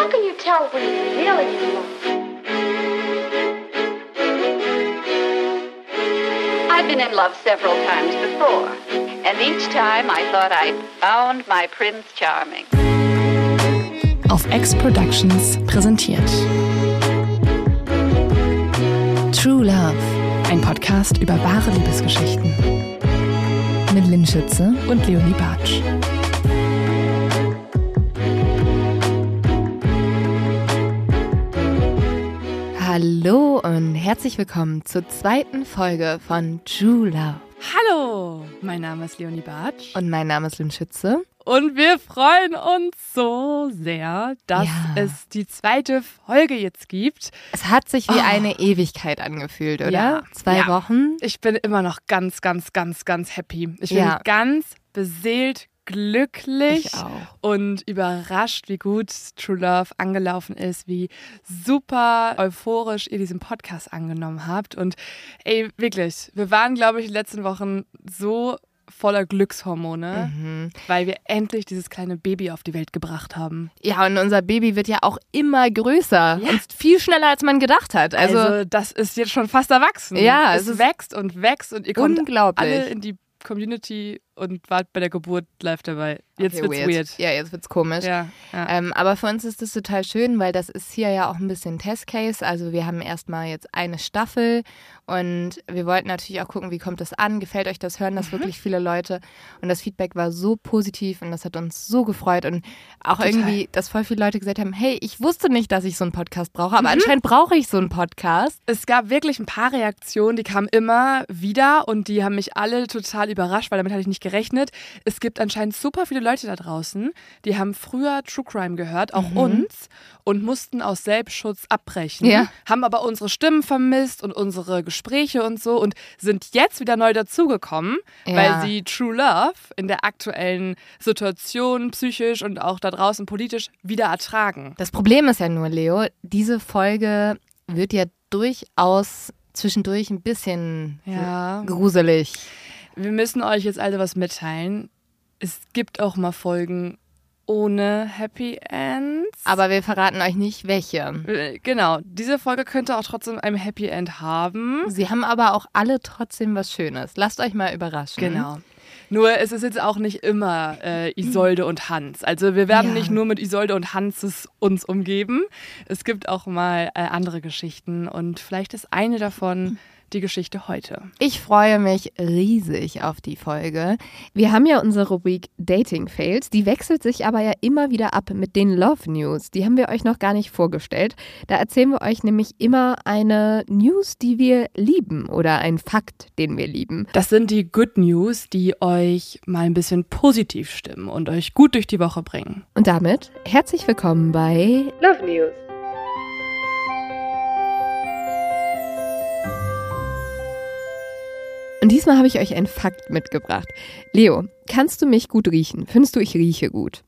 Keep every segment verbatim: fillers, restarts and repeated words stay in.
How can you tell when you're really in love? I've been in love several times before, and each time I thought I'd found my Prince Charming. Auf X Productions präsentiert True Love, ein Podcast über wahre Liebesgeschichten mit Lynn Schütze und Leonie Bartsch. Hallo und herzlich willkommen zur zweiten Folge von True Love. Hallo, mein Name ist Leonie Bartsch. Und mein Name ist Lynn Schütze. Und wir freuen uns so sehr, dass Ja. es die zweite Folge jetzt gibt. Es hat sich wie Oh. eine Ewigkeit angefühlt, oder? Ja. Zwei Ja. Wochen. Ich bin immer noch ganz, ganz, ganz, ganz happy. Ich bin Ja. ganz beseelt, glücklich Ich auch. und überrascht, wie gut True Love angelaufen ist, wie super euphorisch ihr diesen Podcast angenommen habt. Und ey, wirklich, wir waren, glaube ich, in den letzten Wochen so voller Glückshormone, Mhm. weil wir endlich dieses kleine Baby auf die Welt gebracht haben. Ja, und unser Baby wird ja auch immer größer Ja. und viel schneller, als man gedacht hat. Also, Also, das ist jetzt schon fast erwachsen. Ja, es es ist wächst und wächst und ihr kommt unglaublich. alle in die Community und wart bei der Geburt live dabei. Jetzt Okay, wird's weird. Ja, jetzt wird's komisch. Ja, ja. Ähm, aber für uns ist das total schön, weil das ist hier ja auch ein bisschen Testcase. Also wir haben erstmal jetzt eine Staffel und wir wollten natürlich auch gucken, wie kommt das an? Gefällt euch das? Hören das Mhm. wirklich viele Leute? Und das Feedback war so positiv und das hat uns so gefreut. Und auch Total. irgendwie, dass voll viele Leute gesagt haben, hey, ich wusste nicht, dass ich so einen Podcast brauche, aber Mhm. anscheinend brauche ich so einen Podcast. Es gab wirklich ein paar Reaktionen, die kamen immer wieder und die haben mich alle total überrascht, weil damit hatte ich nicht gerechnet. Es gibt anscheinend super viele Leute da draußen, die haben früher True Crime gehört, auch Mhm. uns, und mussten aus Selbstschutz abbrechen, Ja. haben aber unsere Stimmen vermisst und unsere Gespräche und so und sind jetzt wieder neu dazugekommen, Ja. weil sie True Love in der aktuellen Situation, psychisch und auch da draußen politisch, wieder ertragen. Das Problem ist ja nur, Leo, diese Folge wird ja durchaus zwischendurch ein bisschen Ja. gruselig. Wir müssen euch jetzt alle was mitteilen. Es gibt auch mal Folgen ohne Happy Ends. Aber wir verraten euch nicht, welche. Äh, Genau, diese Folge könnte auch trotzdem ein Happy End haben. Sie haben aber auch alle trotzdem was Schönes. Lasst euch mal überraschen. Genau. Nur es ist jetzt auch nicht immer äh, Isolde und Hans. Also wir werden Ja. nicht nur mit Isolde und Hans uns umgeben. Es gibt auch mal äh, andere Geschichten und vielleicht ist eine davon die Geschichte heute. Ich freue mich riesig auf die Folge. Wir haben ja unsere Rubrik Dating Fails. Die wechselt sich aber ja immer wieder ab mit den Love News. Die haben wir euch noch gar nicht vorgestellt. Da erzählen wir euch nämlich immer eine News, die wir lieben oder einen Fakt, den wir lieben. Das sind die Good News, die euch mal ein bisschen positiv stimmen und euch gut durch die Woche bringen. Und damit herzlich willkommen bei Love News. Und diesmal habe ich euch einen Fakt mitgebracht. Leo, kannst du mich gut riechen? Findest du, ich rieche gut?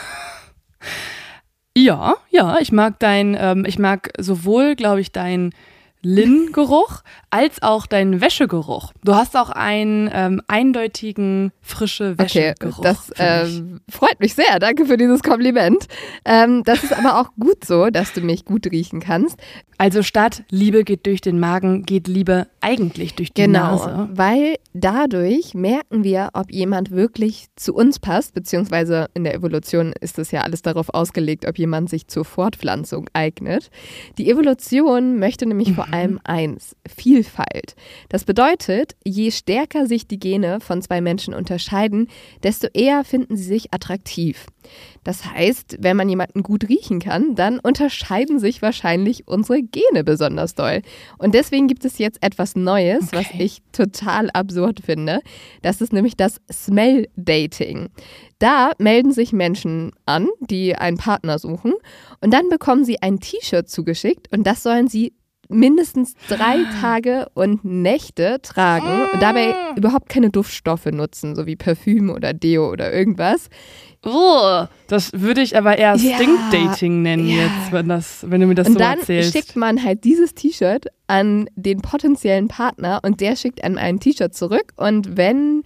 Ja, ja, ich mag dein, ähm, ich mag sowohl, glaube ich, dein Lin-Geruch als auch deinen Wäschegeruch. Du hast auch einen ähm, eindeutigen, frische Okay, Wäschegeruch. das finde ich. ähm, freut mich sehr. Danke für dieses Kompliment. Ähm, das ist aber auch gut so, dass du mich gut riechen kannst. Also statt Liebe geht durch den Magen, geht Liebe eigentlich durch die Genau, Nase. weil dadurch merken wir, ob jemand wirklich zu uns passt, beziehungsweise in der Evolution ist es ja alles darauf ausgelegt, ob jemand sich zur Fortpflanzung eignet. Die Evolution möchte nämlich vor allem eins, Vielfalt. Das bedeutet, je stärker sich die Gene von zwei Menschen unterscheiden, desto eher finden sie sich attraktiv. Das heißt, wenn man jemanden gut riechen kann, dann unterscheiden sich wahrscheinlich unsere Gene besonders doll. Und deswegen gibt es jetzt etwas Neues, Okay. was ich total absurd finde. Das ist nämlich das Smell-Dating. Da melden sich Menschen an, die einen Partner suchen und dann bekommen sie ein T-Shirt zugeschickt und das sollen sie mindestens drei Tage und Nächte tragen und dabei überhaupt keine Duftstoffe nutzen, so wie Parfüm oder Deo oder irgendwas. Oh, das würde ich aber eher Ja, Stink-Dating nennen ja. jetzt, wenn, das, wenn du mir das Und so dann erzählst. schickt man halt dieses T-Shirt an den potenziellen Partner und der schickt einem ein T-Shirt zurück und wenn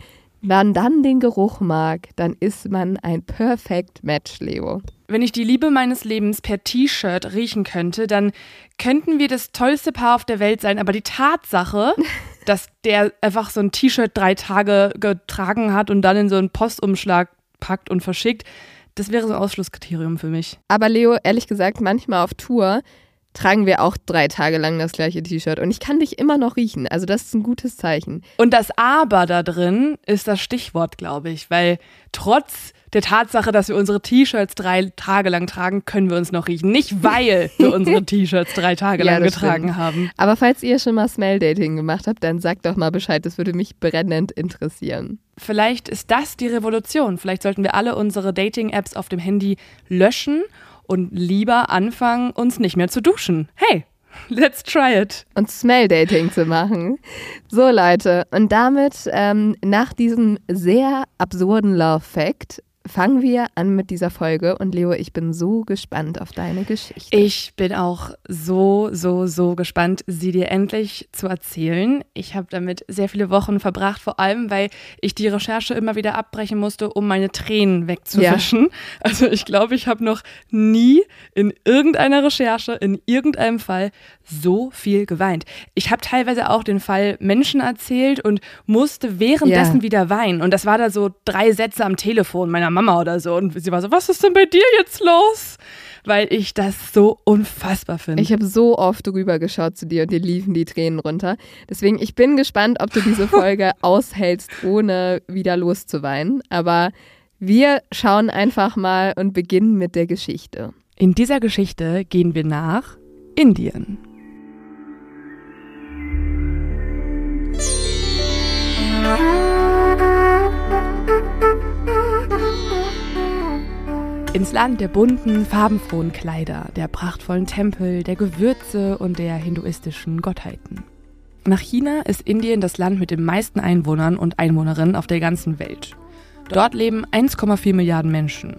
man dann den Geruch mag, dann ist man ein Perfect Match, Leo. Wenn ich die Liebe meines Lebens per T-Shirt riechen könnte, dann könnten wir das tollste Paar auf der Welt sein. Aber die Tatsache, dass der einfach so ein T-Shirt drei Tage getragen hat und dann in so einen Postumschlag packt und verschickt, das wäre so ein Ausschlusskriterium für mich. Aber Leo, ehrlich gesagt, manchmal auf Tour tragen wir auch drei Tage lang das gleiche T-Shirt. Und ich kann dich immer noch riechen. Also das ist ein gutes Zeichen. Und das Aber da drin ist das Stichwort, glaube ich. Weil trotz der Tatsache, dass wir unsere T-Shirts drei Tage lang tragen, können wir uns noch riechen. Nicht, weil wir unsere T-Shirts drei Tage Ja, lang das getragen stimmt. haben. Aber falls ihr schon mal Smell-Dating gemacht habt, dann sagt doch mal Bescheid. Das würde mich brennend interessieren. Vielleicht ist das die Revolution. Vielleicht sollten wir alle unsere Dating-Apps auf dem Handy löschen und lieber anfangen, uns nicht mehr zu duschen. Hey, let's try it. Und Smell-Dating zu machen. So, Leute, und damit ähm, nach diesem sehr absurden Love-Fact fangen wir an mit dieser Folge. Und Leo, ich bin so gespannt auf deine Geschichte. Ich bin auch so, so, so gespannt, sie dir endlich zu erzählen. Ich habe damit sehr viele Wochen verbracht, vor allem, weil ich die Recherche immer wieder abbrechen musste, um meine Tränen wegzuwischen. Ja. Also ich glaube, ich habe noch nie in irgendeiner Recherche, in irgendeinem Fall so viel geweint. Ich habe teilweise auch den Fall Menschen erzählt und musste währenddessen ja. wieder weinen. Und das war da so drei Sätze am Telefon meiner Mama oder so. Und sie war so, was ist denn bei dir jetzt los? Weil ich das so unfassbar finde. Ich habe so oft drüber geschaut zu dir und dir liefen die Tränen runter. Deswegen, ich bin gespannt, ob du diese Folge aushältst, ohne wieder loszuweinen. Aber wir schauen einfach mal und beginnen mit der Geschichte. In dieser Geschichte gehen wir nach Indien. Ins Land der bunten, farbenfrohen Kleider, der prachtvollen Tempel, der Gewürze und der hinduistischen Gottheiten. Nach China ist Indien das Land mit den meisten Einwohnern und Einwohnerinnen auf der ganzen Welt. Dort leben eins Komma vier Milliarden Menschen.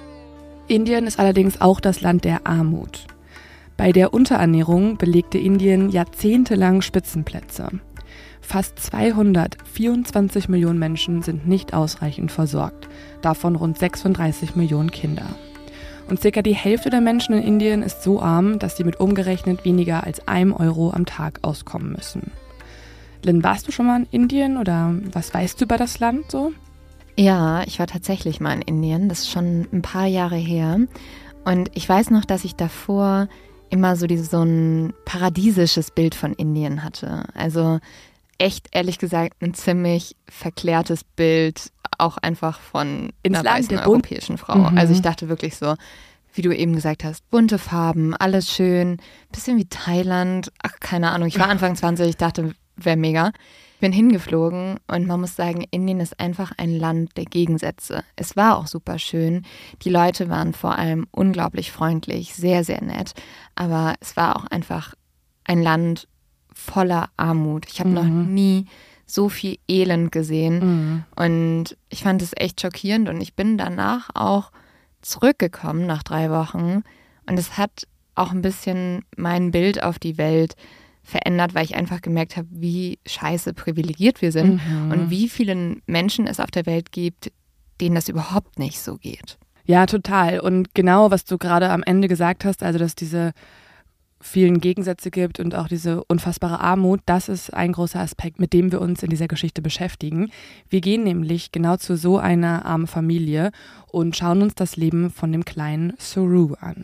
Indien ist allerdings auch das Land der Armut. Bei der Unterernährung belegte Indien jahrzehntelang Spitzenplätze. Fast zweihundertvierundzwanzig Millionen Menschen sind nicht ausreichend versorgt, davon rund sechsunddreißig Millionen Kinder. Und circa die Hälfte der Menschen in Indien ist so arm, dass sie mit umgerechnet weniger als einem Euro am Tag auskommen müssen. Lynn, warst du schon mal in Indien oder was weißt du über das Land so? Ja, ich war tatsächlich mal in Indien, das ist schon ein paar Jahre her. Und ich weiß noch, dass ich davor immer so, diese, so ein paradiesisches Bild von Indien hatte. Also echt, ehrlich gesagt, ein ziemlich verklärtes Bild, auch einfach von einer weißen europäischen Frau. Mhm. Also ich dachte wirklich so, wie du eben gesagt hast, bunte Farben, alles schön, bisschen wie Thailand, ach, keine Ahnung, ich war Anfang zwanzig, ich dachte, wäre mega. Ich bin hingeflogen und man muss sagen, Indien ist einfach ein Land der Gegensätze. Es war auch super schön. Die Leute waren vor allem unglaublich freundlich, sehr, sehr nett. Aber es war auch einfach ein Land voller Armut. Ich habe mhm. noch nie so viel Elend gesehen. Mhm. Und ich fand es echt schockierend. Und ich bin danach auch zurückgekommen nach drei Wochen. Und es hat auch ein bisschen mein Bild auf die Welt verändert, weil ich einfach gemerkt habe, wie scheiße privilegiert wir sind mhm. und wie vielen Menschen es auf der Welt gibt, denen das überhaupt nicht so geht. Ja, total. Und genau, was du gerade am Ende gesagt hast, also dass diese vielen Gegensätze gibt und auch diese unfassbare Armut, das ist ein großer Aspekt, mit dem wir uns in dieser Geschichte beschäftigen. Wir gehen nämlich genau zu so einer armen Familie und schauen uns das Leben von dem kleinen Suru an.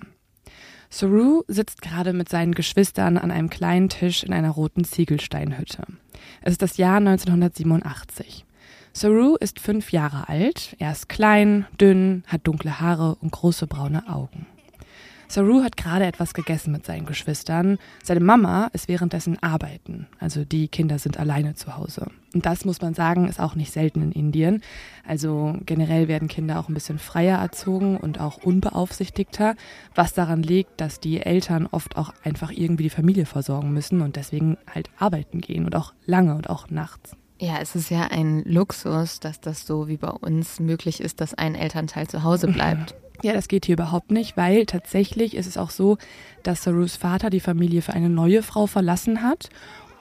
Suru sitzt gerade mit seinen Geschwistern an einem kleinen Tisch in einer roten Ziegelsteinhütte. Es ist das Jahr neunzehnhundertsiebenundachtzig. Suru ist fünf Jahre alt, er ist klein, dünn, hat dunkle Haare und große braune Augen. Suru hat gerade etwas gegessen mit seinen Geschwistern. Seine Mama ist währenddessen arbeiten, also die Kinder sind alleine zu Hause. Und das, muss man sagen, ist auch nicht selten in Indien. Also generell werden Kinder auch ein bisschen freier erzogen und auch unbeaufsichtigter, was daran liegt, dass die Eltern oft auch einfach irgendwie die Familie versorgen müssen und deswegen halt arbeiten gehen und auch lange und auch nachts. Ja, es ist ja ein Luxus, dass das so wie bei uns möglich ist, dass ein Elternteil zu Hause bleibt. Ja, das geht hier überhaupt nicht, weil tatsächlich ist es auch so, dass Sarus Vater die Familie für eine neue Frau verlassen hat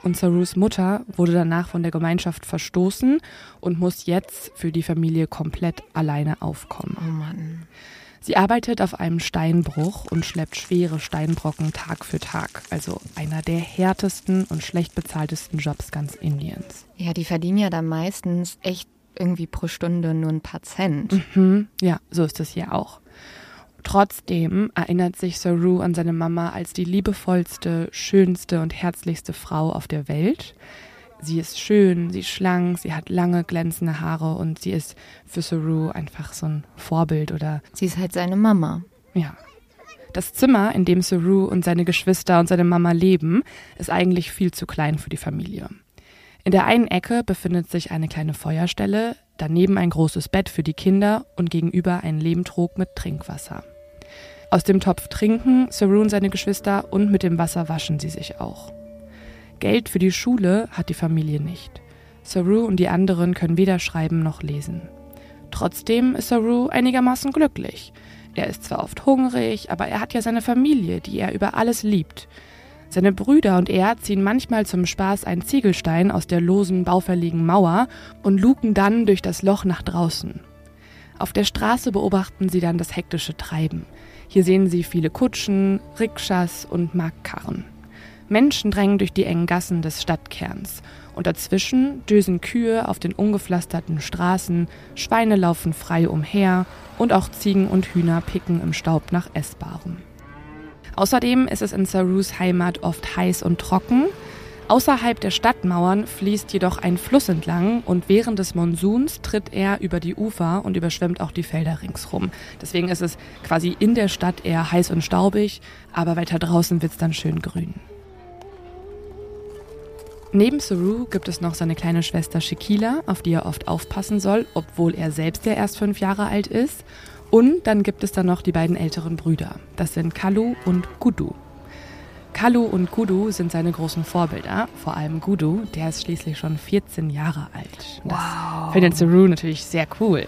und Sarus Mutter wurde danach von der Gemeinschaft verstoßen und muss jetzt für die Familie komplett alleine aufkommen. Oh Mann. Sie arbeitet auf einem Steinbruch und schleppt schwere Steinbrocken Tag für Tag. Also einer der härtesten und schlecht bezahltesten Jobs ganz Indiens. Ja, die verdienen ja dann meistens echt irgendwie pro Stunde nur ein paar Cent. Mhm, ja, so ist es hier auch. Trotzdem erinnert sich Saru an seine Mama als die liebevollste, schönste und herzlichste Frau auf der Welt. Sie ist schön, sie ist schlank, sie hat lange, glänzende Haare und sie ist für Saru einfach so ein Vorbild oder... Sie ist halt seine Mama. Ja. Das Zimmer, in dem Saru und seine Geschwister und seine Mama leben, ist eigentlich viel zu klein für die Familie. In der einen Ecke befindet sich eine kleine Feuerstelle, daneben ein großes Bett für die Kinder und gegenüber ein Lehmtrog mit Trinkwasser. Aus dem Topf trinken Saru und seine Geschwister und mit dem Wasser waschen sie sich auch. Geld für die Schule hat die Familie nicht. Saru und die anderen können weder schreiben noch lesen. Trotzdem ist Saru einigermaßen glücklich. Er ist zwar oft hungrig, aber er hat ja seine Familie, die er über alles liebt. Seine Brüder und er ziehen manchmal zum Spaß einen Ziegelstein aus der losen, baufälligen Mauer und luken dann durch das Loch nach draußen. Auf der Straße beobachten sie dann das hektische Treiben. Hier sehen sie viele Kutschen, Rikschas und Marktkarren. Menschen drängen durch die engen Gassen des Stadtkerns. Und dazwischen dösen Kühe auf den ungepflasterten Straßen, Schweine laufen frei umher und auch Ziegen und Hühner picken im Staub nach Essbarem. Außerdem ist es in Sarus Heimat oft heiß und trocken. Außerhalb der Stadtmauern fließt jedoch ein Fluss entlang und während des Monsuns tritt er über die Ufer und überschwemmt auch die Felder ringsrum. Deswegen ist es quasi in der Stadt eher heiß und staubig, aber weiter draußen wird es dann schön grün. Neben Saru gibt es noch seine kleine Schwester Shekila, auf die er oft aufpassen soll, obwohl er selbst ja erst fünf Jahre alt ist. Und dann gibt es dann noch die beiden älteren Brüder. Das sind Kalu und Gudu. Kalu und Gudu sind seine großen Vorbilder, vor allem Gudu, der ist schließlich schon vierzehn Jahre alt. Das wow. findet Saru natürlich sehr cool.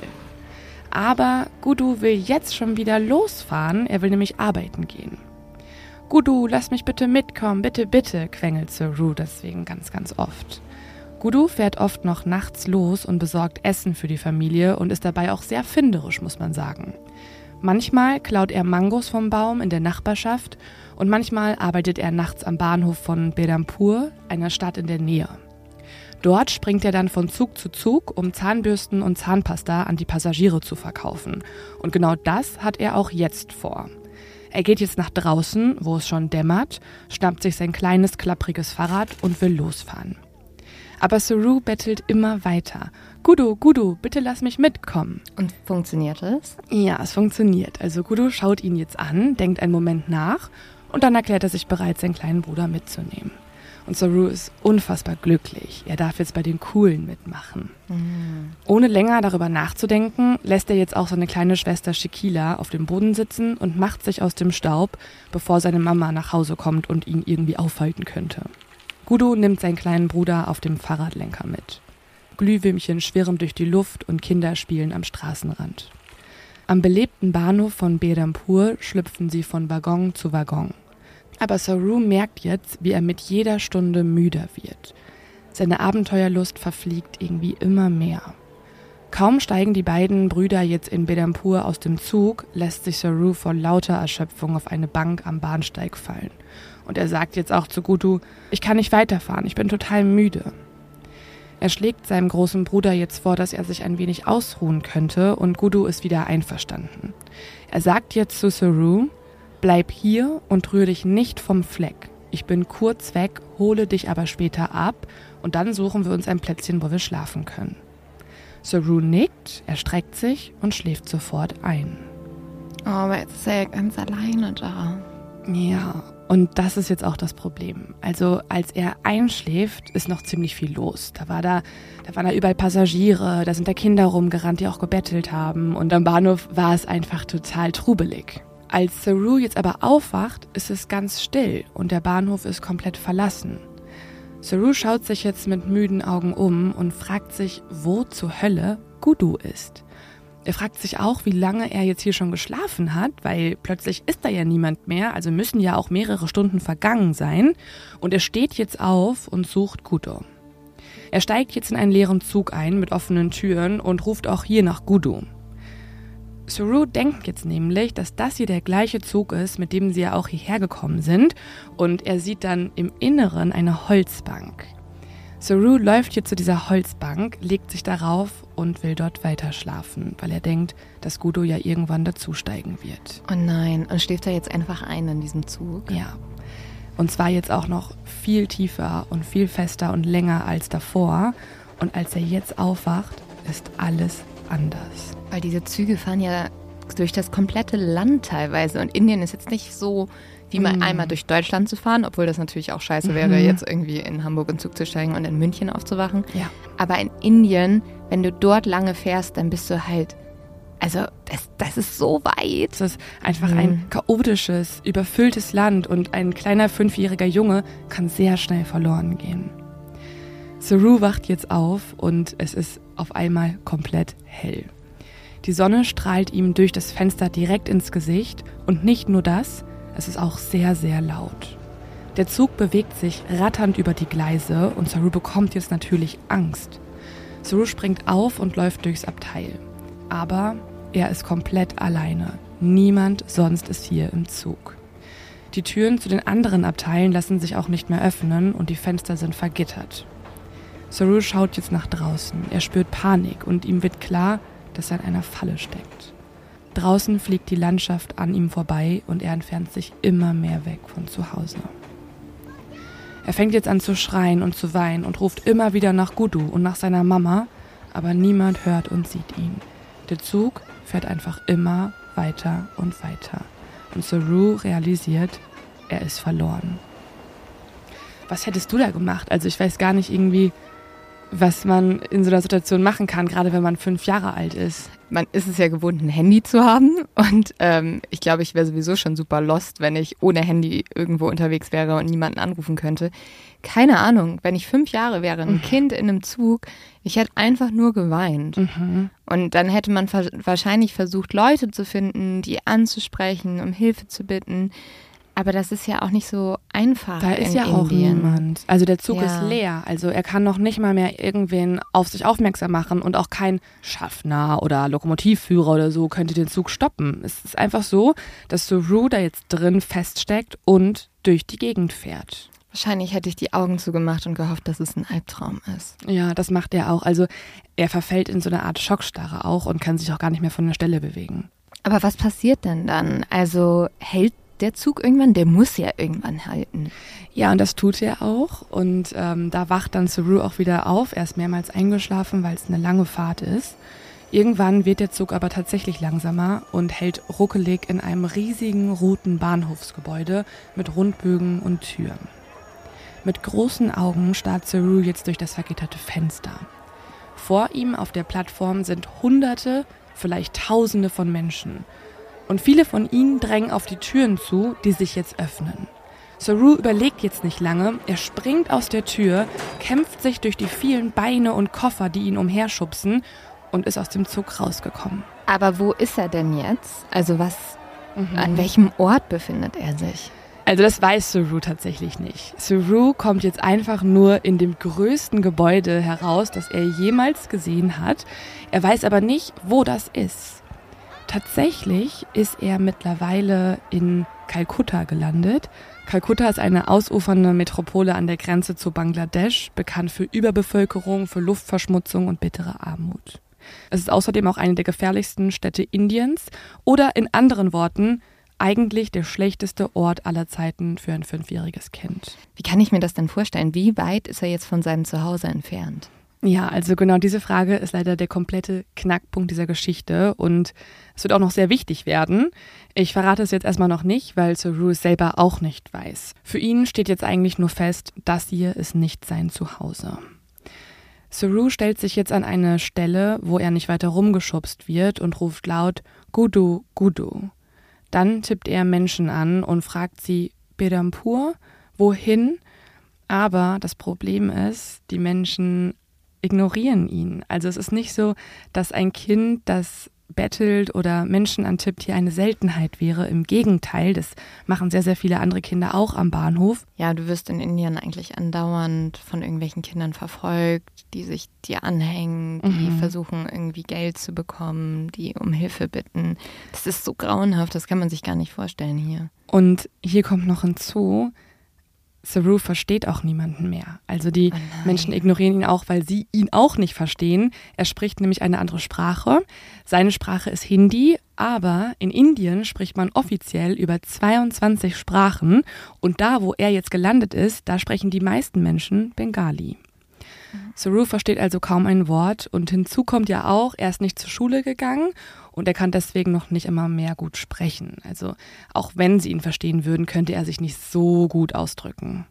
Aber Gudu will jetzt schon wieder losfahren, er will nämlich arbeiten gehen. Gudu, lass mich bitte mitkommen, bitte, bitte, quengelt Saru deswegen ganz, ganz oft. Gudu fährt oft noch nachts los und besorgt Essen für die Familie und ist dabei auch sehr erfinderisch, muss man sagen. Manchmal klaut er Mangos vom Baum in der Nachbarschaft und manchmal arbeitet er nachts am Bahnhof von Berhampur, einer Stadt in der Nähe. Dort springt er dann von Zug zu Zug, um Zahnbürsten und Zahnpasta an die Passagiere zu verkaufen. Und genau das hat er auch jetzt vor. Er geht jetzt nach draußen, wo es schon dämmert, schnappt sich sein kleines, klappriges Fahrrad und will losfahren. Aber Saru bettelt immer weiter. Gudu, Gudu, bitte lass mich mitkommen. Und funktioniert es? Ja, es funktioniert. Also Gudu schaut ihn jetzt an, denkt einen Moment nach und dann erklärt er sich bereit, seinen kleinen Bruder mitzunehmen. Und Saru ist unfassbar glücklich. Er darf jetzt bei den Coolen mitmachen. Mhm. Ohne länger darüber nachzudenken, lässt er jetzt auch seine kleine Schwester Shekila auf dem Boden sitzen und macht sich aus dem Staub, bevor seine Mama nach Hause kommt und ihn irgendwie aufhalten könnte. Gudu nimmt seinen kleinen Bruder auf dem Fahrradlenker mit. Glühwürmchen schwirren durch die Luft und Kinder spielen am Straßenrand. Am belebten Bahnhof von Berhampur schlüpfen sie von Waggon zu Waggon. Aber Saru merkt jetzt, wie er mit jeder Stunde müder wird. Seine Abenteuerlust verfliegt irgendwie immer mehr. Kaum steigen die beiden Brüder jetzt in Berhampur aus dem Zug, lässt sich Saru vor lauter Erschöpfung auf eine Bank am Bahnsteig fallen. Und er sagt jetzt auch zu Gudu, ich kann nicht weiterfahren, ich bin total müde. Er schlägt seinem großen Bruder jetzt vor, dass er sich ein wenig ausruhen könnte und Gudu ist wieder einverstanden. Er sagt jetzt zu Saru, bleib hier und rühr dich nicht vom Fleck. Ich bin kurz weg, hole dich aber später ab und dann suchen wir uns ein Plätzchen, wo wir schlafen können. Saru nickt, er streckt sich und schläft sofort ein. Oh, aber jetzt ist er ja ganz alleine da. Ja, und das ist jetzt auch das Problem. Also als er einschläft, ist noch ziemlich viel los. Da war da, da waren da überall Passagiere, da sind da Kinder rumgerannt, die auch gebettelt haben. Und am Bahnhof war es einfach total trubelig. Als Saru jetzt aber aufwacht, ist es ganz still und der Bahnhof ist komplett verlassen. Saru schaut sich jetzt mit müden Augen um und fragt sich, wo zur Hölle Gudu ist. Er fragt sich auch, wie lange er jetzt hier schon geschlafen hat, weil plötzlich ist da ja niemand mehr, also müssen ja auch mehrere Stunden vergangen sein. Und er steht jetzt auf und sucht Gudo. Er steigt jetzt in einen leeren Zug ein mit offenen Türen und ruft auch hier nach Gudo. Saru denkt jetzt nämlich, dass das hier der gleiche Zug ist, mit dem sie ja auch hierher gekommen sind. Und er sieht dann im Inneren eine Holzbank. Saru läuft jetzt zu dieser Holzbank, legt sich darauf und will dort weiter schlafen, weil er denkt, dass Gudo ja irgendwann dazusteigen wird. Oh nein, und schläft er jetzt einfach ein in diesem Zug? Ja. Und zwar jetzt auch noch viel tiefer und viel fester und länger als davor. Und als er jetzt aufwacht, ist alles anders. Weil diese Züge fahren ja durch das komplette Land teilweise. Und Indien ist jetzt nicht so, wie mal mm. einmal durch Deutschland zu fahren, obwohl das natürlich auch scheiße wäre, mhm. jetzt irgendwie in Hamburg in Zug zu steigen und in München aufzuwachen. Ja. Aber in Indien, wenn du dort lange fährst, dann bist du halt, also das, das ist so weit. Es ist einfach mhm. ein chaotisches, überfülltes Land und ein kleiner fünfjähriger Junge kann sehr schnell verloren gehen. Saru wacht jetzt auf und es ist auf einmal komplett hell. Die Sonne strahlt ihm durch das Fenster direkt ins Gesicht und nicht nur das, es ist auch sehr, sehr laut. Der Zug bewegt sich ratternd über die Gleise und Saru bekommt jetzt natürlich Angst. Saru springt auf und läuft durchs Abteil. Aber er ist komplett alleine. Niemand sonst ist hier im Zug. Die Türen zu den anderen Abteilen lassen sich auch nicht mehr öffnen und die Fenster sind vergittert. Saru schaut jetzt nach draußen. Er spürt Panik und ihm wird klar, dass er in einer Falle steckt. Draußen fliegt die Landschaft an ihm vorbei und er entfernt sich immer mehr weg von zu Hause. Er fängt jetzt an zu schreien und zu weinen und ruft immer wieder nach Gudo und nach seiner Mama, aber niemand hört und sieht ihn. Der Zug fährt einfach immer weiter und weiter und Saru realisiert, er ist verloren. Was hättest du da gemacht? Also ich weiß gar nicht irgendwie, was man in so einer Situation machen kann, gerade wenn man fünf Jahre alt ist. Man ist es ja gewohnt, ein Handy zu haben und ähm, ich glaube, ich wäre sowieso schon super lost, wenn ich ohne Handy irgendwo unterwegs wäre und niemanden anrufen könnte. Keine Ahnung, wenn ich fünf Jahre wäre, ein mhm. Kind in einem Zug, ich hätte einfach nur geweint. Mhm. Und dann hätte man ver- wahrscheinlich versucht, Leute zu finden, die anzusprechen, um Hilfe zu bitten. Aber das ist ja auch nicht so einfach. Da ist in ja auch Indien. niemand. Also der Zug Ja. ist leer. Also er kann noch nicht mal mehr irgendwen auf sich aufmerksam machen und auch kein Schaffner oder Lokomotivführer oder so könnte den Zug stoppen. Es ist einfach so, dass Saru da jetzt drin feststeckt und durch die Gegend fährt. Wahrscheinlich hätte ich die Augen zugemacht und gehofft, dass es ein Albtraum ist. Ja, das macht er auch. Also er verfällt in so eine Art Schockstarre auch und kann sich auch gar nicht mehr von der Stelle bewegen. Aber was passiert denn dann? Also hält der Zug irgendwann? Der muss ja irgendwann halten. Ja, und das tut er auch. Und ähm, da wacht dann Saru auch wieder auf. Er ist mehrmals eingeschlafen, weil es eine lange Fahrt ist. Irgendwann wird der Zug aber tatsächlich langsamer und hält ruckelig in einem riesigen roten Bahnhofsgebäude mit Rundbögen und Türen. Mit großen Augen starrt Saru jetzt durch das vergitterte Fenster. Vor ihm auf der Plattform sind Hunderte, vielleicht Tausende von Menschen. Und viele von ihnen drängen auf die Türen zu, die sich jetzt öffnen. Saru überlegt jetzt nicht lange, er springt aus der Tür, kämpft sich durch die vielen Beine und Koffer, die ihn umherschubsen und ist aus dem Zug rausgekommen. Aber wo ist er denn jetzt? Also was, Mhm. an welchem Ort befindet er sich? Also das weiß Saru tatsächlich nicht. Saru kommt jetzt einfach nur in dem größten Gebäude heraus, das er jemals gesehen hat. Er weiß aber nicht, wo das ist. Tatsächlich ist er mittlerweile in Kalkutta gelandet. Kalkutta ist eine ausufernde Metropole an der Grenze zu Bangladesch, bekannt für Überbevölkerung, für Luftverschmutzung und bittere Armut. Es ist außerdem auch eine der gefährlichsten Städte Indiens oder in anderen Worten eigentlich der schlechteste Ort aller Zeiten für ein fünfjähriges Kind. Wie kann ich mir das denn vorstellen? Wie weit ist er jetzt von seinem Zuhause entfernt? Ja, also genau diese Frage ist leider der komplette Knackpunkt dieser Geschichte und es wird auch noch sehr wichtig werden. Ich verrate es jetzt erstmal noch nicht, weil Saru es selber auch nicht weiß. Für ihn steht jetzt eigentlich nur fest, das hier ist nicht sein Zuhause. Saru stellt sich jetzt an eine Stelle, wo er nicht weiter rumgeschubst wird und ruft laut Gudo, Gudo. Dann tippt er Menschen an und fragt sie, Berhampur, wohin? Aber das Problem ist, die Menschen ignorieren ihn. Also es ist nicht so, dass ein Kind, das bettelt oder Menschen antippt, hier eine Seltenheit wäre. Im Gegenteil, das machen sehr, sehr viele andere Kinder auch am Bahnhof. Ja, du wirst in Indien eigentlich andauernd von irgendwelchen Kindern verfolgt, die sich dir anhängen, die mhm. versuchen irgendwie Geld zu bekommen, die um Hilfe bitten. Das ist so grauenhaft, das kann man sich gar nicht vorstellen hier. Und hier kommt noch hinzu, Saroo versteht auch niemanden mehr. Also die oh Menschen ignorieren ihn auch, weil sie ihn auch nicht verstehen. Er spricht nämlich eine andere Sprache. Seine Sprache ist Hindi, aber in Indien spricht man offiziell über zweiundzwanzig Sprachen. Und da, wo er jetzt gelandet ist, da sprechen die meisten Menschen Bengali. Mhm. Saroo versteht also kaum ein Wort. Und hinzu kommt ja auch, er ist nicht zur Schule gegangen und er kann deswegen noch nicht immer mehr gut sprechen. Also auch wenn sie ihn verstehen würden, könnte er sich nicht so gut ausdrücken.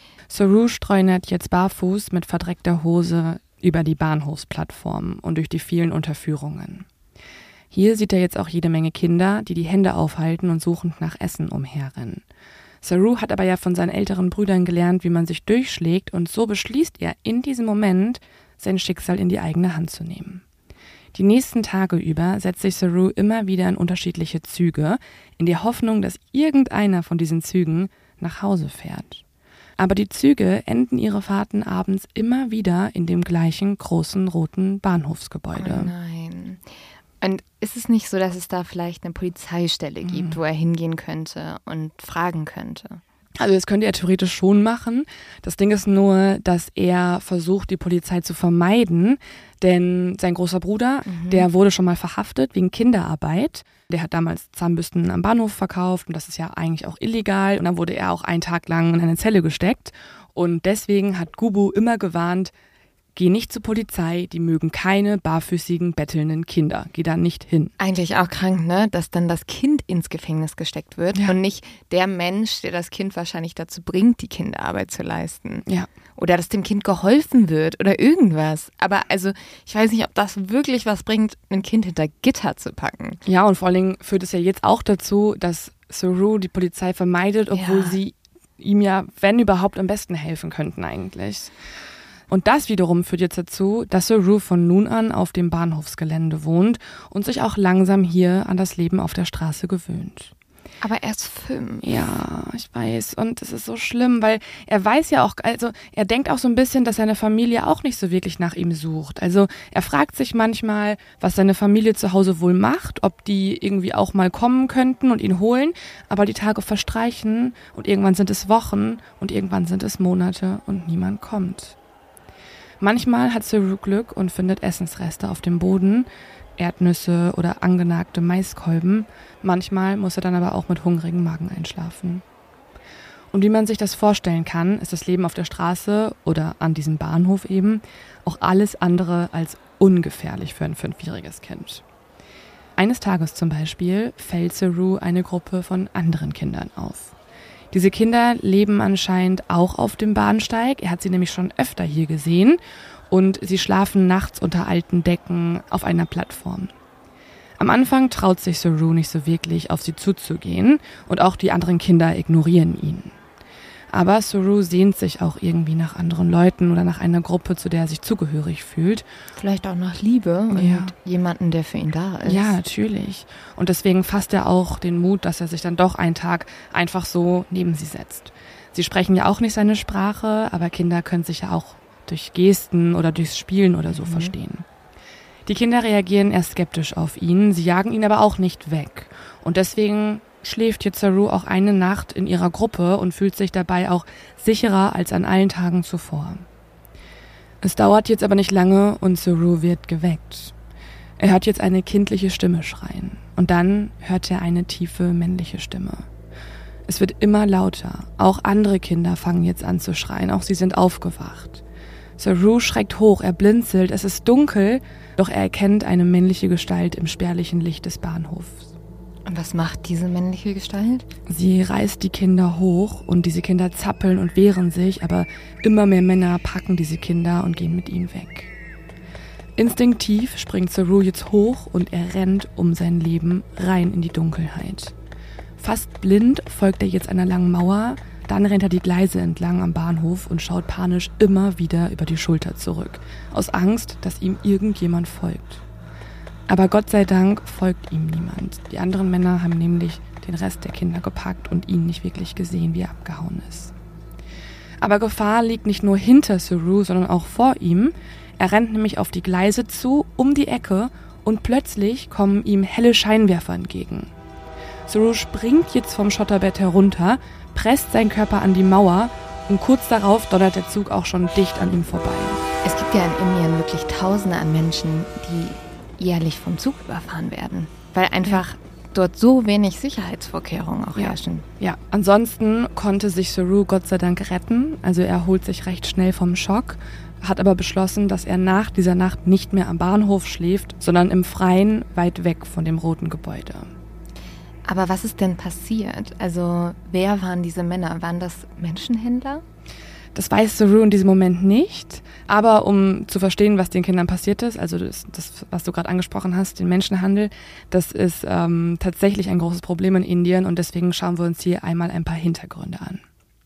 Saroo streunert jetzt barfuß mit verdreckter Hose über die Bahnhofsplattform und durch die vielen Unterführungen. Hier sieht er jetzt auch jede Menge Kinder, die die Hände aufhalten und suchend nach Essen umherrennen. Saroo hat aber ja von seinen älteren Brüdern gelernt, wie man sich durchschlägt, und so beschließt er in diesem Moment, sein Schicksal in die eigene Hand zu nehmen. Die nächsten Tage über setzt sich Saroo immer wieder in unterschiedliche Züge, in der Hoffnung, dass irgendeiner von diesen Zügen nach Hause fährt. Aber die Züge enden ihre Fahrten abends immer wieder in dem gleichen großen roten Bahnhofsgebäude. Oh nein. Und ist es nicht so, dass es da vielleicht eine Polizeistelle gibt, mhm. wo er hingehen könnte und fragen könnte? Also das könnte er theoretisch schon machen. Das Ding ist nur, dass er versucht, die Polizei zu vermeiden, denn sein großer Bruder, mhm. der wurde schon mal verhaftet wegen Kinderarbeit. Der hat damals Zahnbürsten am Bahnhof verkauft und das ist ja eigentlich auch illegal. Und dann wurde er auch einen Tag lang in eine Zelle gesteckt. Und deswegen hat Gubu immer gewarnt, geh nicht zur Polizei, die mögen keine barfüßigen, bettelnden Kinder. Geh da nicht hin. Eigentlich auch krank, ne? Dass dann das Kind ins Gefängnis gesteckt wird ja. und nicht der Mensch, der das Kind wahrscheinlich dazu bringt, die Kinderarbeit zu leisten. Ja. Oder dass dem Kind geholfen wird oder irgendwas. Aber also ich weiß nicht, ob das wirklich was bringt, ein Kind hinter Gitter zu packen. Ja, und vor allen Dingen führt es ja jetzt auch dazu, dass Saroo die Polizei vermeidet, obwohl ja. sie ihm ja, wenn überhaupt, am besten helfen könnten eigentlich. Und das wiederum führt jetzt dazu, dass Saroo von nun an auf dem Bahnhofsgelände wohnt und sich auch langsam hier an das Leben auf der Straße gewöhnt. Aber er ist fünf. Ja, ich weiß. Und es ist so schlimm, weil er weiß ja auch, also er denkt auch so ein bisschen, dass seine Familie auch nicht so wirklich nach ihm sucht. Also er fragt sich manchmal, was seine Familie zu Hause wohl macht, ob die irgendwie auch mal kommen könnten und ihn holen. Aber die Tage verstreichen und irgendwann sind es Wochen und irgendwann sind es Monate und niemand kommt. Manchmal hat Saroo Glück und findet Essensreste auf dem Boden, Erdnüsse oder angenagte Maiskolben. Manchmal muss er dann aber auch mit hungrigem Magen einschlafen. Und wie man sich das vorstellen kann, ist das Leben auf der Straße oder an diesem Bahnhof eben auch alles andere als ungefährlich für ein fünfjähriges Kind. Eines Tages zum Beispiel fällt Saroo eine Gruppe von anderen Kindern auf. Diese Kinder leben anscheinend auch auf dem Bahnsteig. Er hat sie nämlich schon öfter hier gesehen. Und sie schlafen nachts unter alten Decken auf einer Plattform. Am Anfang traut sich Saroo nicht so wirklich, auf sie zuzugehen. Und auch die anderen Kinder ignorieren ihn. Aber Saroo sehnt sich auch irgendwie nach anderen Leuten oder nach einer Gruppe, zu der er sich zugehörig fühlt. Vielleicht auch nach Liebe und ja. jemanden, der für ihn da ist. Ja, natürlich. Und deswegen fasst er auch den Mut, dass er sich dann doch einen Tag einfach so neben sie setzt. Sie sprechen ja auch nicht seine Sprache, aber Kinder können sich ja auch durch Gesten oder durchs Spielen oder so mhm. verstehen. Die Kinder reagieren erst skeptisch auf ihn, sie jagen ihn aber auch nicht weg. Und deswegen schläft jetzt Saroo auch eine Nacht in ihrer Gruppe und fühlt sich dabei auch sicherer als an allen Tagen zuvor. Es dauert jetzt aber nicht lange und Saroo wird geweckt. Er hört jetzt eine kindliche Stimme schreien und dann hört er eine tiefe männliche Stimme. Es wird immer lauter, auch andere Kinder fangen jetzt an zu schreien, auch sie sind aufgewacht. Saroo schreckt hoch, er blinzelt, es ist dunkel, doch er erkennt eine männliche Gestalt im spärlichen Licht des Bahnhofs. Und was macht diese männliche Gestalt? Sie reißt die Kinder hoch und diese Kinder zappeln und wehren sich, aber immer mehr Männer packen diese Kinder und gehen mit ihm weg. Instinktiv springt Saroo jetzt hoch und er rennt um sein Leben rein in die Dunkelheit. Fast blind folgt er jetzt einer langen Mauer, dann rennt er die Gleise entlang am Bahnhof und schaut panisch immer wieder über die Schulter zurück, aus Angst, dass ihm irgendjemand folgt. Aber Gott sei Dank folgt ihm niemand. Die anderen Männer haben nämlich den Rest der Kinder gepackt und ihn nicht wirklich gesehen, wie er abgehauen ist. Aber Gefahr liegt nicht nur hinter Saroo, sondern auch vor ihm. Er rennt nämlich auf die Gleise zu, um die Ecke, und plötzlich kommen ihm helle Scheinwerfer entgegen. Saroo springt jetzt vom Schotterbett herunter, presst seinen Körper an die Mauer und kurz darauf donnert der Zug auch schon dicht an ihm vorbei. Es gibt ja in Indien wirklich Tausende an Menschen, die jährlich vom Zug überfahren werden, weil einfach ja. dort so wenig Sicherheitsvorkehrungen auch ja. herrschen. Ja, ansonsten konnte sich Saroo Gott sei Dank retten, also er erholt sich recht schnell vom Schock, hat aber beschlossen, dass er nach dieser Nacht nicht mehr am Bahnhof schläft, sondern im Freien weit weg von dem roten Gebäude. Aber was ist denn passiert? Also wer waren diese Männer? Waren das Menschenhändler? Das weiß Saroo in diesem Moment nicht, aber um zu verstehen, was den Kindern passiert ist, also das, das was du gerade angesprochen hast, den Menschenhandel, das ist ähm, tatsächlich ein großes Problem in Indien und deswegen schauen wir uns hier einmal ein paar Hintergründe an.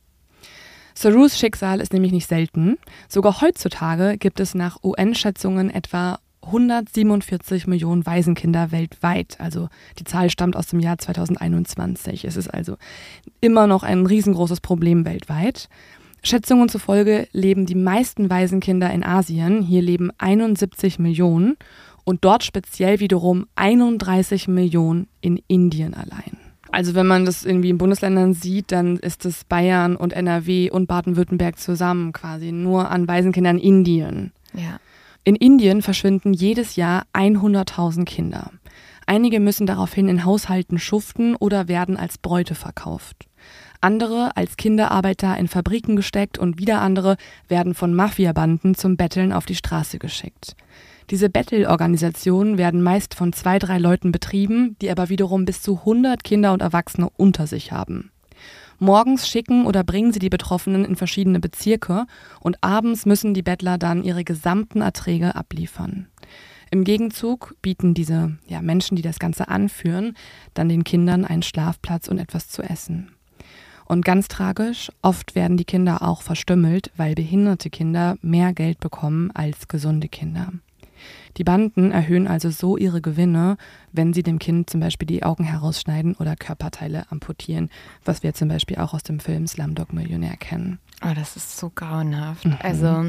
Saroos Schicksal ist nämlich nicht selten. Sogar heutzutage gibt es nach U N-Schätzungen etwa hundertsiebenundvierzig Millionen Waisenkinder weltweit. Also die Zahl stammt aus dem Jahr zweitausendeinundzwanzig. Es ist also immer noch ein riesengroßes Problem weltweit. Schätzungen zufolge leben die meisten Waisenkinder in Asien. Hier leben einundsiebzig Millionen und dort speziell wiederum einunddreißig Millionen in Indien allein. Also wenn man das irgendwie in Bundesländern sieht, dann ist es Bayern und N R W und Baden-Württemberg zusammen quasi, nur an Waisenkindern in Indien. Ja. In Indien verschwinden jedes Jahr hunderttausend Kinder. Einige müssen daraufhin in Haushalten schuften oder werden als Bräute verkauft. Andere als Kinderarbeiter in Fabriken gesteckt und wieder andere werden von Mafiabanden zum Betteln auf die Straße geschickt. Diese Bettelorganisationen werden meist von zwei, drei Leuten betrieben, die aber wiederum bis zu hundert Kinder und Erwachsene unter sich haben. Morgens schicken oder bringen sie die Betroffenen in verschiedene Bezirke und abends müssen die Bettler dann ihre gesamten Erträge abliefern. Im Gegenzug bieten diese ja, Menschen, die das Ganze anführen, dann den Kindern einen Schlafplatz und etwas zu essen. Und ganz tragisch, oft werden die Kinder auch verstümmelt, weil behinderte Kinder mehr Geld bekommen als gesunde Kinder. Die Banden erhöhen also so ihre Gewinne, wenn sie dem Kind zum Beispiel die Augen herausschneiden oder Körperteile amputieren, was wir zum Beispiel auch aus dem Film Slumdog Millionär kennen. Oh, das ist so grauenhaft. Mhm. Also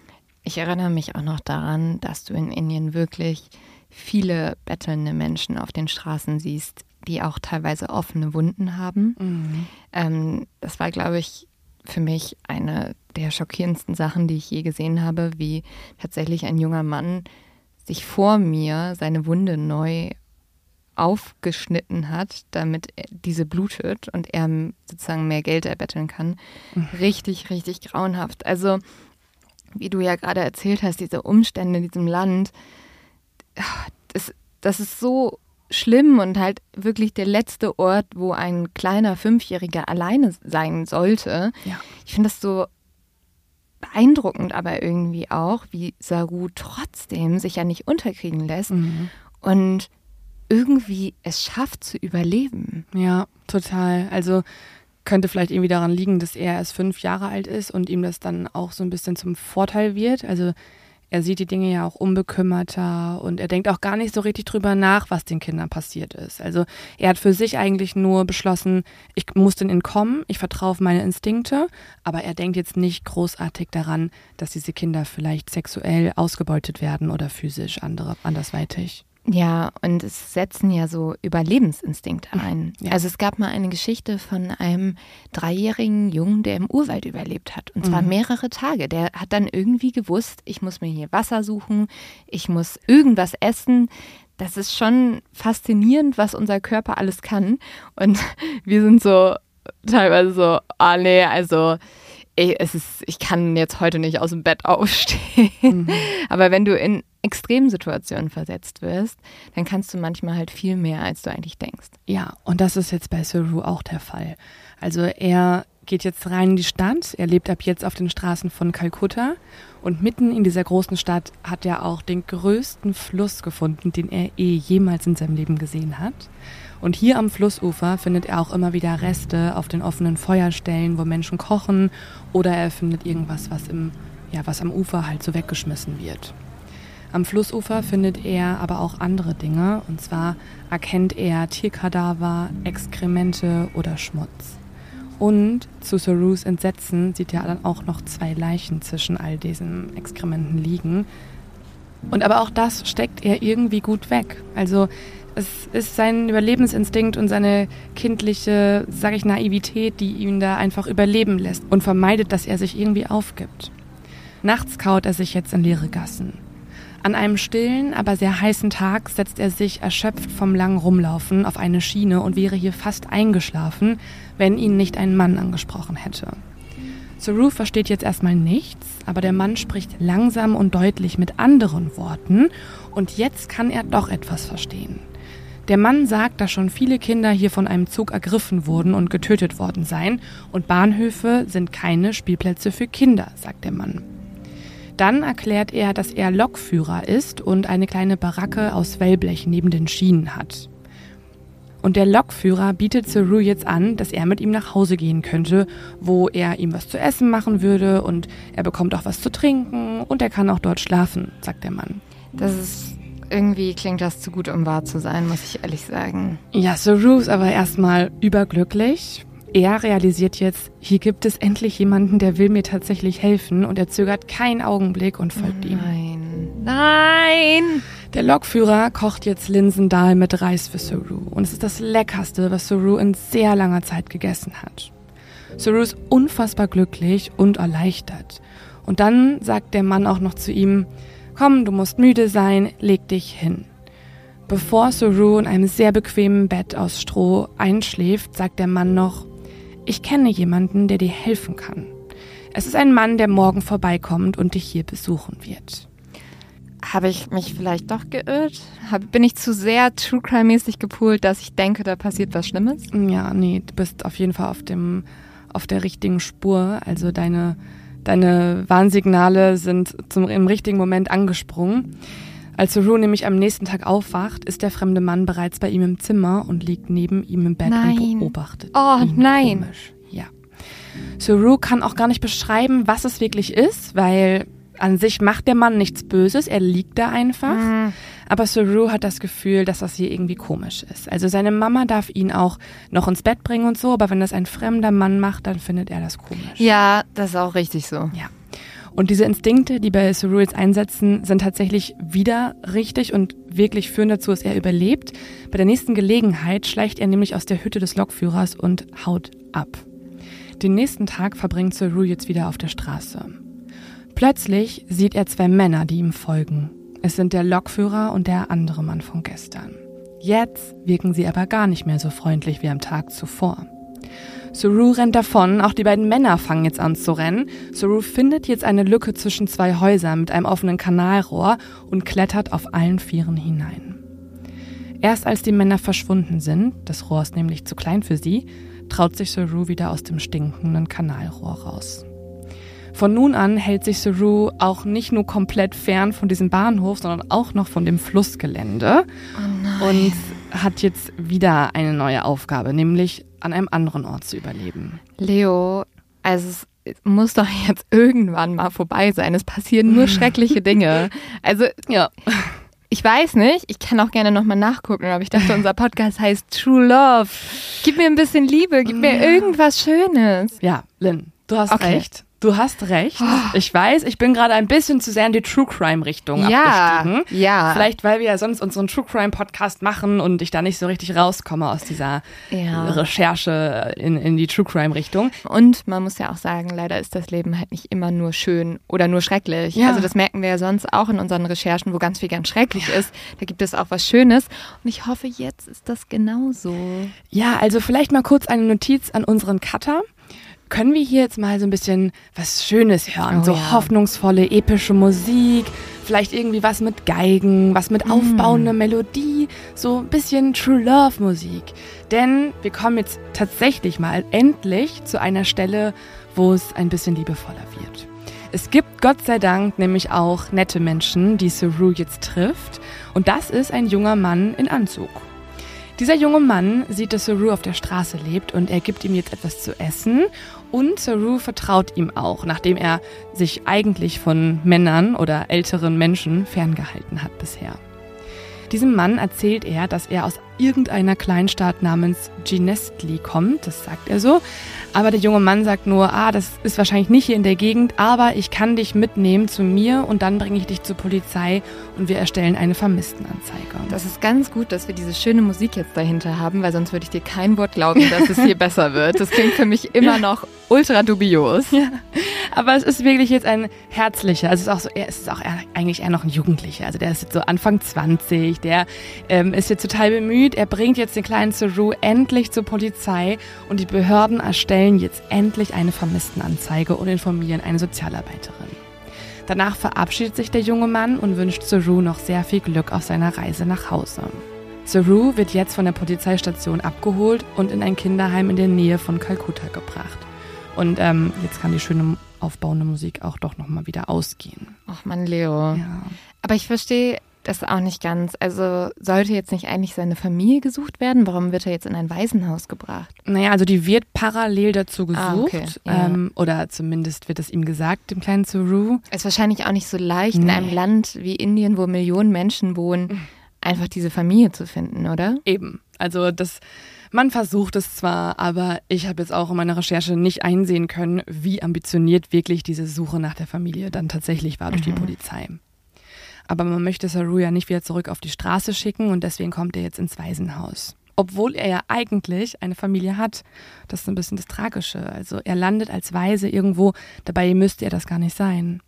ich erinnere mich auch noch daran, dass du in Indien wirklich viele bettelnde Menschen auf den Straßen siehst, die auch teilweise offene Wunden haben. Mhm. Ähm, das war, glaube ich, für mich eine der schockierendsten Sachen, die ich je gesehen habe, wie tatsächlich ein junger Mann sich vor mir seine Wunde neu aufgeschnitten hat, damit diese blutet und er sozusagen mehr Geld erbetteln kann. Mhm. Richtig, richtig grauenhaft. Also, wie du ja gerade erzählt hast, diese Umstände in diesem Land, das, das ist so schlimm und halt wirklich der letzte Ort, wo ein kleiner Fünfjähriger alleine sein sollte. Ja. Ich finde das so beeindruckend, aber irgendwie auch, wie Saroo trotzdem sich ja nicht unterkriegen lässt Mhm. und irgendwie es schafft zu überleben. Ja, total. Also könnte vielleicht irgendwie daran liegen, dass er erst fünf Jahre alt ist und ihm das dann auch so ein bisschen zum Vorteil wird. Also er sieht die Dinge ja auch unbekümmerter und er denkt auch gar nicht so richtig drüber nach, was den Kindern passiert ist. Also er hat für sich eigentlich nur beschlossen, ich muss denen entkommen, ich vertraue auf meine Instinkte, aber er denkt jetzt nicht großartig daran, dass diese Kinder vielleicht sexuell ausgebeutet werden oder physisch andere, andersweitig. Ja, und es setzen ja so Überlebensinstinkte ein. Ja. Also es gab mal eine Geschichte von einem dreijährigen Jungen, der im Urwald überlebt hat. Und zwar Mhm. mehrere Tage. Der hat dann irgendwie gewusst, ich muss mir hier Wasser suchen, ich muss irgendwas essen. Das ist schon faszinierend, was unser Körper alles kann. Und wir sind so teilweise so, ah nee, also ey, es ist, ich kann jetzt heute nicht aus dem Bett aufstehen. Mhm. Aber wenn du in Extremsituationen versetzt wirst, dann kannst du manchmal halt viel mehr, als du eigentlich denkst. Ja, und das ist jetzt bei Saroo auch der Fall. Also er geht jetzt rein in die Stadt, er lebt ab jetzt auf den Straßen von Kalkutta und mitten in dieser großen Stadt hat er auch den größten Fluss gefunden, den er eh jemals in seinem Leben gesehen hat. Und hier am Flussufer findet er auch immer wieder Reste auf den offenen Feuerstellen, wo Menschen kochen, oder er findet irgendwas, was im, ja, was am Ufer halt so weggeschmissen wird. Am Flussufer findet er aber auch andere Dinge. Und zwar erkennt er Tierkadaver, Exkremente oder Schmutz. Und zu Sarus Entsetzen sieht er dann auch noch zwei Leichen zwischen all diesen Exkrementen liegen. Und aber auch das steckt er irgendwie gut weg. Also es ist sein Überlebensinstinkt und seine kindliche, sag ich, Naivität, die ihn da einfach überleben lässt und vermeidet, dass er sich irgendwie aufgibt. Nachts kauert er sich jetzt in leere Gassen. An einem stillen, aber sehr heißen Tag setzt er sich erschöpft vom langen Rumlaufen auf eine Schiene und wäre hier fast eingeschlafen, wenn ihn nicht ein Mann angesprochen hätte. Saru versteht jetzt erstmal nichts, aber der Mann spricht langsam und deutlich mit anderen Worten und jetzt kann er doch etwas verstehen. Der Mann sagt, dass schon viele Kinder hier von einem Zug ergriffen wurden und getötet worden seien und Bahnhöfe sind keine Spielplätze für Kinder, sagt der Mann. Dann erklärt er, dass er Lokführer ist und eine kleine Baracke aus Wellblech neben den Schienen hat. Und der Lokführer bietet Saru jetzt an, dass er mit ihm nach Hause gehen könnte, wo er ihm was zu essen machen würde und er bekommt auch was zu trinken und er kann auch dort schlafen, sagt der Mann. Das ist, irgendwie klingt das zu gut, um wahr zu sein, muss ich ehrlich sagen. Ja, Saru ist aber erstmal überglücklich. Er realisiert jetzt, hier gibt es endlich jemanden, der will mir tatsächlich helfen und er zögert keinen Augenblick und folgt ihm. Nein, nein! Der Lokführer kocht jetzt Linsendahl mit Reis für Saru und es ist das Leckerste, was Saru in sehr langer Zeit gegessen hat. Saru ist unfassbar glücklich und erleichtert. Und dann sagt der Mann auch noch zu ihm, komm, du musst müde sein, leg dich hin. Bevor Saru in einem sehr bequemen Bett aus Stroh einschläft, sagt der Mann noch, ich kenne jemanden, der dir helfen kann. Es ist ein Mann, der morgen vorbeikommt und dich hier besuchen wird. Habe ich mich vielleicht doch geirrt? Hab, bin ich zu sehr True Crime-mäßig gepoolt, dass ich denke, da passiert was Schlimmes? Ja, nee, du bist auf jeden Fall auf dem, auf der richtigen Spur. Also deine, deine Warnsignale sind zum, im richtigen Moment angesprungen. Als Saru nämlich am nächsten Tag aufwacht, ist der fremde Mann bereits bei ihm im Zimmer und liegt neben ihm im Bett nein. und beobachtet Oh, ihn nein. komisch. Ja. Saru kann auch gar nicht beschreiben, was es wirklich ist, weil an sich macht der Mann nichts Böses, er liegt da einfach. Mhm. Aber Saru hat das Gefühl, dass das hier irgendwie komisch ist. Also seine Mama darf ihn auch noch ins Bett bringen und so, aber wenn das ein fremder Mann macht, dann findet er das komisch. Ja, das ist auch richtig so. Ja. Und diese Instinkte, die bei Saru jetzt einsetzen, sind tatsächlich wieder richtig und wirklich führen dazu, dass er überlebt. Bei der nächsten Gelegenheit schleicht er nämlich aus der Hütte des Lokführers und haut ab. Den nächsten Tag verbringt Saru jetzt wieder auf der Straße. Plötzlich sieht er zwei Männer, die ihm folgen. Es sind der Lokführer und der andere Mann von gestern. Jetzt wirken sie aber gar nicht mehr so freundlich wie am Tag zuvor. Saru rennt davon, auch die beiden Männer fangen jetzt an zu rennen. Saru findet jetzt eine Lücke zwischen zwei Häusern mit einem offenen Kanalrohr und klettert auf allen Vieren hinein. Erst als die Männer verschwunden sind, das Rohr ist nämlich zu klein für sie, traut sich Saru wieder aus dem stinkenden Kanalrohr raus. Von nun an hält sich Saru auch nicht nur komplett fern von diesem Bahnhof, sondern auch noch von dem Flussgelände. Oh nein. Und hat jetzt wieder eine neue Aufgabe, nämlich an einem anderen Ort zu überleben. Leo, also es muss doch jetzt irgendwann mal vorbei sein. Es passieren nur schreckliche Dinge. Also, ja. Ich weiß nicht, ich kann auch gerne nochmal nachgucken, aber ich dachte, unser Podcast heißt True Love. Gib mir ein bisschen Liebe, gib mir irgendwas Schönes. Ja, Lynn, du hast Okay. recht. Du hast recht. Ich weiß, ich bin gerade ein bisschen zu sehr in die True Crime Richtung Ja, abgestiegen. ja. Vielleicht, weil wir ja sonst unseren True Crime Podcast machen und ich da nicht so richtig rauskomme aus dieser Ja. Recherche in, in die True Crime Richtung. Und man muss ja auch sagen, leider ist das Leben halt nicht immer nur schön oder nur schrecklich. Ja. Also das merken wir ja sonst auch in unseren Recherchen, wo ganz viel ganz schrecklich ist. Da gibt es auch was Schönes. Und ich hoffe, jetzt ist das genauso. Ja, also vielleicht mal kurz eine Notiz an unseren Cutter. Können wir hier jetzt mal so ein bisschen was Schönes hören? Oh, so ja. hoffnungsvolle, epische Musik, vielleicht irgendwie was mit Geigen, was mit aufbauender Melodie, so ein bisschen True Love Musik. Denn wir kommen jetzt tatsächlich mal endlich zu einer Stelle, wo es ein bisschen liebevoller wird. Es gibt Gott sei Dank nämlich auch nette Menschen, die Saru jetzt trifft. Und das ist ein junger Mann in Anzug. Dieser junge Mann sieht, dass Saru auf der Straße lebt und er gibt ihm jetzt etwas zu essen. Und Saru vertraut ihm auch, nachdem er sich eigentlich von Männern oder älteren Menschen ferngehalten hat bisher. Diesem Mann erzählt er, dass er aus irgendeiner Kleinstadt namens Ginestli kommt, das sagt er so. Aber der junge Mann sagt nur, ah, das ist wahrscheinlich nicht hier in der Gegend, aber ich kann dich mitnehmen zu mir und dann bringe ich dich zur Polizei und wir erstellen eine Vermisstenanzeige. Das ist ganz gut, dass wir diese schöne Musik jetzt dahinter haben, weil sonst würde ich dir kein Wort glauben, dass es hier besser wird. Das klingt für mich immer noch ultra dubios. Ja, aber es ist wirklich jetzt ein herzlicher, also es ist auch so, er ist auch eher, eigentlich eher noch ein Jugendlicher, also der ist jetzt so Anfang zwanzig, der ähm, ist jetzt total bemüht, er bringt jetzt den kleinen Saru endlich zur Polizei und die Behörden erstellen jetzt endlich eine Vermisstenanzeige und informieren eine Sozialarbeiterin. Danach verabschiedet sich der junge Mann und wünscht Saru noch sehr viel Glück auf seiner Reise nach Hause. Saru wird jetzt von der Polizeistation abgeholt und in ein Kinderheim in der Nähe von Kalkutta gebracht. Und ähm, jetzt kann die schöne aufbauende Musik auch doch nochmal wieder ausgehen. Ach Mann, Leo. Ja. Aber ich verstehe das auch nicht ganz. Also sollte jetzt nicht eigentlich seine Familie gesucht werden? Warum wird er jetzt in ein Waisenhaus gebracht? Naja, also die wird parallel dazu gesucht. Ah, okay. Ja. ähm, oder zumindest wird es ihm gesagt, dem kleinen Saru. Ist wahrscheinlich auch nicht so leicht, Nee. in einem Land wie Indien, wo Millionen Menschen wohnen, einfach diese Familie zu finden, oder? Eben. Also das, man versucht es zwar, aber ich habe jetzt auch in meiner Recherche nicht einsehen können, wie ambitioniert wirklich diese Suche nach der Familie dann tatsächlich war durch die Polizei. Aber man möchte Saru ja nicht wieder zurück auf die Straße schicken und deswegen kommt er jetzt ins Waisenhaus. Obwohl er ja eigentlich eine Familie hat. Das ist ein bisschen das Tragische. Also er landet als Waise irgendwo, dabei müsste er das gar nicht sein.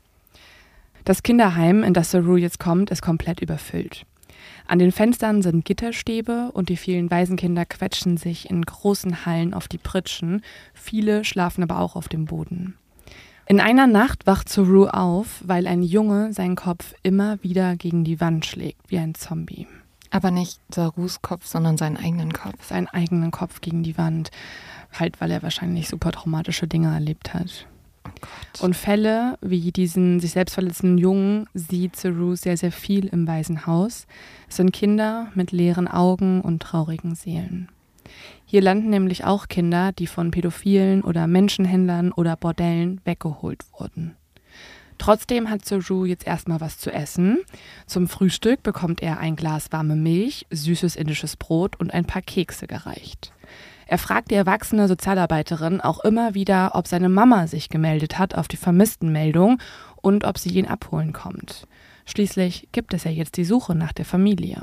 Das Kinderheim, in das Saru jetzt kommt, ist komplett überfüllt. An den Fenstern sind Gitterstäbe und die vielen Waisenkinder quetschen sich in großen Hallen auf die Pritschen. Viele schlafen aber auch auf dem Boden. In einer Nacht wacht Saru auf, weil ein Junge seinen Kopf immer wieder gegen die Wand schlägt, wie ein Zombie. Aber nicht Sarus Kopf, sondern seinen eigenen Kopf. Seinen eigenen Kopf gegen die Wand, halt weil er wahrscheinlich super traumatische Dinge erlebt hat. Oh Gott. Und Fälle wie diesen sich selbst verletzenden Jungen sieht Saru sehr, sehr viel im Waisenhaus. Es sind Kinder mit leeren Augen und traurigen Seelen. Hier landen nämlich auch Kinder, die von Pädophilen oder Menschenhändlern oder Bordellen weggeholt wurden. Trotzdem hat Saru jetzt erstmal was zu essen. Zum Frühstück bekommt er ein Glas warme Milch, süßes indisches Brot und ein paar Kekse gereicht. Er fragt die erwachsene Sozialarbeiterin auch immer wieder, ob seine Mama sich gemeldet hat auf die Vermisstenmeldung und ob sie ihn abholen kommt. Schließlich gibt es ja jetzt die Suche nach der Familie.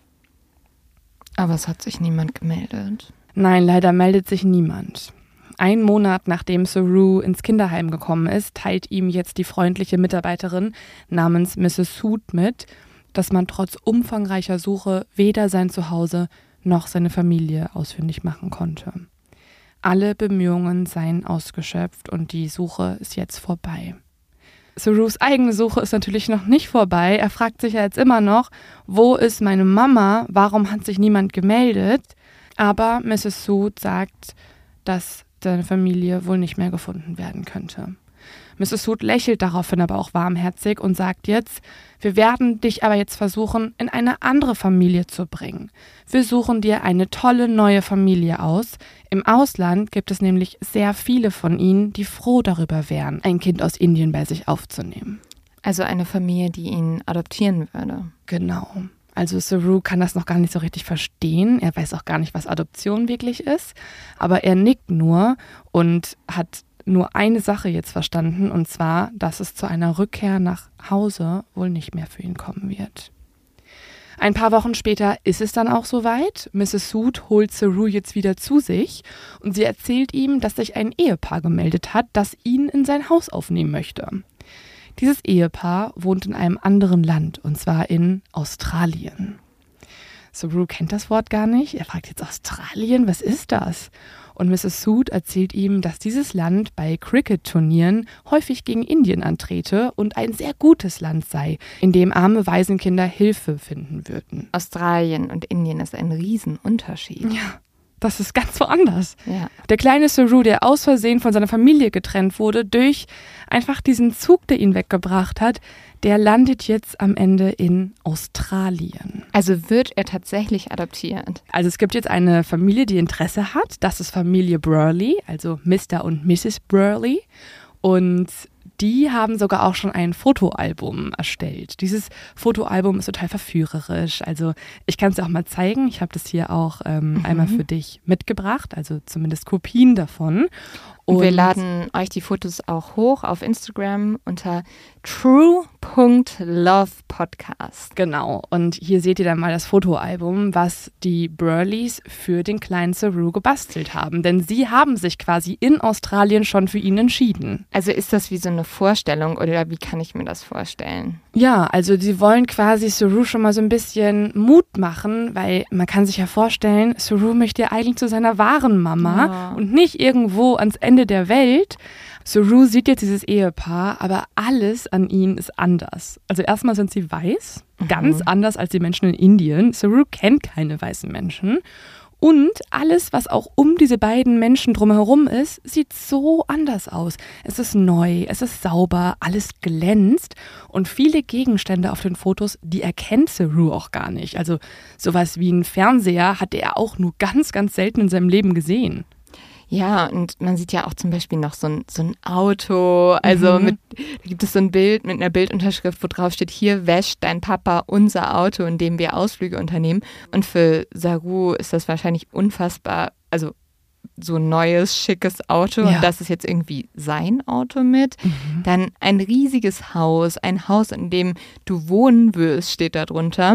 Aber es hat sich niemand gemeldet. Nein, leider meldet sich niemand. Ein Monat nachdem Saru ins Kinderheim gekommen ist, teilt ihm jetzt die freundliche Mitarbeiterin namens Misses Sood mit, dass man trotz umfangreicher Suche weder sein Zuhause noch seine Familie ausfindig machen konnte. Alle Bemühungen seien ausgeschöpft und die Suche ist jetzt vorbei. Sarus eigene Suche ist natürlich noch nicht vorbei. Er fragt sich ja jetzt immer noch, wo ist meine Mama? Warum hat sich niemand gemeldet? Aber Misses Sood sagt, dass seine Familie wohl nicht mehr gefunden werden könnte. Misses Sood lächelt daraufhin aber auch warmherzig und sagt jetzt, wir werden dich aber jetzt versuchen, in eine andere Familie zu bringen. Wir suchen dir eine tolle neue Familie aus. Im Ausland gibt es nämlich sehr viele von ihnen, die froh darüber wären, ein Kind aus Indien bei sich aufzunehmen. Also eine Familie, die ihn adoptieren würde. Genau. Also Saru kann das noch gar nicht so richtig verstehen. Er weiß auch gar nicht, was Adoption wirklich ist. Aber er nickt nur und hat nur eine Sache jetzt verstanden, und zwar, dass es zu einer Rückkehr nach Hause wohl nicht mehr für ihn kommen wird. Ein paar Wochen später ist es dann auch soweit. Misses Sood holt Saru jetzt wieder zu sich und sie erzählt ihm, dass sich ein Ehepaar gemeldet hat, das ihn in sein Haus aufnehmen möchte. Dieses Ehepaar wohnt in einem anderen Land, und zwar in Australien. Saru kennt das Wort gar nicht. Er fragt jetzt, Australien, was ist das? Und Misses Sood erzählt ihm, dass dieses Land bei Cricket-Turnieren häufig gegen Indien antrete und ein sehr gutes Land sei, in dem arme Waisenkinder Hilfe finden würden. Australien und Indien ist ein Riesenunterschied. Ja, das ist ganz woanders. Ja. Der kleine Saru, der aus Versehen von seiner Familie getrennt wurde durch einfach diesen Zug, der ihn weggebracht hat, der landet jetzt am Ende in Australien. Also wird er tatsächlich adoptiert? Also es gibt jetzt eine Familie, die Interesse hat. Das ist Familie Burley, also Mister und Misses Burley. Und die haben sogar auch schon ein Fotoalbum erstellt. Dieses Fotoalbum ist total verführerisch. Also ich kann es dir auch mal zeigen. Ich habe das hier auch ähm, mhm. einmal für dich mitgebracht, also zumindest Kopien davon. Und, Und wir laden euch die Fotos auch hoch auf Instagram unter true Punkt love podcast. Genau. Und hier seht ihr dann mal das Fotoalbum, was die Burleys für den kleinen Saru gebastelt haben. Denn sie haben sich quasi in Australien schon für ihn entschieden. Also ist das wie so eine Vorstellung oder wie kann ich mir das vorstellen? Ja, also sie wollen quasi Saru schon mal so ein bisschen Mut machen, weil man kann sich ja vorstellen, Saru möchte ja eigentlich zu seiner wahren Mama ja. und nicht irgendwo ans Ende der Welt. Saru sieht jetzt dieses Ehepaar, aber alles an ihnen ist anders. Also erstmal sind sie weiß, mhm. ganz anders als die Menschen in Indien. Saru kennt keine weißen Menschen. Und alles, was auch um diese beiden Menschen drumherum ist, sieht so anders aus. Es ist neu, es ist sauber, alles glänzt und viele Gegenstände auf den Fotos, die erkennt Saru auch gar nicht. Also sowas wie ein Fernseher hat er auch nur ganz, ganz selten in seinem Leben gesehen. Ja, und man sieht ja auch zum Beispiel noch so ein, so ein Auto, also mhm. mit, da gibt es so ein Bild mit einer Bildunterschrift, wo drauf steht, hier wäscht dein Papa unser Auto, in dem wir Ausflüge unternehmen. Und für Saru ist das wahrscheinlich unfassbar, also so ein neues, schickes Auto ja. und das ist jetzt irgendwie sein Auto mit. Mhm. Dann ein riesiges Haus, ein Haus, in dem du wohnen wirst, steht da drunter.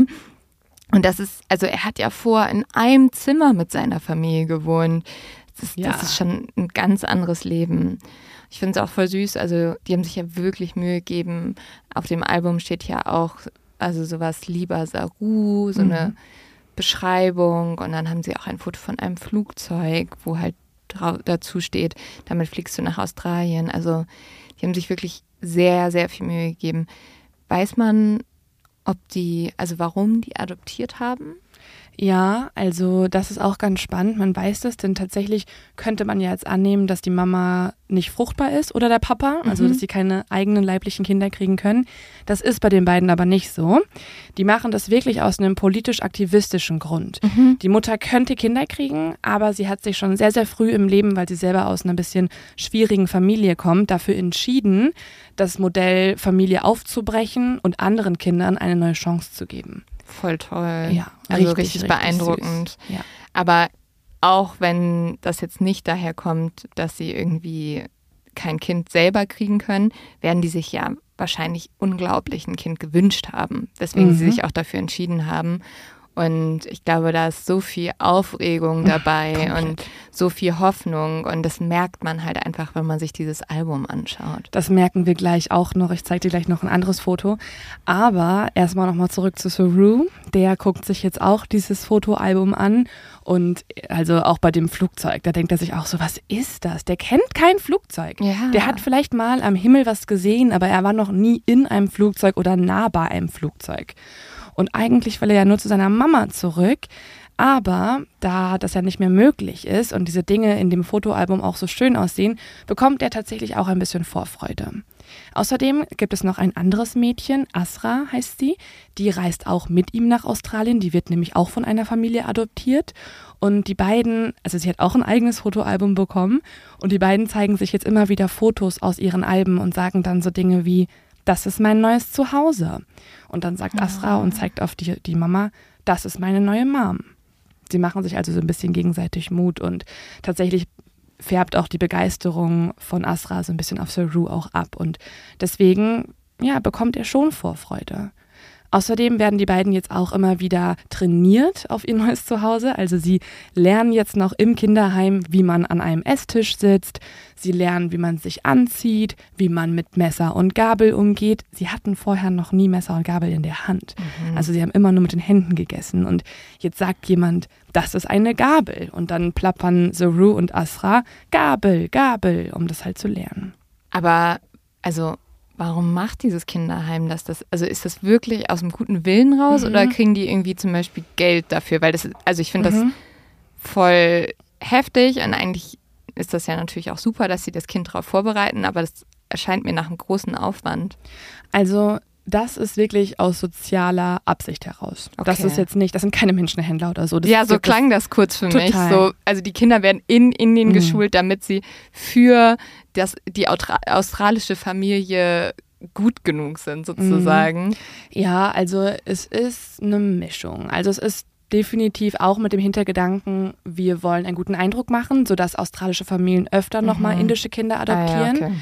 Und das ist, also er hat ja vor in einem Zimmer mit seiner Familie gewohnt. Das ist, ja. das ist schon ein ganz anderes Leben. Ich finde es auch voll süß. Also die haben sich ja wirklich Mühe gegeben. Auf dem Album steht ja auch also sowas lieber Saru, so mhm. eine Beschreibung. Und dann haben sie auch ein Foto von einem Flugzeug, wo halt drau- dazu steht, damit fliegst du nach Australien. Also die haben sich wirklich sehr, sehr viel Mühe gegeben. Weiß man, ob die, also warum die adoptiert haben? Ja, also das ist auch ganz spannend. Man weiß das, denn tatsächlich könnte man ja jetzt annehmen, dass die Mama nicht fruchtbar ist oder der Papa, also mhm. dass sie keine eigenen leiblichen Kinder kriegen können. Das ist bei den beiden aber nicht so. Die machen das wirklich aus einem politisch-aktivistischen Grund. Mhm. Die Mutter könnte Kinder kriegen, aber sie hat sich schon sehr, sehr früh im Leben, weil sie selber aus einer bisschen schwierigen Familie kommt, dafür entschieden, das Modell Familie aufzubrechen und anderen Kindern eine neue Chance zu geben. Voll toll. Ja, also richtig, richtig, richtig beeindruckend. Ja. Aber auch wenn das jetzt nicht daher kommt, dass sie irgendwie kein Kind selber kriegen können, werden die sich ja wahrscheinlich unglaublich ein Kind gewünscht haben, weswegen mhm. sie sich auch dafür entschieden haben. Und ich glaube, da ist so viel Aufregung dabei Ach, und so viel Hoffnung. Und das merkt man halt einfach, wenn man sich dieses Album anschaut. Das merken wir gleich auch noch. Ich zeige dir gleich noch ein anderes Foto. Aber erstmal nochmal zurück zu Saru. Der guckt sich jetzt auch dieses Fotoalbum an. Und also auch bei dem Flugzeug, da denkt er sich auch so, was ist das? Der kennt kein Flugzeug. Ja. Der hat vielleicht mal am Himmel was gesehen, aber er war noch nie in einem Flugzeug oder nah bei einem Flugzeug. Und eigentlich will er ja nur zu seiner Mama zurück, aber da das ja nicht mehr möglich ist und diese Dinge in dem Fotoalbum auch so schön aussehen, bekommt er tatsächlich auch ein bisschen Vorfreude. Außerdem gibt es noch ein anderes Mädchen, Asra heißt sie, die reist auch mit ihm nach Australien, die wird nämlich auch von einer Familie adoptiert und die beiden, also sie hat auch ein eigenes Fotoalbum bekommen und die beiden zeigen sich jetzt immer wieder Fotos aus ihren Alben und sagen dann so Dinge wie, das ist mein neues Zuhause. Und dann sagt Asra und zeigt auf die, die Mama, das ist meine neue Mom. Sie machen sich also so ein bisschen gegenseitig Mut und tatsächlich färbt auch die Begeisterung von Asra so ein bisschen auf Saru auch ab. Und deswegen, ja, bekommt er schon Vorfreude. Außerdem werden die beiden jetzt auch immer wieder trainiert auf ihr neues Zuhause. Also sie lernen jetzt noch im Kinderheim, wie man an einem Esstisch sitzt. Sie lernen, wie man sich anzieht, wie man mit Messer und Gabel umgeht. Sie hatten vorher noch nie Messer und Gabel in der Hand. Mhm. Also sie haben immer nur mit den Händen gegessen. Und jetzt sagt jemand, das ist eine Gabel. Und dann plappern Saru und Asra, Gabel, Gabel, um das halt zu lernen. Aber, also... Warum macht dieses Kinderheim das? das? Also ist das wirklich aus einem guten Willen raus mhm. oder kriegen die irgendwie zum Beispiel Geld dafür? Weil das, also ich finde mhm. das voll heftig und eigentlich ist das ja natürlich auch super, dass sie das Kind darauf vorbereiten, aber das erscheint mir nach einem großen Aufwand. Also das ist wirklich aus sozialer Absicht heraus. Okay. Das ist jetzt nicht, das sind keine Menschenhändler oder so. Das ja, ist so klang das kurz für mich. total. So, also die Kinder werden in Indien Mhm. geschult, damit sie für das, die Austra- australische Familie gut genug sind, sozusagen. Ja, also es ist eine Mischung. Also es ist definitiv auch mit dem Hintergedanken, wir wollen einen guten Eindruck machen, sodass australische Familien öfter Mhm. nochmal indische Kinder adoptieren. Ah, ja, okay.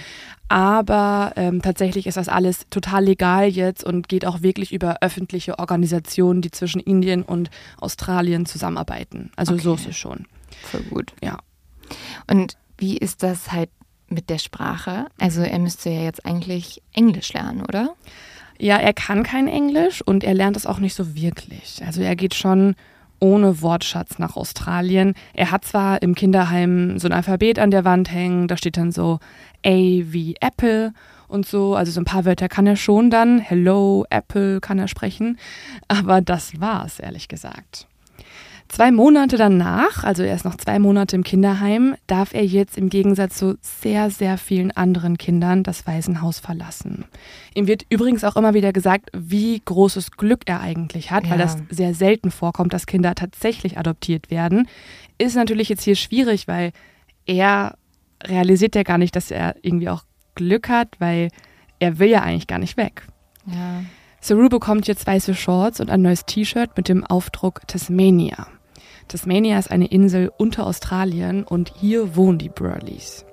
Aber ähm, tatsächlich ist das alles total legal jetzt und geht auch wirklich über öffentliche Organisationen, die zwischen Indien und Australien zusammenarbeiten. Also Okay. so ist es schon. Voll gut. Ja. Und wie ist das halt mit der Sprache? Also er müsste ja jetzt eigentlich Englisch lernen, oder? Ja, er kann kein Englisch und er lernt es auch nicht so wirklich. Also er geht schon ohne Wortschatz nach Australien. Er hat zwar im Kinderheim so ein Alphabet an der Wand hängen, da steht dann so A wie Apple und so. Also so ein paar Wörter kann er schon dann. Hello, Apple kann er sprechen. Aber das war's, ehrlich gesagt. Zwei Monate danach, also er ist noch zwei Monate im Kinderheim, darf er jetzt im Gegensatz zu sehr, sehr vielen anderen Kindern das Waisenhaus verlassen. Ihm wird übrigens auch immer wieder gesagt, wie großes Glück er eigentlich hat, weil Ja. das sehr selten vorkommt, dass Kinder tatsächlich adoptiert werden. Ist natürlich jetzt hier schwierig, weil er realisiert ja gar nicht, dass er irgendwie auch Glück hat, weil er will ja eigentlich gar nicht weg. Ja. Saru bekommt jetzt weiße Shorts und ein neues T-Shirt mit dem Aufdruck Tasmania. Tasmania ist eine Insel unter Australien und hier wohnen die Burleys.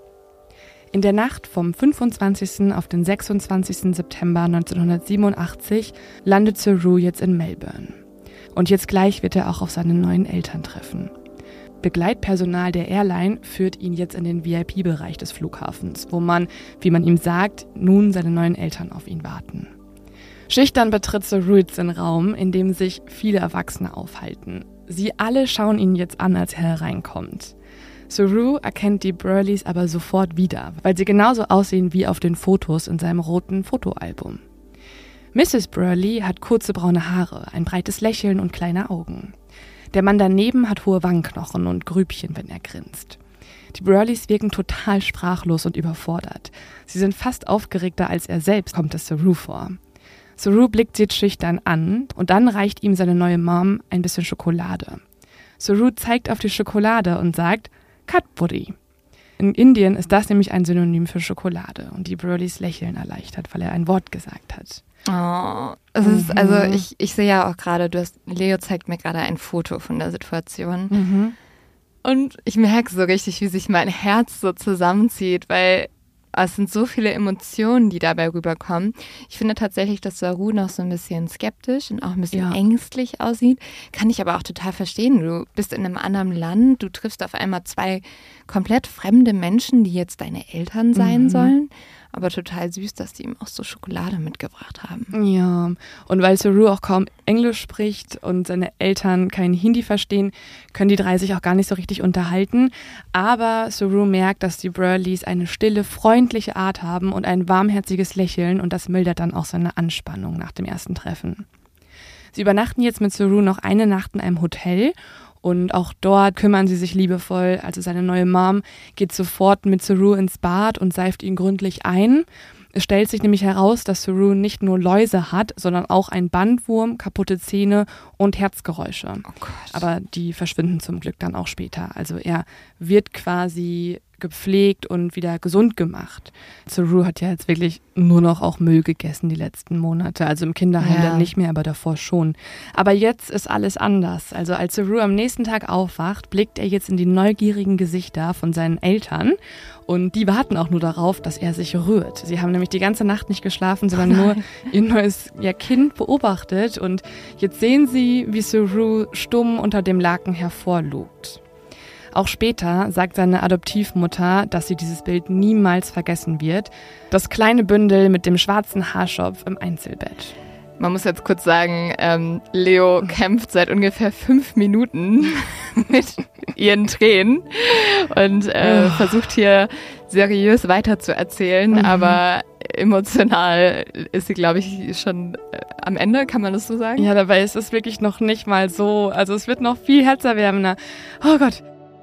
In der Nacht vom fünfundzwanzigsten auf den sechsundzwanzigsten September neunzehnhundertsiebenundachtzig landet Saru jetzt in Melbourne. Und jetzt gleich wird er auch auf seine neuen Eltern treffen. Begleitpersonal der Airline führt ihn jetzt in den V I P-Bereich des Flughafens, wo man, wie man ihm sagt, nun seine neuen Eltern auf ihn warten. Schüchtern betritt Saru jetzt den Raum, in dem sich viele Erwachsene aufhalten. Sie alle schauen ihn jetzt an, als er hereinkommt. Saru erkennt die Burleys aber sofort wieder, weil sie genauso aussehen wie auf den Fotos in seinem roten Fotoalbum. Misses Burley hat kurze braune Haare, ein breites Lächeln und kleine Augen. Der Mann daneben hat hohe Wangenknochen und Grübchen, wenn er grinst. Die Burleys wirken total sprachlos und überfordert. Sie sind fast aufgeregter als er selbst, kommt es Saru vor. Saru blickt sie jetzt schüchtern an und dann reicht ihm seine neue Mom ein bisschen Schokolade. Saru zeigt auf die Schokolade und sagt, Cadbury. In Indien ist das nämlich ein Synonym für Schokolade und die Burleys lächeln erleichtert, weil er ein Wort gesagt hat. Oh, es ist, also ich, ich sehe ja auch gerade, du hast, Leo zeigt mir gerade ein Foto von der Situation. Mhm. Und ich merke so richtig, wie sich mein Herz so zusammenzieht, weil es sind so viele Emotionen, die dabei rüberkommen. Ich finde tatsächlich, dass Saru noch so ein bisschen skeptisch und auch ein bisschen Ja. ängstlich aussieht. Kann ich aber auch total verstehen. Du bist in einem anderen Land, du triffst auf einmal zwei komplett fremde Menschen, die jetzt deine Eltern sein Mhm. sollen. Aber total süß, dass die ihm auch so Schokolade mitgebracht haben. Ja, und weil Saru auch kaum Englisch spricht und seine Eltern kein Hindi verstehen, können die drei sich auch gar nicht so richtig unterhalten. Aber Saru merkt, dass die Burleys eine stille, freundliche Art haben und ein warmherziges Lächeln und das mildert dann auch seine Anspannung nach dem ersten Treffen. Sie übernachten jetzt mit Saru noch eine Nacht in einem Hotel und auch dort kümmern sie sich liebevoll. Also seine neue Mom geht sofort mit Saru ins Bad und seift ihn gründlich ein. Es stellt sich nämlich heraus, dass Saru nicht nur Läuse hat, sondern auch einen Bandwurm, kaputte Zähne und Herzgeräusche. Oh Gott. Aber die verschwinden zum Glück dann auch später. Also er wird quasi gepflegt und wieder gesund gemacht. Saru hat ja jetzt wirklich nur noch auch Müll gegessen die letzten Monate. Also im Kinderheim Ja. dann nicht mehr, aber davor schon. Aber jetzt ist alles anders. Also als Saru am nächsten Tag aufwacht, blickt er jetzt in die neugierigen Gesichter von seinen Eltern und die warten auch nur darauf, dass er sich rührt. Sie haben nämlich die ganze Nacht nicht geschlafen, sondern nur ihr neues ja, Kind beobachtet und jetzt sehen sie, wie Saru stumm unter dem Laken hervorlugt. Auch später sagt seine Adoptivmutter, dass sie dieses Bild niemals vergessen wird. Das kleine Bündel mit dem schwarzen Haarschopf im Einzelbett. Man muss jetzt kurz sagen, ähm, Leo kämpft seit ungefähr fünf Minuten mit ihren Tränen und äh, Oh. versucht hier seriös weiterzuerzählen, Mhm. aber emotional ist sie, glaube ich, schon äh, am Ende, kann man das so sagen? Ja, dabei ist es wirklich noch nicht mal so. Also es wird noch viel herzerwärmender. Oh Gott.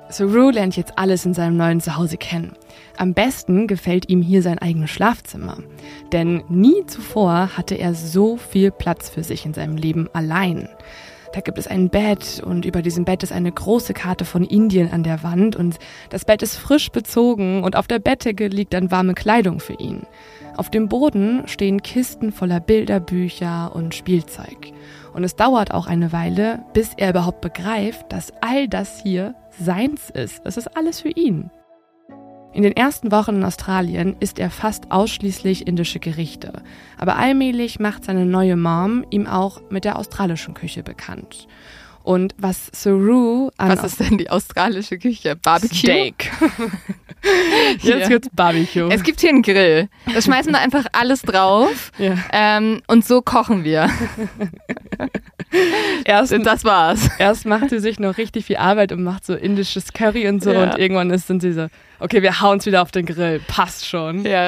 Saru lernt jetzt alles in seinem neuen Zuhause kennen. Am besten gefällt ihm hier sein eigenes Schlafzimmer. Denn nie zuvor hatte er so viel Platz für sich in seinem Leben allein. Da gibt es ein Bett und über diesem Bett ist eine große Karte von Indien an der Wand und das Bett ist frisch bezogen und auf der Bettdecke liegt dann warme Kleidung für ihn. Auf dem Boden stehen Kisten voller Bilderbücher und Spielzeug. Und es dauert auch eine Weile, bis er überhaupt begreift, dass all das hier seins ist. Es ist alles für ihn. In den ersten Wochen in Australien isst er fast ausschließlich indische Gerichte. Aber allmählich macht seine neue Mom ihm auch mit der australischen Küche bekannt. Und was Saru an... Was ist denn die australische Küche? Barbecue? Steak. Jetzt gibt's Barbecue. Es gibt hier einen Grill. Da schmeißen wir einfach alles drauf. Ja. Ähm, und so kochen wir. Erst, das war's. Erst macht sie sich noch richtig viel Arbeit und macht so indisches Curry und so. Ja. Und irgendwann ist, sind sie so, okay, wir hauen's wieder auf den Grill. Passt schon. Ja.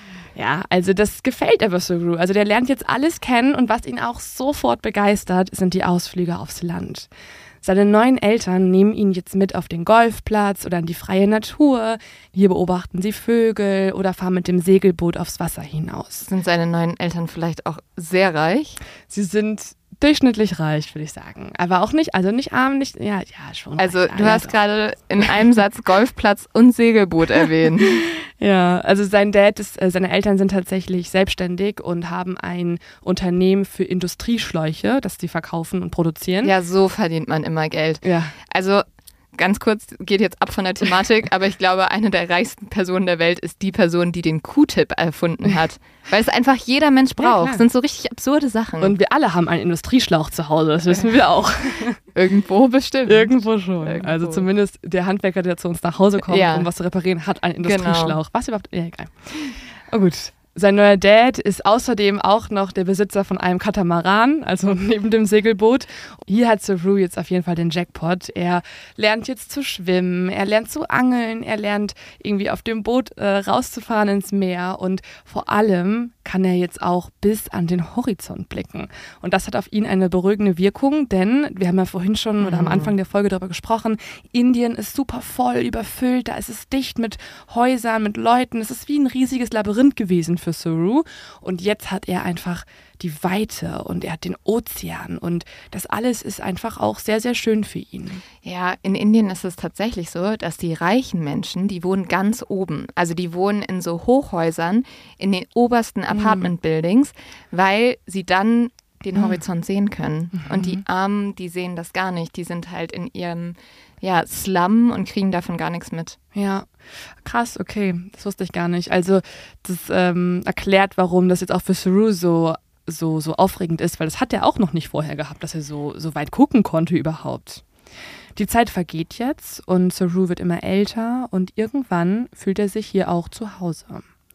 Ja, also das gefällt aber Saru. Also der lernt jetzt alles kennen und was ihn auch sofort begeistert, sind die Ausflüge aufs Land. Seine neuen Eltern nehmen ihn jetzt mit auf den Golfplatz oder in die freie Natur. Hier beobachten sie Vögel oder fahren mit dem Segelboot aufs Wasser hinaus. Sind seine neuen Eltern vielleicht auch sehr reich? Sie sind durchschnittlich reich, würde ich sagen. Aber auch nicht, also nicht arm, nicht, ja, ja, schon. Also reich, du ja, hast doch. gerade in einem Satz Golfplatz und Segelboot erwähnt. Ja, also sein Dad ist, äh, seine Eltern sind tatsächlich selbstständig und haben ein Unternehmen für Industrieschläuche, das sie verkaufen und produzieren. Ja, so verdient man immer Geld. Ja. Also ganz kurz, geht jetzt ab von der Thematik, aber ich glaube, eine der reichsten Personen der Welt ist die Person, die den Q-Tip erfunden hat. Weil es einfach jeder Mensch braucht. Ja, das sind so richtig absurde Sachen. Und wir alle haben einen Industrieschlauch zu Hause, das wissen wir auch. Irgendwo bestimmt. Irgendwo schon. Irgendwo. Also zumindest der Handwerker, der zu uns nach Hause kommt, Ja. um was zu reparieren, hat einen Industrieschlauch. Genau. Was überhaupt? Ja, egal. Oh gut. Sein neuer Dad ist außerdem auch noch der Besitzer von einem Katamaran, also neben dem Segelboot. Hier hat Saru jetzt auf jeden Fall den Jackpot. Er lernt jetzt zu schwimmen, er lernt zu angeln, er lernt irgendwie auf dem Boot äh, rauszufahren ins Meer und vor allem kann er jetzt auch bis an den Horizont blicken. Und das hat auf ihn eine beruhigende Wirkung, denn wir haben ja vorhin schon oder am Anfang der Folge darüber gesprochen, Indien ist super voll, überfüllt, da ist es dicht mit Häusern, mit Leuten. Es ist wie ein riesiges Labyrinth gewesen für Saru. Und jetzt hat er einfach die Weite und er hat den Ozean und das alles ist einfach auch sehr, sehr schön für ihn. Ja, in Indien ist es tatsächlich so, dass die reichen Menschen, die wohnen ganz oben. Also die wohnen in so Hochhäusern, in den obersten Apartment-Buildings, weil sie dann den Horizont sehen können. Mhm. Und die Armen, die sehen das gar nicht. Die sind halt in ihrem ja, Slum und kriegen davon gar nichts mit. Ja, krass, okay, das wusste ich gar nicht. Also das ähm, erklärt, warum das jetzt auch für Saru so so, so aufregend ist, weil das hat er auch noch nicht vorher gehabt, dass er so, so weit gucken konnte überhaupt. Die Zeit vergeht jetzt und Saru wird immer älter und irgendwann fühlt er sich hier auch zu Hause.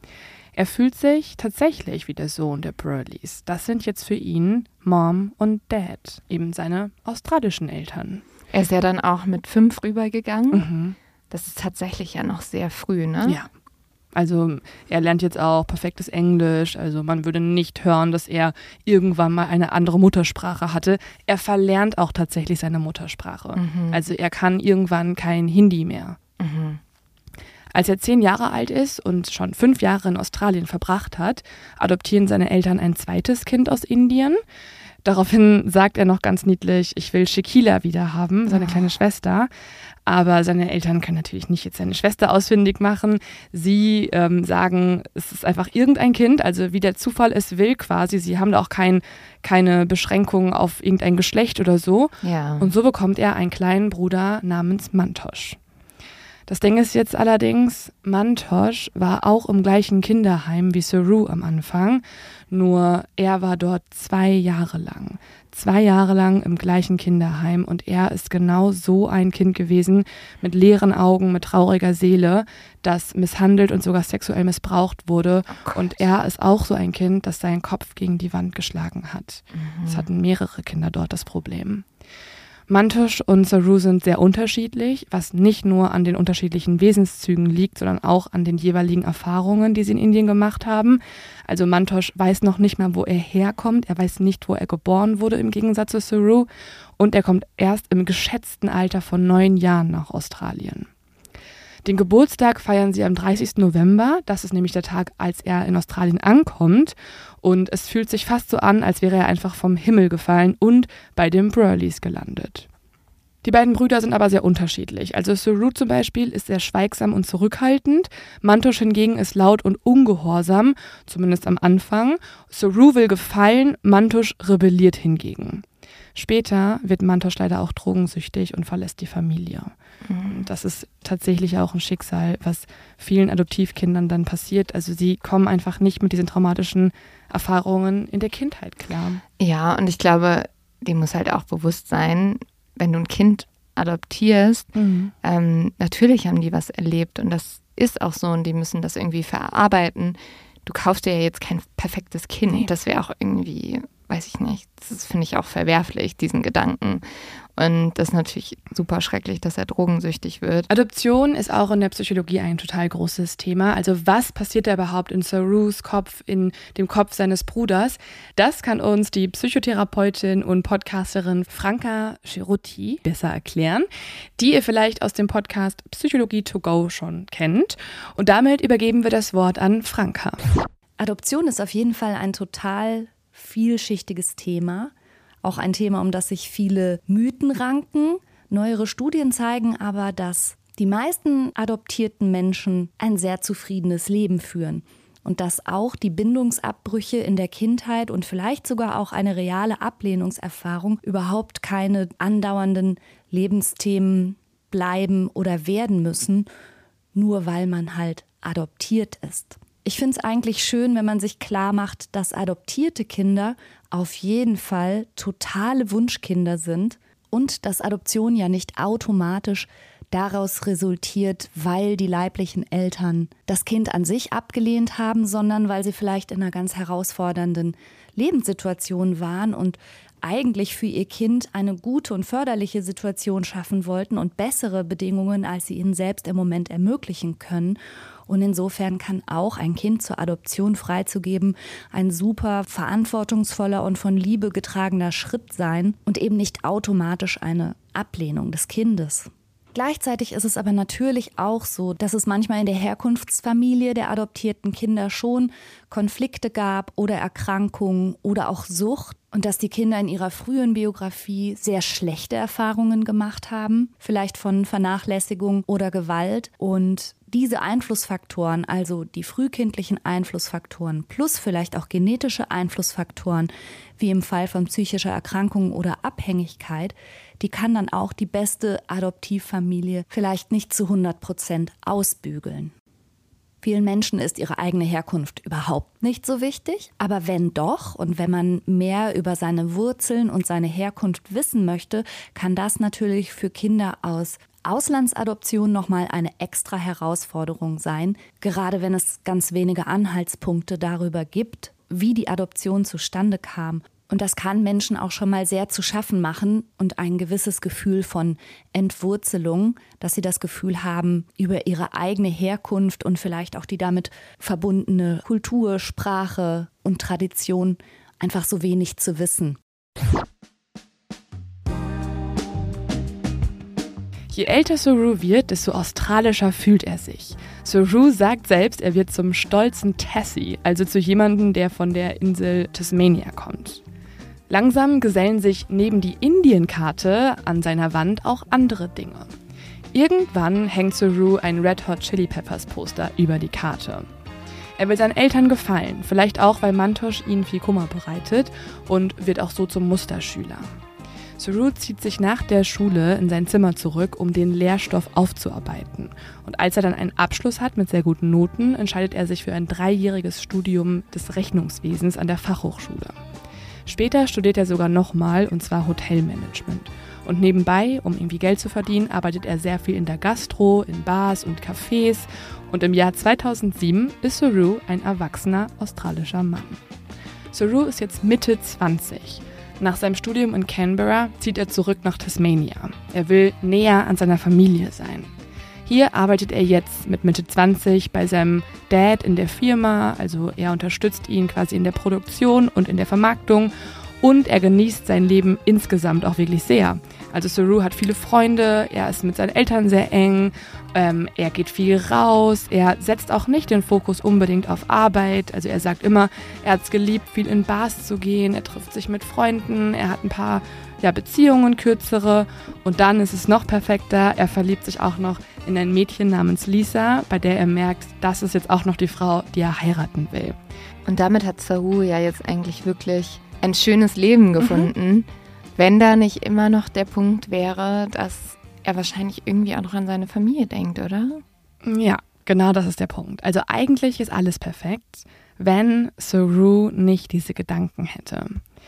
Er fühlt sich tatsächlich wie der Sohn der Burleys. Das sind jetzt für ihn Mom und Dad, eben seine australischen Eltern. Er ist ja dann auch mit fünf rübergegangen. Mhm. Das ist tatsächlich ja noch sehr früh, ne? Ja. Also er lernt jetzt auch perfektes Englisch, also man würde nicht hören, dass er irgendwann mal eine andere Muttersprache hatte. Er verlernt auch tatsächlich seine Muttersprache. Mhm. Also er kann irgendwann kein Hindi mehr. Mhm. Als er zehn Jahre alt ist und schon fünf Jahre in Australien verbracht hat, adoptieren seine Eltern ein zweites Kind aus Indien. Daraufhin sagt er noch ganz niedlich, ich will Shakila wieder haben, seine kleine Schwester. Aber seine Eltern können natürlich nicht jetzt seine Schwester ausfindig machen. Sie ähm, sagen, es ist einfach irgendein Kind, also wie der Zufall es will quasi. Sie haben da auch kein, keine Beschränkung auf irgendein Geschlecht oder so. Ja. Und so bekommt er einen kleinen Bruder namens Mantosh. Das Ding ist jetzt allerdings, Mantosh war auch im gleichen Kinderheim wie Saru am Anfang, nur er war dort zwei Jahre lang. Zwei Jahre lang im gleichen Kinderheim und er ist genau so ein Kind gewesen, mit leeren Augen, mit trauriger Seele, das misshandelt und sogar sexuell missbraucht wurde. Oh und er ist auch so ein Kind, das seinen Kopf gegen die Wand geschlagen hat. Es mhm. hatten mehrere Kinder dort das Problem. Mantosh und Saru sind sehr unterschiedlich, was nicht nur an den unterschiedlichen Wesenszügen liegt, sondern auch an den jeweiligen Erfahrungen, die sie in Indien gemacht haben. Also Mantosh weiß noch nicht mal, wo er herkommt. Er weiß nicht, wo er geboren wurde, im Gegensatz zu Saru. Und er kommt erst im geschätzten Alter von neun Jahren nach Australien. Den Geburtstag feiern sie am dreißigsten November. Das ist nämlich der Tag, als er in Australien ankommt. Und es fühlt sich fast so an, als wäre er einfach vom Himmel gefallen und bei den Burleys gelandet. Die beiden Brüder sind aber sehr unterschiedlich. Also Saru zum Beispiel ist sehr schweigsam und zurückhaltend. Mantosh hingegen ist laut und ungehorsam, zumindest am Anfang. Saru will gefallen, Mantosh rebelliert hingegen. Später wird Mantosh leider auch drogensüchtig und verlässt die Familie. Mhm. Das ist tatsächlich auch ein Schicksal, was vielen Adoptivkindern dann passiert. Also sie kommen einfach nicht mit diesen traumatischen Erfahrungen in der Kindheit klar. Ja, und ich glaube, dem muss halt auch bewusst sein, wenn du ein Kind adoptierst, mhm. ähm, natürlich haben die was erlebt und das ist auch so und die müssen das irgendwie verarbeiten. Du kaufst dir ja jetzt kein perfektes Kind. Nee. Das wäre auch irgendwie, weiß ich nicht, das finde ich auch verwerflich, diesen Gedanken. Und das ist natürlich super schrecklich, dass er drogensüchtig wird. Adoption ist auch in der Psychologie ein total großes Thema. Also was passiert da überhaupt in Sarus Kopf, in dem Kopf seines Bruders? Das kann uns die Psychotherapeutin und Podcasterin Franca Cerutti besser erklären, die ihr vielleicht aus dem Podcast Psychologie to go schon kennt. Und damit übergeben wir das Wort an Franca. Adoption ist auf jeden Fall ein total vielschichtiges Thema. Auch ein Thema, um das sich viele Mythen ranken. Neuere Studien zeigen aber, dass die meisten adoptierten Menschen ein sehr zufriedenes Leben führen. Und dass auch die Bindungsabbrüche in der Kindheit und vielleicht sogar auch eine reale Ablehnungserfahrung überhaupt keine andauernden Lebensthemen bleiben oder werden müssen, nur weil man halt adoptiert ist. Ich finde es eigentlich schön, wenn man sich klar macht, dass adoptierte Kinder auf jeden Fall totale Wunschkinder sind und dass Adoption ja nicht automatisch daraus resultiert, weil die leiblichen Eltern das Kind an sich abgelehnt haben, sondern weil sie vielleicht in einer ganz herausfordernden Lebenssituation waren und eigentlich für ihr Kind eine gute und förderliche Situation schaffen wollten und bessere Bedingungen, als sie ihnen selbst im Moment ermöglichen können. Und insofern kann auch ein Kind zur Adoption freizugeben ein super verantwortungsvoller und von Liebe getragener Schritt sein und eben nicht automatisch eine Ablehnung des Kindes. Gleichzeitig ist es aber natürlich auch so, dass es manchmal in der Herkunftsfamilie der adoptierten Kinder schon Konflikte gab oder Erkrankungen oder auch Sucht und dass die Kinder in ihrer frühen Biografie sehr schlechte Erfahrungen gemacht haben, vielleicht von Vernachlässigung oder Gewalt. Und diese Einflussfaktoren, also die frühkindlichen Einflussfaktoren plus vielleicht auch genetische Einflussfaktoren, wie im Fall von psychischer Erkrankung oder Abhängigkeit, die kann dann auch die beste Adoptivfamilie vielleicht nicht zu hundert Prozent ausbügeln. Vielen Menschen ist ihre eigene Herkunft überhaupt nicht so wichtig, aber wenn doch und wenn man mehr über seine Wurzeln und seine Herkunft wissen möchte, kann das natürlich für Kinder aus Auslandsadoption nochmal eine extra Herausforderung sein, gerade wenn es ganz wenige Anhaltspunkte darüber gibt, wie die Adoption zustande kam. Und das kann Menschen auch schon mal sehr zu schaffen machen und ein gewisses Gefühl von Entwurzelung, dass sie das Gefühl haben, über ihre eigene Herkunft und vielleicht auch die damit verbundene Kultur, Sprache und Tradition einfach so wenig zu wissen. Je älter Saru wird, desto australischer fühlt er sich. Saru sagt selbst, er wird zum stolzen Tassie, also zu jemandem, der von der Insel Tasmania kommt. Langsam gesellen sich neben die Indienkarte an seiner Wand auch andere Dinge. Irgendwann hängt Saru ein Red Hot Chili Peppers Poster über die Karte. Er will seinen Eltern gefallen, vielleicht auch, weil Mantosh ihnen viel Kummer bereitet und wird auch so zum Musterschüler. Saru zieht sich nach der Schule in sein Zimmer zurück, um den Lehrstoff aufzuarbeiten. Und als er dann einen Abschluss hat mit sehr guten Noten, entscheidet er sich für ein dreijähriges Studium des Rechnungswesens an der Fachhochschule. Später studiert er sogar nochmal, und zwar Hotelmanagement. Und nebenbei, um irgendwie Geld zu verdienen, arbeitet er sehr viel in der Gastro, in Bars und Cafés. Und im Jahr zweitausendsieben ist Saru ein erwachsener australischer Mann. Saru ist jetzt Mitte zwanzig. Nach seinem Studium in Canberra zieht er zurück nach Tasmania. Er will näher an seiner Familie sein. Hier arbeitet er jetzt mit Mitte zwanzig bei seinem Dad in der Firma, also er unterstützt ihn quasi in der Produktion und in der Vermarktung und er genießt sein Leben insgesamt auch wirklich sehr. Also Saru hat viele Freunde, er ist mit seinen Eltern sehr eng, ähm, er geht viel raus, er setzt auch nicht den Fokus unbedingt auf Arbeit. Also er sagt immer, er hat es geliebt, viel in Bars zu gehen, er trifft sich mit Freunden, er hat ein paar ja, Beziehungen, kürzere und dann ist es noch perfekter, er verliebt sich auch noch in ein Mädchen namens Lisa, bei der er merkt, das ist jetzt auch noch die Frau, die er heiraten will. Und damit hat Saru ja jetzt eigentlich wirklich ein schönes Leben gefunden, mhm. wenn da nicht immer noch der Punkt wäre, dass er wahrscheinlich irgendwie auch noch an seine Familie denkt, oder? Ja, genau das ist der Punkt. Also eigentlich ist alles perfekt, wenn Saru nicht diese Gedanken hätte.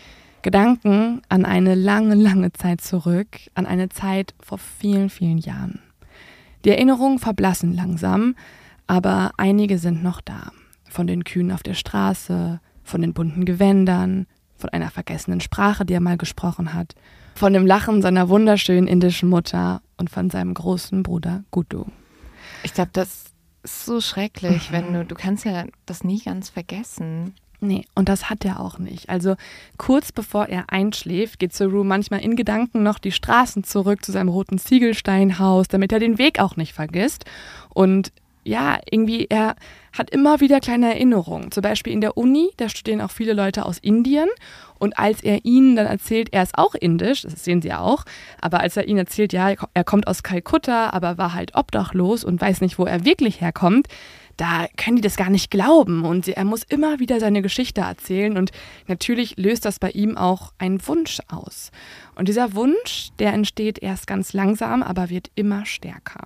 Gedanken an eine lange, lange Zeit zurück, an eine Zeit vor vielen, vielen Jahren. Die Erinnerungen verblassen langsam, aber einige sind noch da. Von den Kühen auf der Straße, von den bunten Gewändern, von einer vergessenen Sprache, die er mal gesprochen hat, von dem Lachen seiner wunderschönen indischen Mutter und von seinem großen Bruder Guddu. Ich glaube, das ist so schrecklich, mhm. wenn du, du kannst ja das nie ganz vergessen. Nee, und das hat er auch nicht. Also kurz bevor er einschläft, geht Saru manchmal in Gedanken noch die Straßen zurück zu seinem roten Ziegelsteinhaus, damit er den Weg auch nicht vergisst. Und ja, irgendwie, er hat immer wieder kleine Erinnerungen. Zum Beispiel in der Uni, da studieren auch viele Leute aus Indien. Und als er ihnen dann erzählt, er ist auch indisch, das sehen sie auch, aber als er ihnen erzählt, ja, er kommt aus Kalkutta, aber war halt obdachlos und weiß nicht, wo er wirklich herkommt, da können die das gar nicht glauben. Und er muss immer wieder seine Geschichte erzählen. Und natürlich löst das bei ihm auch einen Wunsch aus. Und dieser Wunsch, der entsteht erst ganz langsam, aber wird immer stärker.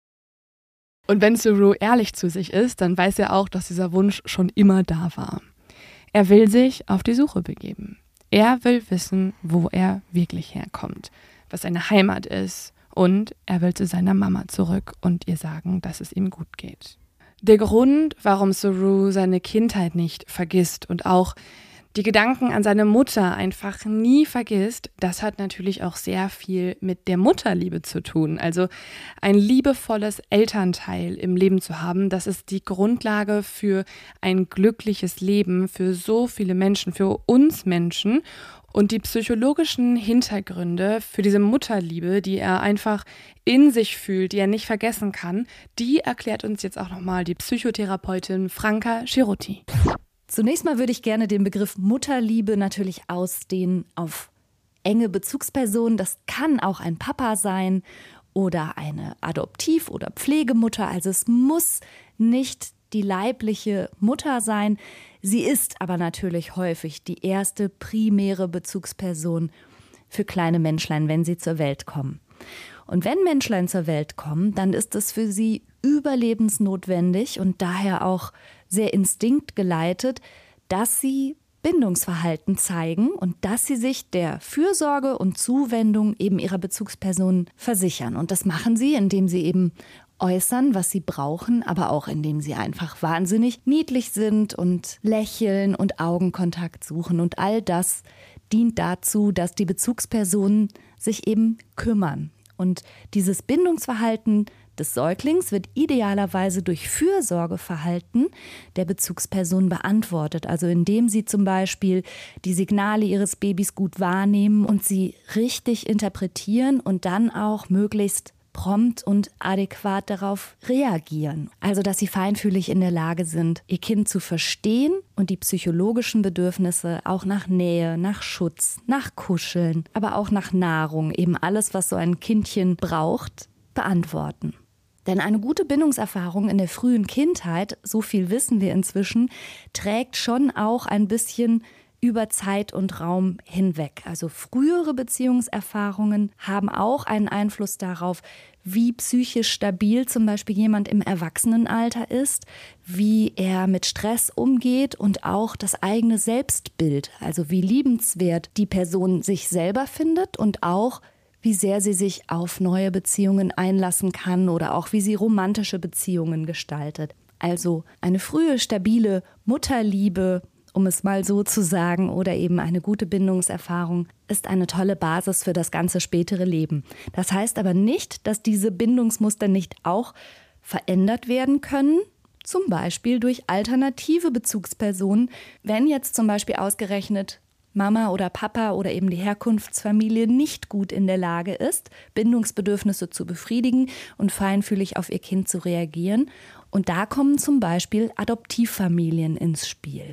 Und wenn Saru ehrlich zu sich ist, dann weiß er auch, dass dieser Wunsch schon immer da war. Er will sich auf die Suche begeben. Er will wissen, wo er wirklich herkommt, was seine Heimat ist und er will zu seiner Mama zurück und ihr sagen, dass es ihm gut geht. Der Grund, warum Saru seine Kindheit nicht vergisst und auch die Gedanken an seine Mutter einfach nie vergisst, das hat natürlich auch sehr viel mit der Mutterliebe zu tun. Also ein liebevolles Elternteil im Leben zu haben, das ist die Grundlage für ein glückliches Leben, für so viele Menschen, für uns Menschen. Und die psychologischen Hintergründe für diese Mutterliebe, die er einfach in sich fühlt, die er nicht vergessen kann, die erklärt uns jetzt auch nochmal die Psychotherapeutin Franca Cerutti. Zunächst mal würde ich gerne den Begriff Mutterliebe natürlich ausdehnen auf enge Bezugspersonen. Das kann auch ein Papa sein oder eine Adoptiv- oder Pflegemutter. Also es muss nicht die leibliche Mutter sein. Sie ist aber natürlich häufig die erste primäre Bezugsperson für kleine Menschlein, wenn sie zur Welt kommen. Und wenn Menschlein zur Welt kommen, dann ist es für sie überlebensnotwendig und daher auch sehr instinktgeleitet, dass sie Bindungsverhalten zeigen und dass sie sich der Fürsorge und Zuwendung eben ihrer Bezugspersonen versichern. Und das machen sie, indem sie eben äußern, was sie brauchen, aber auch indem sie einfach wahnsinnig niedlich sind und lächeln und Augenkontakt suchen. Und all das dient dazu, dass die Bezugspersonen sich eben kümmern. Und dieses Bindungsverhalten des Säuglings wird idealerweise durch Fürsorgeverhalten der Bezugsperson beantwortet. Also indem sie zum Beispiel die Signale ihres Babys gut wahrnehmen und sie richtig interpretieren und dann auch möglichst prompt und adäquat darauf reagieren. Also dass sie feinfühlig in der Lage sind, ihr Kind zu verstehen und die psychologischen Bedürfnisse auch nach Nähe, nach Schutz, nach Kuscheln, aber auch nach Nahrung, eben alles, was so ein Kindchen braucht, beantworten. Denn eine gute Bindungserfahrung in der frühen Kindheit, so viel wissen wir inzwischen, trägt schon auch ein bisschen über Zeit und Raum hinweg. Also frühere Beziehungserfahrungen haben auch einen Einfluss darauf, wie psychisch stabil zum Beispiel jemand im Erwachsenenalter ist, wie er mit Stress umgeht und auch das eigene Selbstbild, also wie liebenswert die Person sich selber findet und auch wie sehr sie sich auf neue Beziehungen einlassen kann oder auch wie sie romantische Beziehungen gestaltet. Also eine frühe, stabile Mutterliebe um es mal so zu sagen, oder eben eine gute Bindungserfahrung ist eine tolle Basis für das ganze spätere Leben. Das heißt aber nicht, dass diese Bindungsmuster nicht auch verändert werden können, zum Beispiel durch alternative Bezugspersonen, wenn jetzt zum Beispiel ausgerechnet Mama oder Papa oder eben die Herkunftsfamilie nicht gut in der Lage ist, Bindungsbedürfnisse zu befriedigen und feinfühlig auf ihr Kind zu reagieren. Und da kommen zum Beispiel Adoptivfamilien ins Spiel.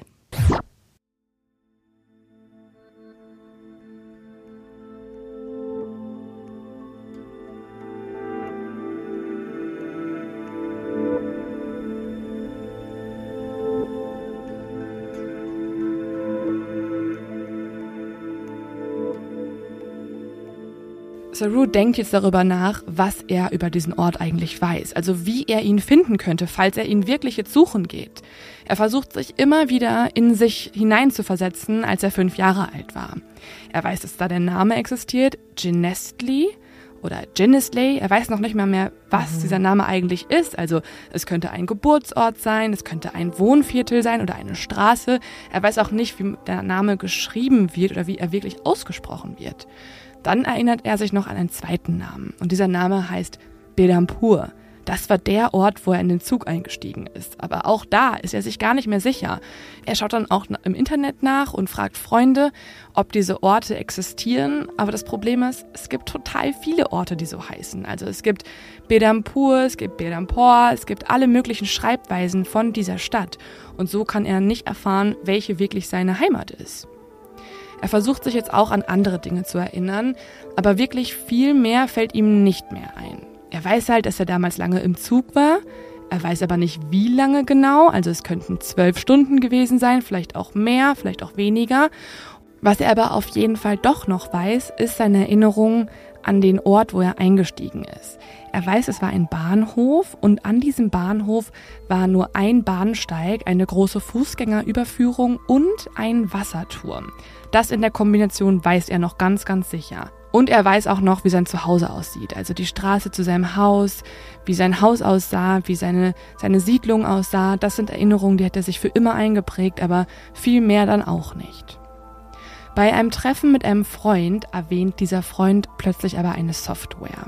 Saru denkt jetzt darüber nach, was er über diesen Ort eigentlich weiß, also wie er ihn finden könnte, falls er ihn wirklich jetzt suchen geht. Er versucht sich immer wieder in sich hineinzuversetzen, als er fünf Jahre alt war. Er weiß, dass da der Name existiert, Ginnesley oder Ginnesley. Er weiß noch nicht mal mehr, was mhm. dieser Name eigentlich ist. Also es könnte ein Geburtsort sein, es könnte ein Wohnviertel sein oder eine Straße. Er weiß auch nicht, wie der Name geschrieben wird oder wie er wirklich ausgesprochen wird. Dann erinnert er sich noch an einen zweiten Namen. Und dieser Name heißt Berhampur. Das war der Ort, wo er in den Zug eingestiegen ist. Aber auch da ist er sich gar nicht mehr sicher. Er schaut dann auch im Internet nach und fragt Freunde, ob diese Orte existieren. Aber das Problem ist, es gibt total viele Orte, die so heißen. Also es gibt Berhampur, es gibt Berhampur, es gibt alle möglichen Schreibweisen von dieser Stadt. Und so kann er nicht erfahren, welche wirklich seine Heimat ist. Er versucht sich jetzt auch an andere Dinge zu erinnern, aber wirklich viel mehr fällt ihm nicht mehr ein. Er weiß halt, dass er damals lange im Zug war, er weiß aber nicht, wie lange genau, also es könnten zwölf Stunden gewesen sein, vielleicht auch mehr, vielleicht auch weniger. Was er aber auf jeden Fall doch noch weiß, ist seine Erinnerung an den Ort, wo er eingestiegen ist. Er weiß, es war ein Bahnhof und an diesem Bahnhof war nur ein Bahnsteig, eine große Fußgängerüberführung und ein Wasserturm. Das in der Kombination weiß er noch ganz, ganz sicher. Und er weiß auch noch, wie sein Zuhause aussieht. Also die Straße zu seinem Haus, wie sein Haus aussah, wie seine, seine Siedlung aussah. Das sind Erinnerungen, die hat er sich für immer eingeprägt, aber viel mehr dann auch nicht. Bei einem Treffen mit einem Freund erwähnt dieser Freund plötzlich aber eine Software.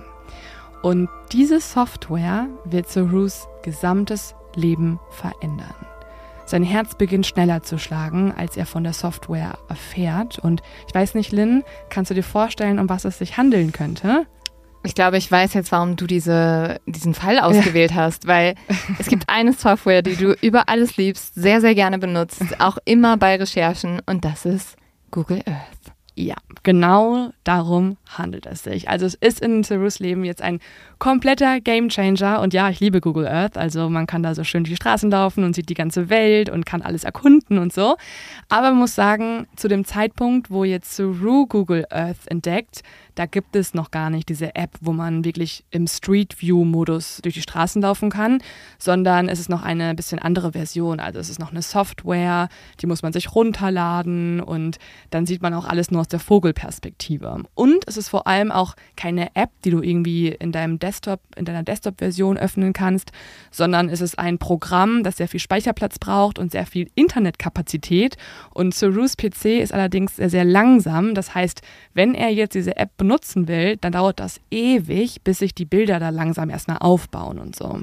Und diese Software wird Sarus gesamtes Leben verändern. Sein Herz beginnt schneller zu schlagen, als er von der Software erfährt. Und ich weiß nicht, Lynn, kannst du dir vorstellen, um was es sich handeln könnte? Ich glaube, ich weiß jetzt, warum du diese, diesen Fall ausgewählt ja. hast, weil es gibt eine Software, die du über alles liebst, sehr, sehr gerne benutzt, auch immer bei Recherchen, und das ist Google Earth. Ja, genau darum handelt es sich. Also es ist in Sarus Leben jetzt ein kompletter Gamechanger und ja, ich liebe Google Earth, also man kann da so schön die Straßen laufen und sieht die ganze Welt und kann alles erkunden und so. Aber man muss sagen, zu dem Zeitpunkt, wo jetzt Saru Google Earth entdeckt, da gibt es noch gar nicht diese App, wo man wirklich im Street View-Modus durch die Straßen laufen kann, sondern es ist noch eine bisschen andere Version. Also es ist noch eine Software, die muss man sich runterladen und dann sieht man auch alles nur aus der Vogelperspektive. Und es ist vor allem auch keine App, die du irgendwie in deinem Desktop, in deiner Desktop-Version öffnen kannst, sondern es ist ein Programm, das sehr viel Speicherplatz braucht und sehr viel Internetkapazität. Und Sarus P C ist allerdings sehr, sehr langsam. Das heißt, wenn er jetzt diese App benutzen will, dann dauert das ewig, bis sich die Bilder da langsam erstmal aufbauen und so.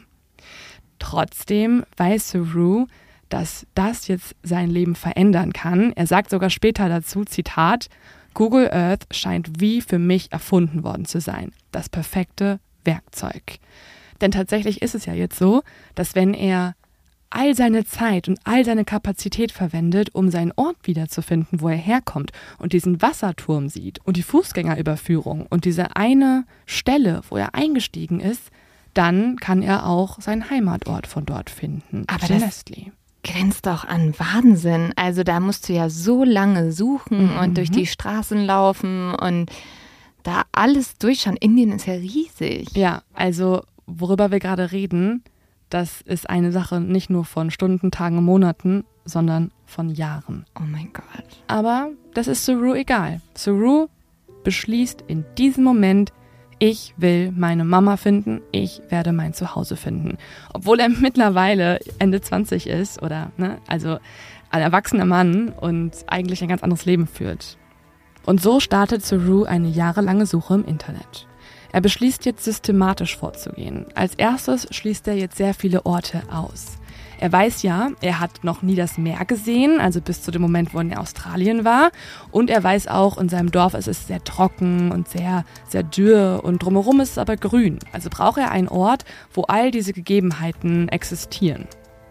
Trotzdem weiß Saru, dass das jetzt sein Leben verändern kann. Er sagt sogar später dazu, Zitat, Google Earth scheint wie für mich erfunden worden zu sein. Das perfekte Werkzeug. Denn tatsächlich ist es ja jetzt so, dass wenn er all seine Zeit und all seine Kapazität verwendet, um seinen Ort wiederzufinden, wo er herkommt und diesen Wasserturm sieht und die Fußgängerüberführung und diese eine Stelle, wo er eingestiegen ist, dann kann er auch seinen Heimatort von dort finden. Aber das grenzt doch an Wahnsinn. Also da musst du ja so lange suchen mhm. und durch die Straßen laufen und da alles durchschauen. Indien ist ja riesig. Ja, also worüber wir gerade reden, das ist eine Sache nicht nur von Stunden, Tagen, Monaten, sondern von Jahren. Oh mein Gott. Aber das ist Saru egal. Saru beschließt in diesem Moment, ich will meine Mama finden, ich werde mein Zuhause finden. Obwohl er mittlerweile Ende zwanzig ist, oder, ne, also, ein erwachsener Mann und eigentlich ein ganz anderes Leben führt. Und so startet Saru eine jahrelange Suche im Internet. Er beschließt jetzt systematisch vorzugehen. Als erstes schließt er jetzt sehr viele Orte aus. Er weiß ja, er hat noch nie das Meer gesehen, also bis zu dem Moment, wo er in Australien war. Und er weiß auch, in seinem Dorf ist es sehr trocken und sehr, sehr dürr und drumherum ist es aber grün. Also braucht er einen Ort, wo all diese Gegebenheiten existieren.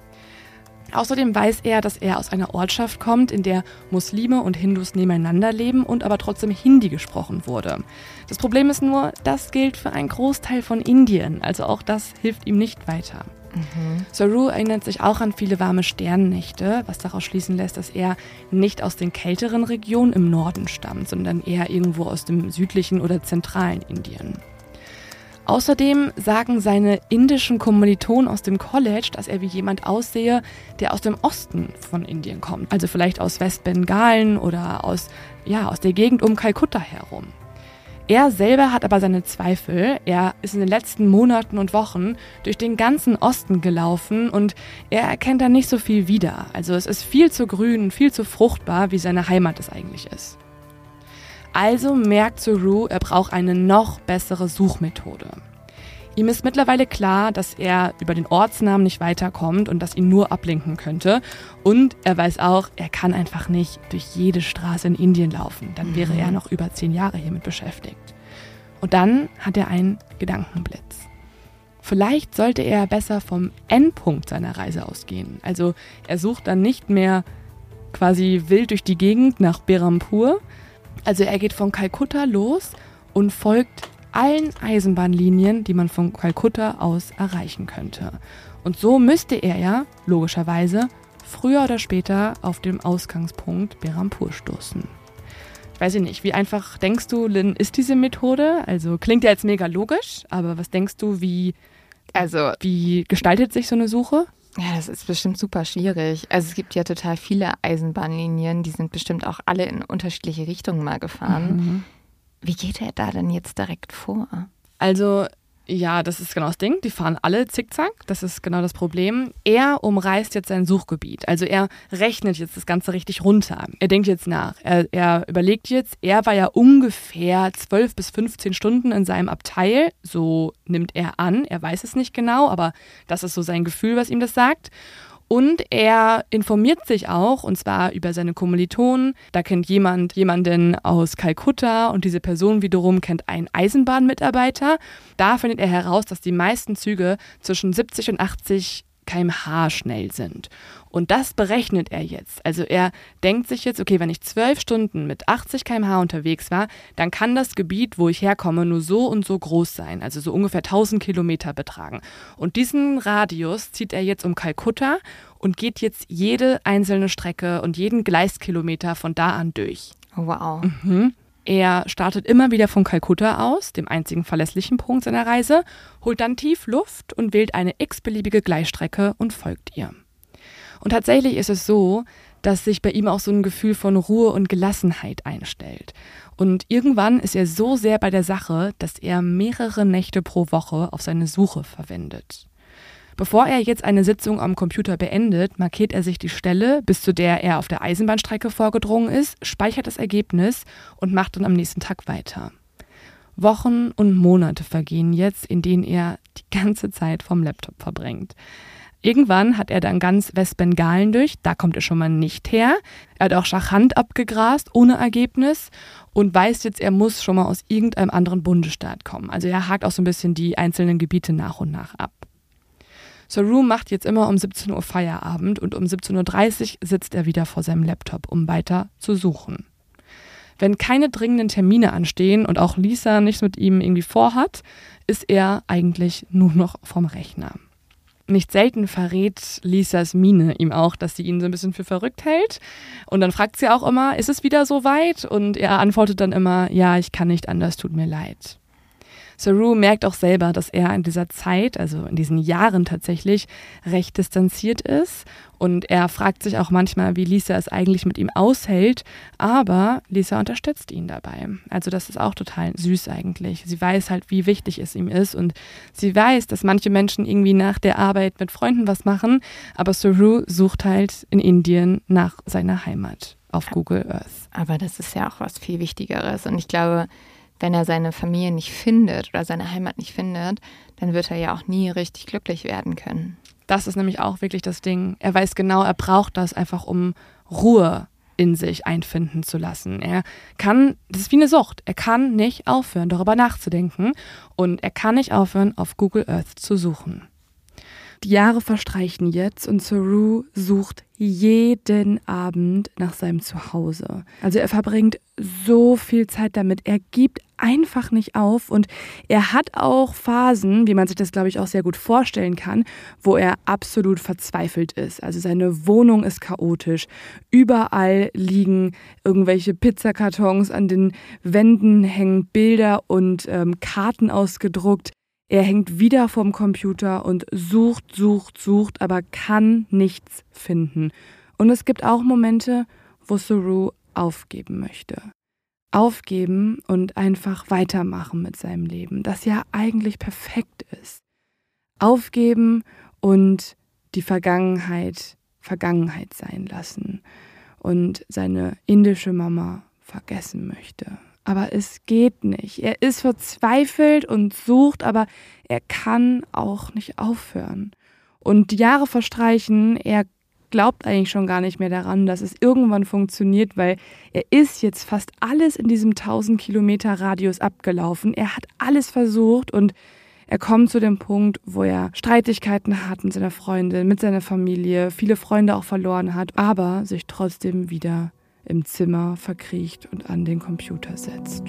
Außerdem weiß er, dass er aus einer Ortschaft kommt, in der Muslime und Hindus nebeneinander leben und aber trotzdem Hindi gesprochen wurde. Das Problem ist nur, das gilt für einen Großteil von Indien, also auch das hilft ihm nicht weiter. Mhm. Saru erinnert sich auch an viele warme Sternnächte, was daraus schließen lässt, dass er nicht aus den kälteren Regionen im Norden stammt, sondern eher irgendwo aus dem südlichen oder zentralen Indien. Außerdem sagen seine indischen Kommilitonen aus dem College, dass er wie jemand aussehe, der aus dem Osten von Indien kommt. Also vielleicht aus Westbengalen oder aus, ja, aus der Gegend um Kalkutta herum. Er selber hat aber seine Zweifel. Er ist in den letzten Monaten und Wochen durch den ganzen Osten gelaufen und er erkennt da nicht so viel wieder. Also es ist viel zu grün, viel zu fruchtbar, wie seine Heimat es eigentlich ist. Also merkt Saru, er braucht eine noch bessere Suchmethode. Ihm ist mittlerweile klar, dass er über den Ortsnamen nicht weiterkommt und dass ihn nur ablenken könnte. Und er weiß auch, er kann einfach nicht durch jede Straße in Indien laufen. Dann wäre er noch über zehn Jahre hiermit beschäftigt. Und dann hat er einen Gedankenblitz. Vielleicht sollte er besser vom Endpunkt seiner Reise ausgehen. Also er sucht dann nicht mehr quasi wild durch die Gegend nach Berhampur. Also er geht von Kalkutta los und folgt allen Eisenbahnlinien, die man von Kalkutta aus erreichen könnte. Und so müsste er ja, logischerweise, früher oder später auf dem Ausgangspunkt Berhampur stoßen. Ich weiß nicht, wie einfach denkst du, Lynn, ist diese Methode? Also klingt ja jetzt mega logisch, aber was denkst du, wie, also, wie gestaltet sich so eine Suche? Ja, das ist bestimmt super schwierig. Also es gibt ja total viele Eisenbahnlinien, die sind bestimmt auch alle in unterschiedliche Richtungen mal gefahren. Mhm. Wie geht er da denn jetzt direkt vor? Also ja, das ist genau das Ding. Die fahren alle zickzack. Das ist genau das Problem. Er umreißt jetzt sein Suchgebiet. Also er rechnet jetzt das Ganze richtig runter. Er denkt jetzt nach. Er, er überlegt jetzt, er war ja ungefähr zwölf bis fünfzehn Stunden in seinem Abteil. So nimmt er an. Er weiß es nicht genau, aber das ist so sein Gefühl, was ihm das sagt. Und er informiert sich auch, und zwar über seine Kommilitonen. Da kennt jemand jemanden aus Kalkutta und diese Person wiederum kennt einen Eisenbahnmitarbeiter. Da findet er heraus, dass die meisten Züge zwischen siebzig und achtzig Kilometer pro Stunde schnell sind. Und das berechnet er jetzt. Also er denkt sich jetzt, okay, wenn ich zwölf Stunden mit achtzig Kilometer pro Stunde unterwegs war, dann kann das Gebiet, wo ich herkomme, nur so und so groß sein, also so ungefähr tausend Kilometer betragen. Und diesen Radius zieht er jetzt um Kalkutta und geht jetzt jede einzelne Strecke und jeden Gleiskilometer von da an durch. Oh, wow. Mhm. Er startet immer wieder von Kalkutta aus, dem einzigen verlässlichen Punkt seiner Reise, holt dann tief Luft und wählt eine x-beliebige Gleisstrecke und folgt ihr. Und tatsächlich ist es so, dass sich bei ihm auch so ein Gefühl von Ruhe und Gelassenheit einstellt. Und irgendwann ist er so sehr bei der Sache, dass er mehrere Nächte pro Woche auf seine Suche verwendet. Bevor er jetzt eine Sitzung am Computer beendet, markiert er sich die Stelle, bis zu der er auf der Eisenbahnstrecke vorgedrungen ist, speichert das Ergebnis und macht dann am nächsten Tag weiter. Wochen und Monate vergehen jetzt, in denen er die ganze Zeit vom Laptop verbringt. Irgendwann hat er dann ganz Westbengalen durch, da kommt er schon mal nicht her. Er hat auch Jharkhand abgegrast, ohne Ergebnis und weiß jetzt, er muss schon mal aus irgendeinem anderen Bundesstaat kommen. Also er hakt auch so ein bisschen die einzelnen Gebiete nach und nach ab. Saru macht jetzt immer um siebzehn Uhr Feierabend und um siebzehn Uhr dreißig sitzt er wieder vor seinem Laptop, um weiter zu suchen. Wenn keine dringenden Termine anstehen und auch Lisa nichts mit ihm irgendwie vorhat, ist er eigentlich nur noch vom Rechner. Nicht selten verrät Lisas Miene ihm auch, dass sie ihn so ein bisschen für verrückt hält. Und dann fragt sie auch immer, ist es wieder so weit? Und er antwortet dann immer, ja, ich kann nicht anders, tut mir leid. Saru merkt auch selber, dass er in dieser Zeit, also in diesen Jahren tatsächlich, recht distanziert ist. Und er fragt sich auch manchmal, wie Lisa es eigentlich mit ihm aushält. Aber Lisa unterstützt ihn dabei. Also das ist auch total süß eigentlich. Sie weiß halt, wie wichtig es ihm ist. Und sie weiß, dass manche Menschen irgendwie nach der Arbeit mit Freunden was machen. Aber Saru sucht halt in Indien nach seiner Heimat auf Google Earth. Aber das ist ja auch was viel Wichtigeres. Und ich glaube, wenn er seine Familie nicht findet oder seine Heimat nicht findet, dann wird er ja auch nie richtig glücklich werden können. Das ist nämlich auch wirklich das Ding. Er weiß genau, er braucht das einfach, um Ruhe in sich einfinden zu lassen. Er kann, das ist wie eine Sucht, er kann nicht aufhören, darüber nachzudenken und er kann nicht aufhören, auf Google Earth zu suchen. Die Jahre verstreichen jetzt und Saru sucht jeden Abend nach seinem Zuhause. Also er verbringt so viel Zeit damit. Er gibt einfach nicht auf und er hat auch Phasen, wie man sich das, glaube ich, auch sehr gut vorstellen kann, wo er absolut verzweifelt ist. Also seine Wohnung ist chaotisch. Überall liegen irgendwelche Pizzakartons, an den Wänden hängen Bilder und ähm, Karten ausgedruckt. Er hängt wieder vorm Computer und sucht, sucht, sucht, aber kann nichts finden. Und es gibt auch Momente, wo Saru aufgeben möchte. Aufgeben und einfach weitermachen mit seinem Leben, das ja eigentlich perfekt ist. Aufgeben und die Vergangenheit Vergangenheit sein lassen und seine indische Mama vergessen möchte. Aber es geht nicht. Er ist verzweifelt und sucht, aber er kann auch nicht aufhören. Und die Jahre verstreichen, er glaubt eigentlich schon gar nicht mehr daran, dass es irgendwann funktioniert, weil er ist jetzt fast alles in diesem tausend Kilometer Radius abgelaufen. Er hat alles versucht und er kommt zu dem Punkt, wo er Streitigkeiten hat mit seiner Freundin, mit seiner Familie, viele Freunde auch verloren hat, aber sich trotzdem wieder im Zimmer verkriecht und an den Computer setzt.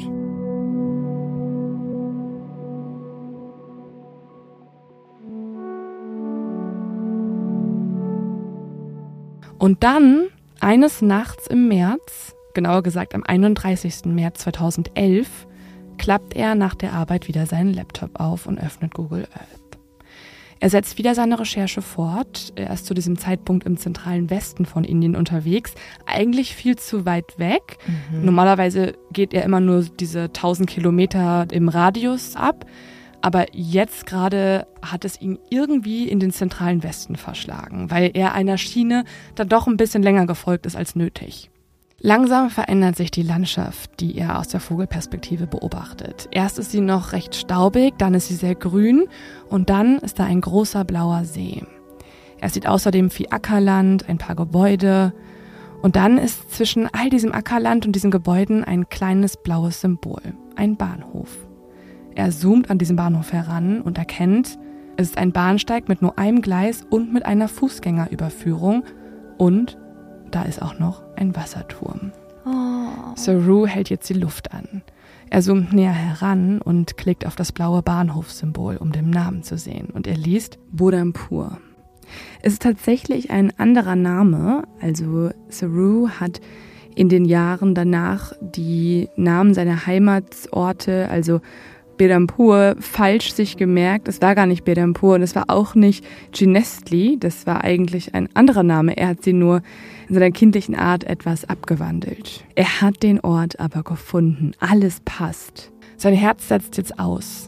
Und dann, eines Nachts im März, genauer gesagt am einunddreißigsten März zweitausendelf, klappt er nach der Arbeit wieder seinen Laptop auf und öffnet Google Earth. Er setzt wieder seine Recherche fort. Er ist zu diesem Zeitpunkt im zentralen Westen von Indien unterwegs. Eigentlich viel zu weit weg. Mhm. Normalerweise geht er immer nur diese tausend Kilometer im Radius ab. Aber jetzt gerade hat es ihn irgendwie in den zentralen Westen verschlagen, weil er einer Schiene dann doch ein bisschen länger gefolgt ist als nötig. Langsam verändert sich die Landschaft, die er aus der Vogelperspektive beobachtet. Erst ist sie noch recht staubig, dann ist sie sehr grün und dann ist da ein großer blauer See. Er sieht außerdem viel Ackerland, ein paar Gebäude und dann ist zwischen all diesem Ackerland und diesen Gebäuden ein kleines blaues Symbol, ein Bahnhof. Er zoomt an diesen Bahnhof heran und erkennt, es ist ein Bahnsteig mit nur einem Gleis und mit einer Fußgängerüberführung und da ist auch noch ein Wasserturm. Oh. Saru hält jetzt die Luft an. Er zoomt näher heran und klickt auf das blaue Bahnhofssymbol, um den Namen zu sehen. Und er liest Burhanpur. Es ist tatsächlich ein anderer Name. Also Saru hat in den Jahren danach die Namen seiner Heimatsorte, also Berhampur, falsch sich gemerkt. Es war gar nicht Berhampur und es war auch nicht Ginestli. Das war eigentlich ein anderer Name. Er hat sie nur in seiner kindlichen Art etwas abgewandelt. Er hat den Ort aber gefunden. Alles passt. Sein Herz setzt jetzt aus.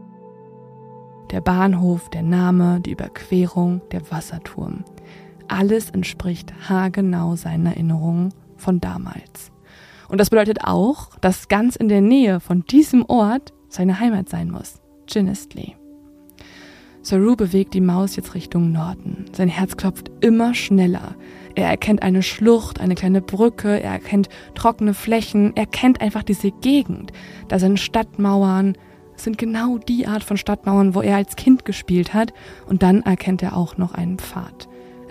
Der Bahnhof, der Name, die Überquerung, der Wasserturm. Alles entspricht haargenau seinen Erinnerungen von damals. Und das bedeutet auch, dass ganz in der Nähe von diesem Ort seine Heimat sein muss, Ginestli. Saru bewegt die Maus jetzt Richtung Norden. Sein Herz klopft immer schneller. Er erkennt eine Schlucht, eine kleine Brücke, er erkennt trockene Flächen, er kennt einfach diese Gegend. Da sind Stadtmauern, das sind genau die Art von Stadtmauern, wo er als Kind gespielt hat. Und dann erkennt er auch noch einen Pfad.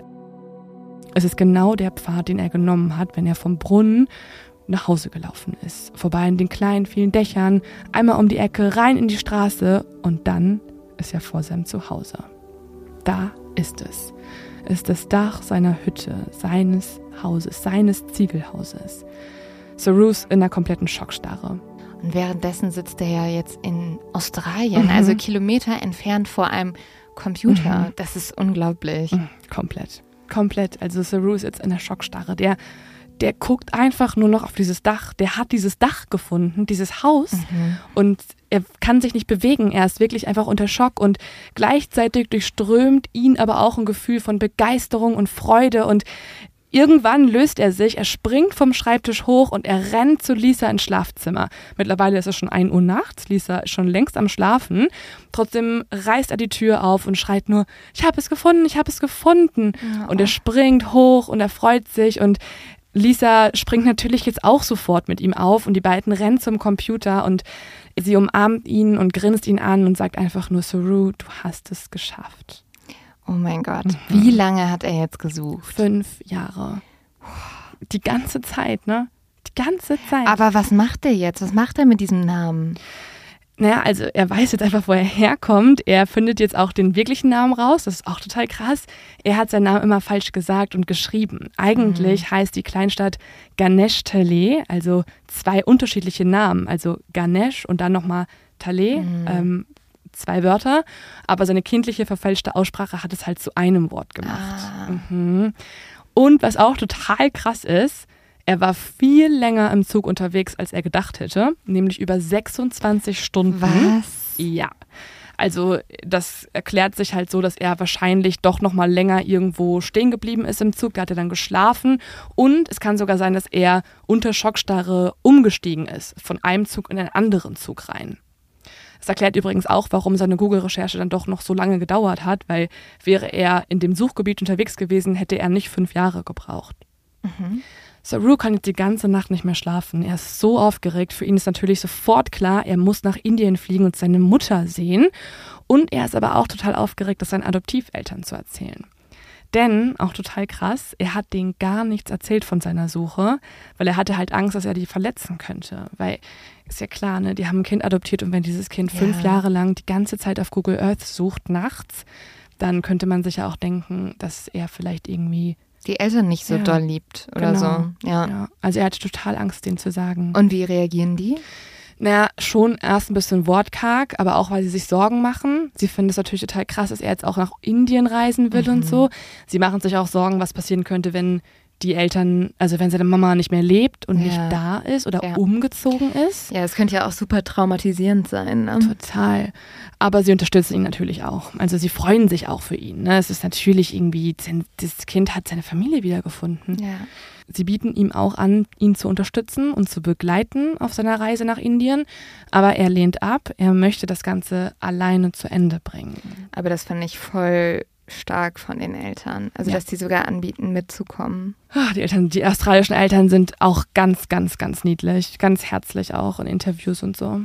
Es ist genau der Pfad, den er genommen hat, wenn er vom Brunnen nach Hause gelaufen ist. Vorbei an den kleinen, vielen Dächern, einmal um die Ecke, rein in die Straße und dann ist er vor seinem Zuhause. Da ist es. Es ist das Dach seiner Hütte, seines Hauses, seines Ziegelhauses. Saru ist in einer kompletten Schockstarre. Und währenddessen sitzt er ja jetzt in Australien, Mhm. also Kilometer entfernt vor einem Computer. Mhm. Das ist unglaublich. Mhm, komplett. Komplett. Also Saru ist jetzt in der Schockstarre. Der, der guckt einfach nur noch auf dieses Dach. Der hat dieses Dach gefunden, dieses Haus. Mhm. Und er kann sich nicht bewegen. Er ist wirklich einfach unter Schock. Und gleichzeitig durchströmt ihn aber auch ein Gefühl von Begeisterung und Freude. Und irgendwann löst er sich, er springt vom Schreibtisch hoch und er rennt zu Lisa ins Schlafzimmer. Mittlerweile ist es schon ein Uhr nachts, Lisa ist schon längst am Schlafen. Trotzdem reißt er die Tür auf und schreit nur, ich habe es gefunden, ich habe es gefunden. Ja. Und er springt hoch und er freut sich und Lisa springt natürlich jetzt auch sofort mit ihm auf und die beiden rennen zum Computer und sie umarmt ihn und grinst ihn an und sagt einfach nur, Saru, du hast es geschafft. Oh mein Gott. Mhm. Wie lange hat er jetzt gesucht? Fünf Jahre. Die ganze Zeit, ne? Die ganze Zeit. Aber was macht er jetzt? Was macht er mit diesem Namen? Naja, also er weiß jetzt einfach, wo er herkommt. Er findet jetzt auch den wirklichen Namen raus. Das ist auch total krass. Er hat seinen Namen immer falsch gesagt und geschrieben. Eigentlich mhm. heißt die Kleinstadt Ganesh Tale, also zwei unterschiedliche Namen. Also Ganesh und dann nochmal Tale, mhm. ähm, zwei Wörter. Aber seine kindliche verfälschte Aussprache hat es halt zu einem Wort gemacht. Ah. Mhm. Und was auch total krass ist, er war viel länger im Zug unterwegs, als er gedacht hätte, nämlich über sechsundzwanzig Stunden. Was? Ja. Also das erklärt sich halt so, dass er wahrscheinlich doch noch mal länger irgendwo stehen geblieben ist im Zug. Da hat er dann geschlafen. Und es kann sogar sein, dass er unter Schockstarre umgestiegen ist, von einem Zug in einen anderen Zug rein. Das erklärt übrigens auch, warum seine Google-Recherche dann doch noch so lange gedauert hat, weil wäre er in dem Suchgebiet unterwegs gewesen, hätte er nicht fünf Jahre gebraucht. Mhm. Saru kann jetzt die ganze Nacht nicht mehr schlafen. Er ist so aufgeregt. Für ihn ist natürlich sofort klar, er muss nach Indien fliegen und seine Mutter sehen. Und er ist aber auch total aufgeregt, das seinen Adoptiveltern zu erzählen. Denn, auch total krass, er hat denen gar nichts erzählt von seiner Suche, weil er hatte halt Angst, dass er die verletzen könnte. Weil, ist ja klar, ne, die haben ein Kind adoptiert und wenn dieses Kind Ja. fünf Jahre lang die ganze Zeit auf Google Earth sucht, nachts, dann könnte man sich ja auch denken, dass er vielleicht irgendwie Die Eltern nicht so Ja. doll liebt oder Genau. so. Ja. Ja, also er hatte total Angst, denen zu sagen. Und wie reagieren die? Naja, schon erst ein bisschen wortkarg, aber auch, weil sie sich Sorgen machen. Sie finden es natürlich total krass, dass er jetzt auch nach Indien reisen will Mhm. und so. Sie machen sich auch Sorgen, was passieren könnte, wenn die Eltern, also wenn seine Mama nicht mehr lebt und Ja. nicht da ist oder Ja. umgezogen ist. Ja, es könnte ja auch super traumatisierend sein. Ne? Total. Aber sie unterstützen ihn natürlich auch. Also sie freuen sich auch für ihn. Ne? Es ist natürlich irgendwie, das Kind hat seine Familie wiedergefunden. Ja. Sie bieten ihm auch an, ihn zu unterstützen und zu begleiten auf seiner Reise nach Indien. Aber er lehnt ab. Er möchte das Ganze alleine zu Ende bringen. Aber das fand ich voll stark von den Eltern. Also, Ja. dass die sogar anbieten, mitzukommen. Ah, Die Eltern, die australischen Eltern sind auch ganz, ganz, ganz niedlich. Ganz herzlich auch in Interviews und so.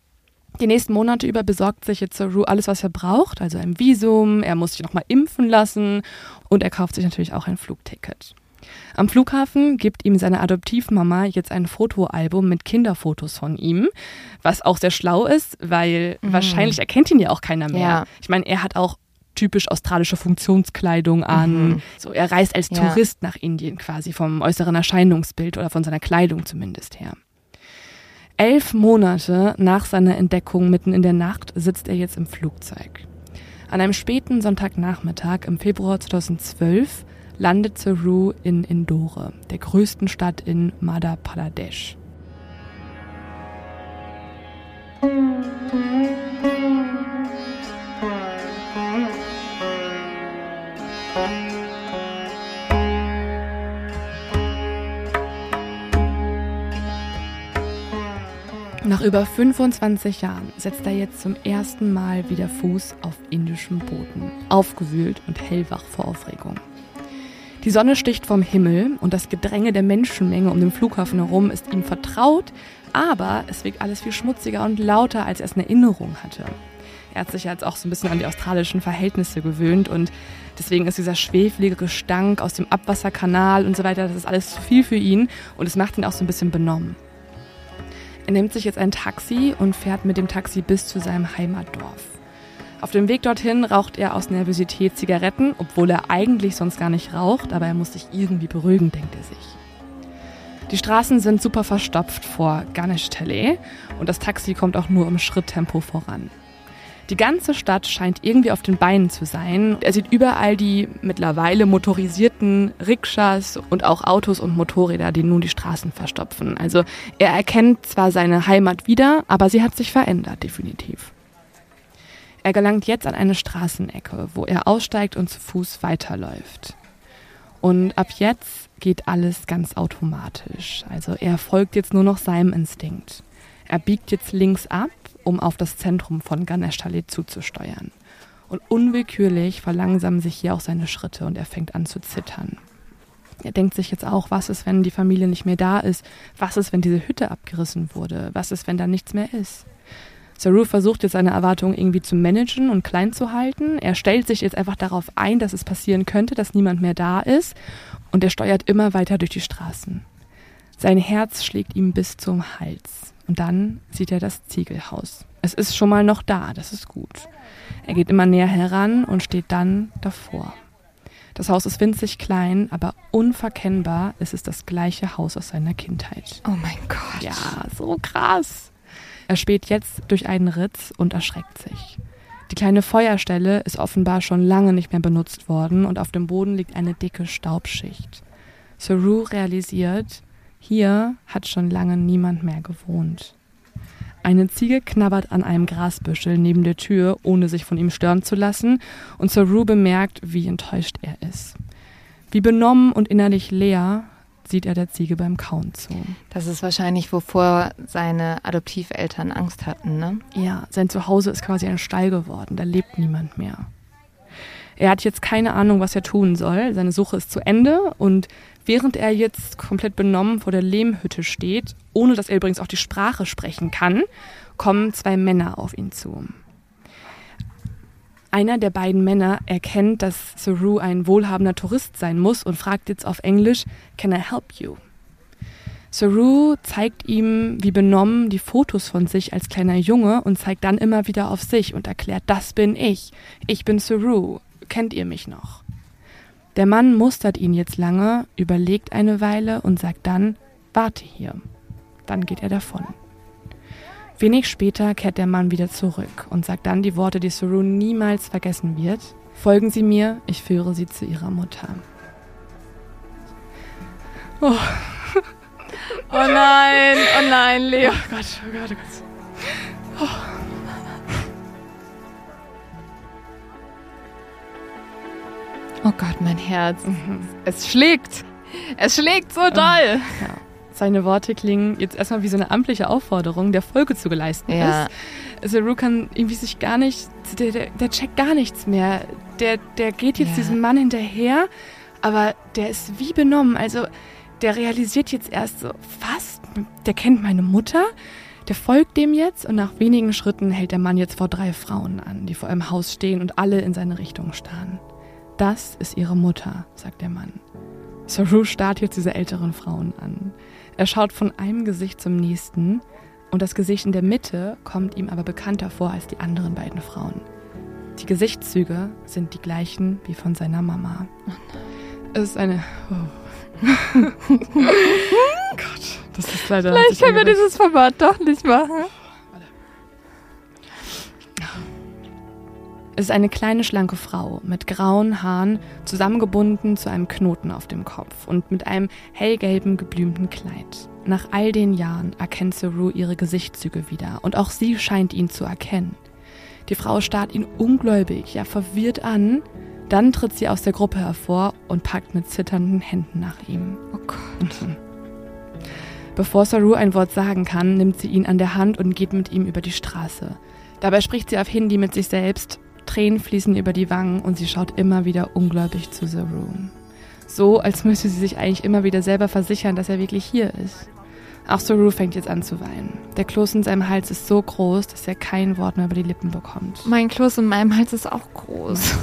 Die nächsten Monate über besorgt sich jetzt Saru alles, was er braucht. Also ein Visum, er muss sich nochmal impfen lassen und er kauft sich natürlich auch ein Flugticket. Am Flughafen gibt ihm seine Adoptivmama jetzt ein Fotoalbum mit Kinderfotos von ihm, was auch sehr schlau ist, weil Mhm. wahrscheinlich erkennt ihn ja auch keiner mehr. Ja. Ich meine, er hat auch typisch australische Funktionskleidung an. Mhm. So, er reist als Ja. Tourist nach Indien quasi, vom äußeren Erscheinungsbild oder von seiner Kleidung zumindest her. Elf Monate nach seiner Entdeckung mitten in der Nacht sitzt er jetzt im Flugzeug. An einem späten Sonntagnachmittag im Februar zweitausendzwölf landet Saru in Indore, der größten Stadt in Madhya Pradesh. Nach über fünfundzwanzig Jahren setzt er jetzt zum ersten Mal wieder Fuß auf indischem Boden, aufgewühlt und hellwach vor Aufregung. Die Sonne sticht vom Himmel und das Gedränge der Menschenmenge um den Flughafen herum ist ihm vertraut, aber es wirkt alles viel schmutziger und lauter, als er es in Erinnerung hatte. Er hat sich jetzt auch so ein bisschen an die australischen Verhältnisse gewöhnt und deswegen ist dieser schweflige Gestank aus dem Abwasserkanal und so weiter, das ist alles zu viel für ihn und es macht ihn auch so ein bisschen benommen. Er nimmt sich jetzt ein Taxi und fährt mit dem Taxi bis zu seinem Heimatdorf. Auf dem Weg dorthin raucht er aus Nervosität Zigaretten, obwohl er eigentlich sonst gar nicht raucht, aber er muss sich irgendwie beruhigen, denkt er sich. Die Straßen sind super verstopft vor Ganeshtale und das Taxi kommt auch nur im Schritttempo voran. Die ganze Stadt scheint irgendwie auf den Beinen zu sein. Er sieht überall die mittlerweile motorisierten Rikschas und auch Autos und Motorräder, die nun die Straßen verstopfen. Also er erkennt zwar seine Heimat wieder, aber sie hat sich verändert, definitiv. Er gelangt jetzt an eine Straßenecke, wo er aussteigt und zu Fuß weiterläuft. Und ab jetzt geht alles ganz automatisch. Also er folgt jetzt nur noch seinem Instinkt. Er biegt jetzt links ab, um auf das Zentrum von Ganeshtale zuzusteuern. Und unwillkürlich verlangsamen sich hier auch seine Schritte und er fängt an zu zittern. Er denkt sich jetzt auch, was ist, wenn die Familie nicht mehr da ist? Was ist, wenn diese Hütte abgerissen wurde? Was ist, wenn da nichts mehr ist? Saru versucht jetzt seine Erwartungen irgendwie zu managen und klein zu halten. Er stellt sich jetzt einfach darauf ein, dass es passieren könnte, dass niemand mehr da ist. Und er steuert immer weiter durch die Straßen. Sein Herz schlägt ihm bis zum Hals. Und dann sieht er das Ziegelhaus. Es ist schon mal noch da, das ist gut. Er geht immer näher heran und steht dann davor. Das Haus ist winzig klein, aber unverkennbar ist es das gleiche Haus aus seiner Kindheit. Oh mein Gott. Ja, so krass. Er späht jetzt durch einen Ritz und erschreckt sich. Die kleine Feuerstelle ist offenbar schon lange nicht mehr benutzt worden und auf dem Boden liegt eine dicke Staubschicht. Saru realisiert, hier hat schon lange niemand mehr gewohnt. Eine Ziege knabbert an einem Grasbüschel neben der Tür, ohne sich von ihm stören zu lassen, und Saru bemerkt, wie enttäuscht er ist. Wie benommen und innerlich leer sieht er der Ziege beim Kauen zu. Das ist wahrscheinlich, wovor seine Adoptiveltern Angst hatten, ne? Ja, sein Zuhause ist quasi ein Stall geworden, da lebt niemand mehr. Er hat jetzt keine Ahnung, was er tun soll. Seine Suche ist zu Ende und während er jetzt komplett benommen vor der Lehmhütte steht, ohne dass er übrigens auch die Sprache sprechen kann, kommen zwei Männer auf ihn zu. Einer der beiden Männer erkennt, dass Saru ein wohlhabender Tourist sein muss und fragt jetzt auf Englisch, "Can I help you?" Saru zeigt ihm wie benommen die Fotos von sich als kleiner Junge und zeigt dann immer wieder auf sich und erklärt, das bin ich, ich bin Saru, kennt ihr mich noch? Der Mann mustert ihn jetzt lange, überlegt eine Weile und sagt dann, warte hier. Dann geht er davon. Wenig später kehrt der Mann wieder zurück und sagt dann die Worte, die Saru niemals vergessen wird. Folgen Sie mir, ich führe Sie zu Ihrer Mutter. Oh, Oh nein, oh nein, Leo. oh Gott, oh Gott, oh Gott. Oh. Oh Gott, mein Herz. Mhm. Es schlägt. Es schlägt so doll. Ja. Seine Worte klingen jetzt erstmal wie so eine amtliche Aufforderung, der Folge zu geleisten Ja. ist. Saru kann irgendwie sich gar nicht, der, der, der checkt gar nichts mehr. Der, der geht jetzt Ja. diesem Mann hinterher, aber der ist wie benommen. Also der realisiert jetzt erst so, was? Der kennt meine Mutter? Der folgt dem jetzt und nach wenigen Schritten hält der Mann jetzt vor drei Frauen an, die vor einem Haus stehen und alle in seine Richtung starren. Das ist ihre Mutter, sagt der Mann. Saru starrt jetzt diese älteren Frauen an. Er schaut von einem Gesicht zum nächsten und das Gesicht in der Mitte kommt ihm aber bekannter vor als die anderen beiden Frauen. Die Gesichtszüge sind die gleichen wie von seiner Mama. Es ist eine... Oh. Gott, das ist leider... Vielleicht können wir dieses Format doch nicht machen. Es ist eine kleine, schlanke Frau mit grauen Haaren, zusammengebunden zu einem Knoten auf dem Kopf und mit einem hellgelben, geblümten Kleid. Nach all den Jahren erkennt Saru ihre Gesichtszüge wieder und auch sie scheint ihn zu erkennen. Die Frau starrt ihn ungläubig, ja verwirrt an, dann tritt sie aus der Gruppe hervor und packt mit zitternden Händen nach ihm. Oh Gott. Bevor Saru ein Wort sagen kann, nimmt sie ihn an der Hand und geht mit ihm über die Straße. Dabei spricht sie auf Hindi mit sich selbst. Tränen fließen über die Wangen und sie schaut immer wieder ungläubig zu Saru. So, als müsste sie sich eigentlich immer wieder selber versichern, dass er wirklich hier ist. Auch Saru fängt jetzt an zu weinen. Der Kloß in seinem Hals ist so groß, dass er kein Wort mehr über die Lippen bekommt. Mein Kloß in meinem Hals ist auch groß.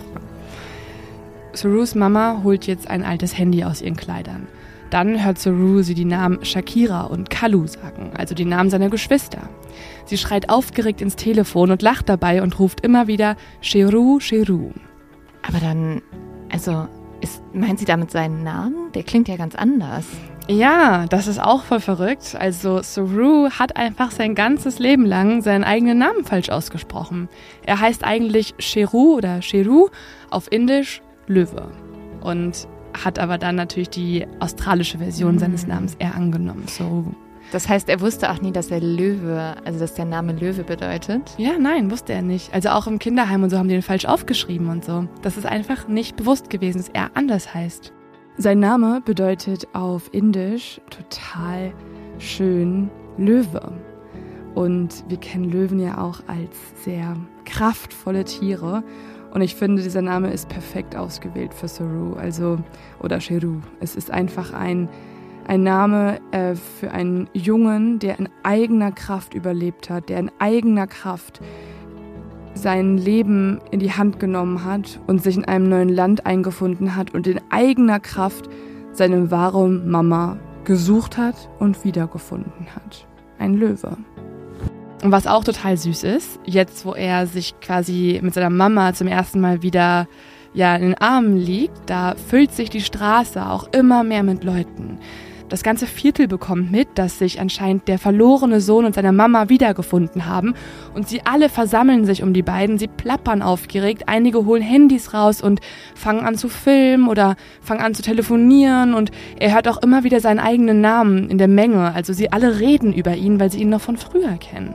Sarus Mama holt jetzt ein altes Handy aus ihren Kleidern. Dann hört Saru sie die Namen Shakira und Kalu sagen, also die Namen seiner Geschwister. Sie schreit aufgeregt ins Telefon und lacht dabei und ruft immer wieder Sheru, Sheru. Aber dann, also, ist, meint sie damit seinen Namen? Der klingt ja ganz anders. Ja, das ist auch voll verrückt. Also Saru hat einfach sein ganzes Leben lang seinen eigenen Namen falsch ausgesprochen. Er heißt eigentlich Sheru oder Sheru, auf Indisch Löwe. Und hat aber dann natürlich die australische Version mhm. seines Namens eher angenommen, Saru. Das heißt, er wusste auch nie, dass er Löwe, also dass der Name Löwe bedeutet? Ja, nein, wusste er nicht. Also auch im Kinderheim und so haben die den falsch aufgeschrieben und so. Das ist einfach nicht bewusst gewesen, dass er anders heißt. Sein Name bedeutet auf Indisch total schön Löwe. Und wir kennen Löwen ja auch als sehr kraftvolle Tiere. Und ich finde, dieser Name ist perfekt ausgewählt für Saru, also, oder Sheru. Es ist einfach ein, ein Name äh, für einen Jungen, der in eigener Kraft überlebt hat, der in eigener Kraft sein Leben in die Hand genommen hat und sich in einem neuen Land eingefunden hat und in eigener Kraft seine wahre Mama gesucht hat und wiedergefunden hat. Ein Löwe. Und was auch total süß ist, jetzt wo er sich quasi mit seiner Mama zum ersten Mal wieder ja, in den Armen liegt, da füllt sich die Straße auch immer mehr mit Leuten. Das ganze Viertel bekommt mit, dass sich anscheinend der verlorene Sohn und seine Mama wiedergefunden haben. Und sie alle versammeln sich um die beiden, sie plappern aufgeregt. Einige holen Handys raus und fangen an zu filmen oder fangen an zu telefonieren. Und er hört auch immer wieder seinen eigenen Namen in der Menge. Also sie alle reden über ihn, weil sie ihn noch von früher kennen.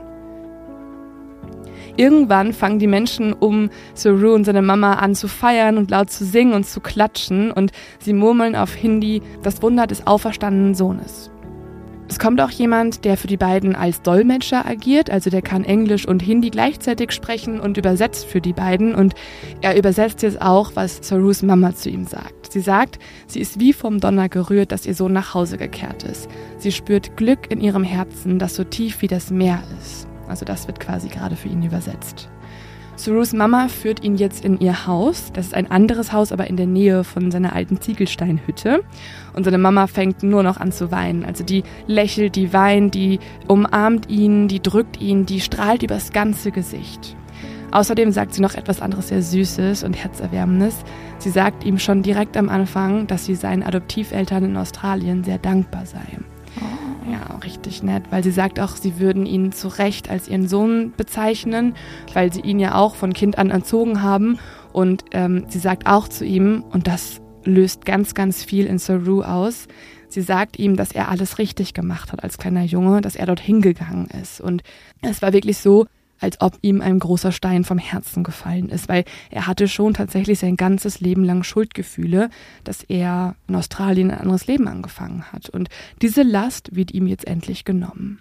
Irgendwann fangen die Menschen um Saru und seine Mama an zu feiern und laut zu singen und zu klatschen und sie murmeln auf Hindi das Wunder des auferstandenen Sohnes. Es kommt auch jemand, der für die beiden als Dolmetscher agiert, also der kann Englisch und Hindi gleichzeitig sprechen und übersetzt für die beiden und er übersetzt jetzt auch, was Sarus Mama zu ihm sagt. Sie sagt, sie ist wie vom Donner gerührt, dass ihr Sohn nach Hause gekehrt ist. Sie spürt Glück in ihrem Herzen, das so tief wie das Meer ist. Also das wird quasi gerade für ihn übersetzt. Sarus Mama führt ihn jetzt in ihr Haus. Das ist ein anderes Haus, aber in der Nähe von seiner alten Ziegelsteinhütte. Und seine Mama fängt nur noch an zu weinen. Also die lächelt, die weint, die umarmt ihn, die drückt ihn, die strahlt übers ganze Gesicht. Außerdem sagt sie noch etwas anderes sehr Süßes und Herzerwärmendes. Sie sagt ihm schon direkt am Anfang, dass sie seinen Adoptiveltern in Australien sehr dankbar sei. Ja, richtig nett, weil sie sagt auch, sie würden ihn zu Recht als ihren Sohn bezeichnen, weil sie ihn ja auch von Kind an erzogen haben. Und ähm, sie sagt auch zu ihm, und das löst ganz, ganz viel in Saru aus, sie sagt ihm, dass er alles richtig gemacht hat als kleiner Junge, dass er dorthin gegangen ist. Und es war wirklich so, als ob ihm ein großer Stein vom Herzen gefallen ist, weil er hatte schon tatsächlich sein ganzes Leben lang Schuldgefühle, dass er in Australien ein anderes Leben angefangen hat. Und diese Last wird ihm jetzt endlich genommen.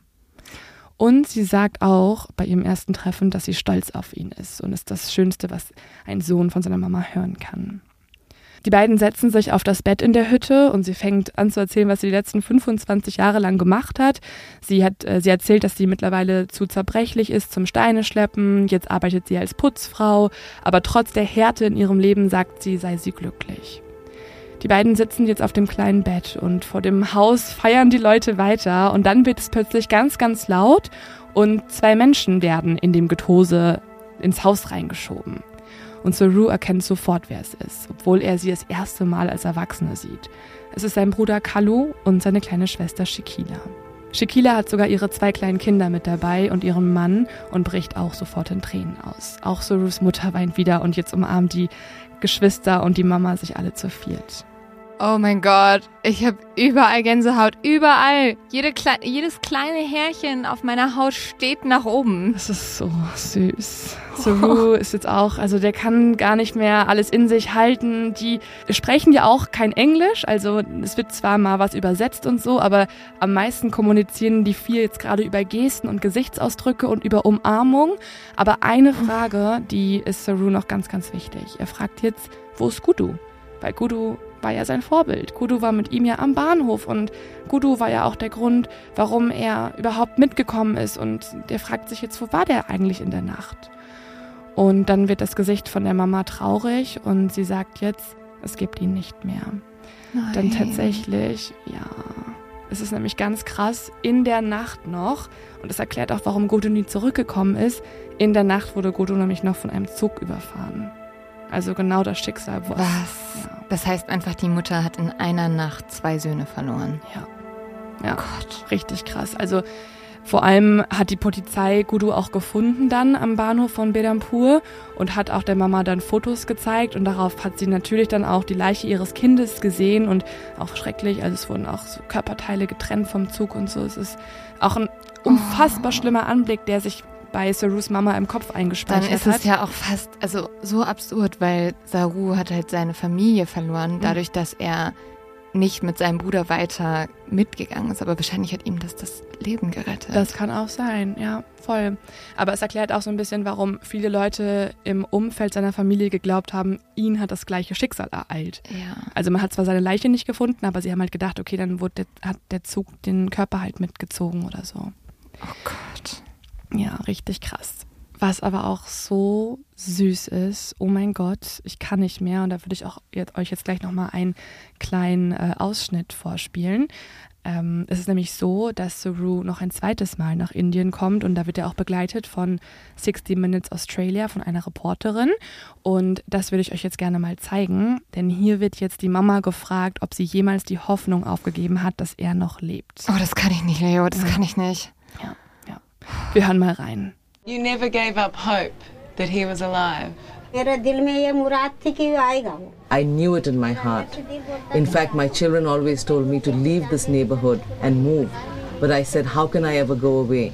Und sie sagt auch bei ihrem ersten Treffen, dass sie stolz auf ihn ist und ist das Schönste, was ein Sohn von seiner Mama hören kann. Die beiden setzen sich auf das Bett in der Hütte und sie fängt an zu erzählen, was sie die letzten fünfundzwanzig Jahre lang gemacht hat. Sie hat, äh, sie erzählt, dass sie mittlerweile zu zerbrechlich ist zum Steine schleppen. Jetzt arbeitet sie als Putzfrau, aber trotz der Härte in ihrem Leben sagt sie, sei sie glücklich. Die beiden sitzen jetzt auf dem kleinen Bett und vor dem Haus feiern die Leute weiter und dann wird es plötzlich ganz, ganz laut und zwei Menschen werden in dem Getose ins Haus reingeschoben. Und Saru erkennt sofort, wer es ist, obwohl er sie das erste Mal als Erwachsene sieht. Es ist sein Bruder Kalu und seine kleine Schwester Shekila. Shekila hat sogar ihre zwei kleinen Kinder mit dabei und ihren Mann und bricht auch sofort in Tränen aus. Auch Sarus Mutter weint wieder und jetzt umarmen die Geschwister und die Mama sich alle zu viert. Oh mein Gott, ich habe überall Gänsehaut, überall. Jede Kle- jedes kleine Härchen auf meiner Haut steht nach oben. Das ist so süß. Saru ist jetzt auch, also der kann gar nicht mehr alles in sich halten. Die sprechen ja auch kein Englisch, also es wird zwar mal was übersetzt und so, aber am meisten kommunizieren die vier jetzt gerade über Gesten und Gesichtsausdrücke und über Umarmung. Aber eine Frage, die ist Saru noch ganz, ganz wichtig. Er fragt jetzt, wo ist Gudu? Weil Gudu war ja sein Vorbild. Gudu war mit ihm ja am Bahnhof und Gudu war ja auch der Grund, warum er überhaupt mitgekommen ist. Und der fragt sich jetzt, wo war der eigentlich in der Nacht? Und dann wird das Gesicht von der Mama traurig und sie sagt jetzt, es gibt ihn nicht mehr. Nein. Denn tatsächlich, ja, es ist nämlich ganz krass, in der Nacht noch, und das erklärt auch, warum Gudu nie zurückgekommen ist, in der Nacht wurde Gudu nämlich noch von einem Zug überfahren. Also genau das Schicksal. Was? Ja. Das heißt einfach, die Mutter hat in einer Nacht zwei Söhne verloren. Ja. Ja, Gott. Richtig krass. Also vor allem hat die Polizei Guru auch gefunden dann am Bahnhof von Berhampur und hat auch der Mama dann Fotos gezeigt und darauf hat sie natürlich dann auch die Leiche ihres Kindes gesehen und auch schrecklich, also es wurden auch so Körperteile getrennt vom Zug und so. Es ist auch ein unfassbar schlimmer Anblick, der sich bei Sarus Mama im Kopf eingespeichert hat. Dann ist es ja auch fast, also so absurd, weil Saru hat halt seine Familie verloren, dadurch, dass er nicht mit seinem Bruder weiter mitgegangen ist, aber wahrscheinlich hat ihm das das Leben gerettet. Das kann auch sein, ja, voll. Aber es erklärt auch so ein bisschen, warum viele Leute im Umfeld seiner Familie geglaubt haben, ihn hat das gleiche Schicksal ereilt. Ja. Also man hat zwar seine Leiche nicht gefunden, aber sie haben halt gedacht, okay, dann wurde der, hat der Zug den Körper halt mitgezogen oder so. Oh Gott. Ja, richtig krass. Was aber auch so süß ist, oh mein Gott, ich kann nicht mehr. Und da würde ich auch jetzt, euch jetzt gleich nochmal einen kleinen äh, Ausschnitt vorspielen. Ähm, es ist nämlich so, dass Saru noch ein zweites Mal nach Indien kommt und da wird er auch begleitet von sixty Minutes Australia, von einer Reporterin. Und das würde ich euch jetzt gerne mal zeigen, denn hier wird jetzt die Mama gefragt, ob sie jemals die Hoffnung aufgegeben hat, dass er noch lebt. Oh, das kann ich nicht, Leo, das Ja. kann ich nicht. Ja, ja. Wir hören mal rein. You never gave up hope that he was alive. मेरे दिल में ये मुराद थी कि वो आएगा वो I knew it in my heart. In fact, my children always told me to leave this neighborhood and move. But I said, how can I ever go away?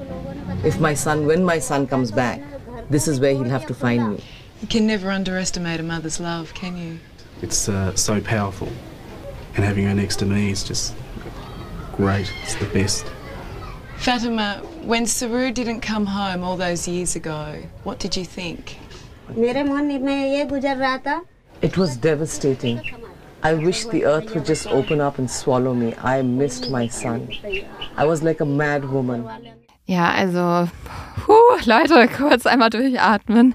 If my son, when my son comes back, this is where he'll have to find me. You can never underestimate a mother's love, can you? It's uh, so powerful. And having her next to me is just great. It's the best. Fatima, when Saru didn't come home all those years ago, what did you think? मेरे मन में ये गुजर रहा था It was devastating. I wish the earth would just open up and swallow me. I missed my son. I was like a mad woman. Ja, also, puh, Leute, kurz einmal durchatmen.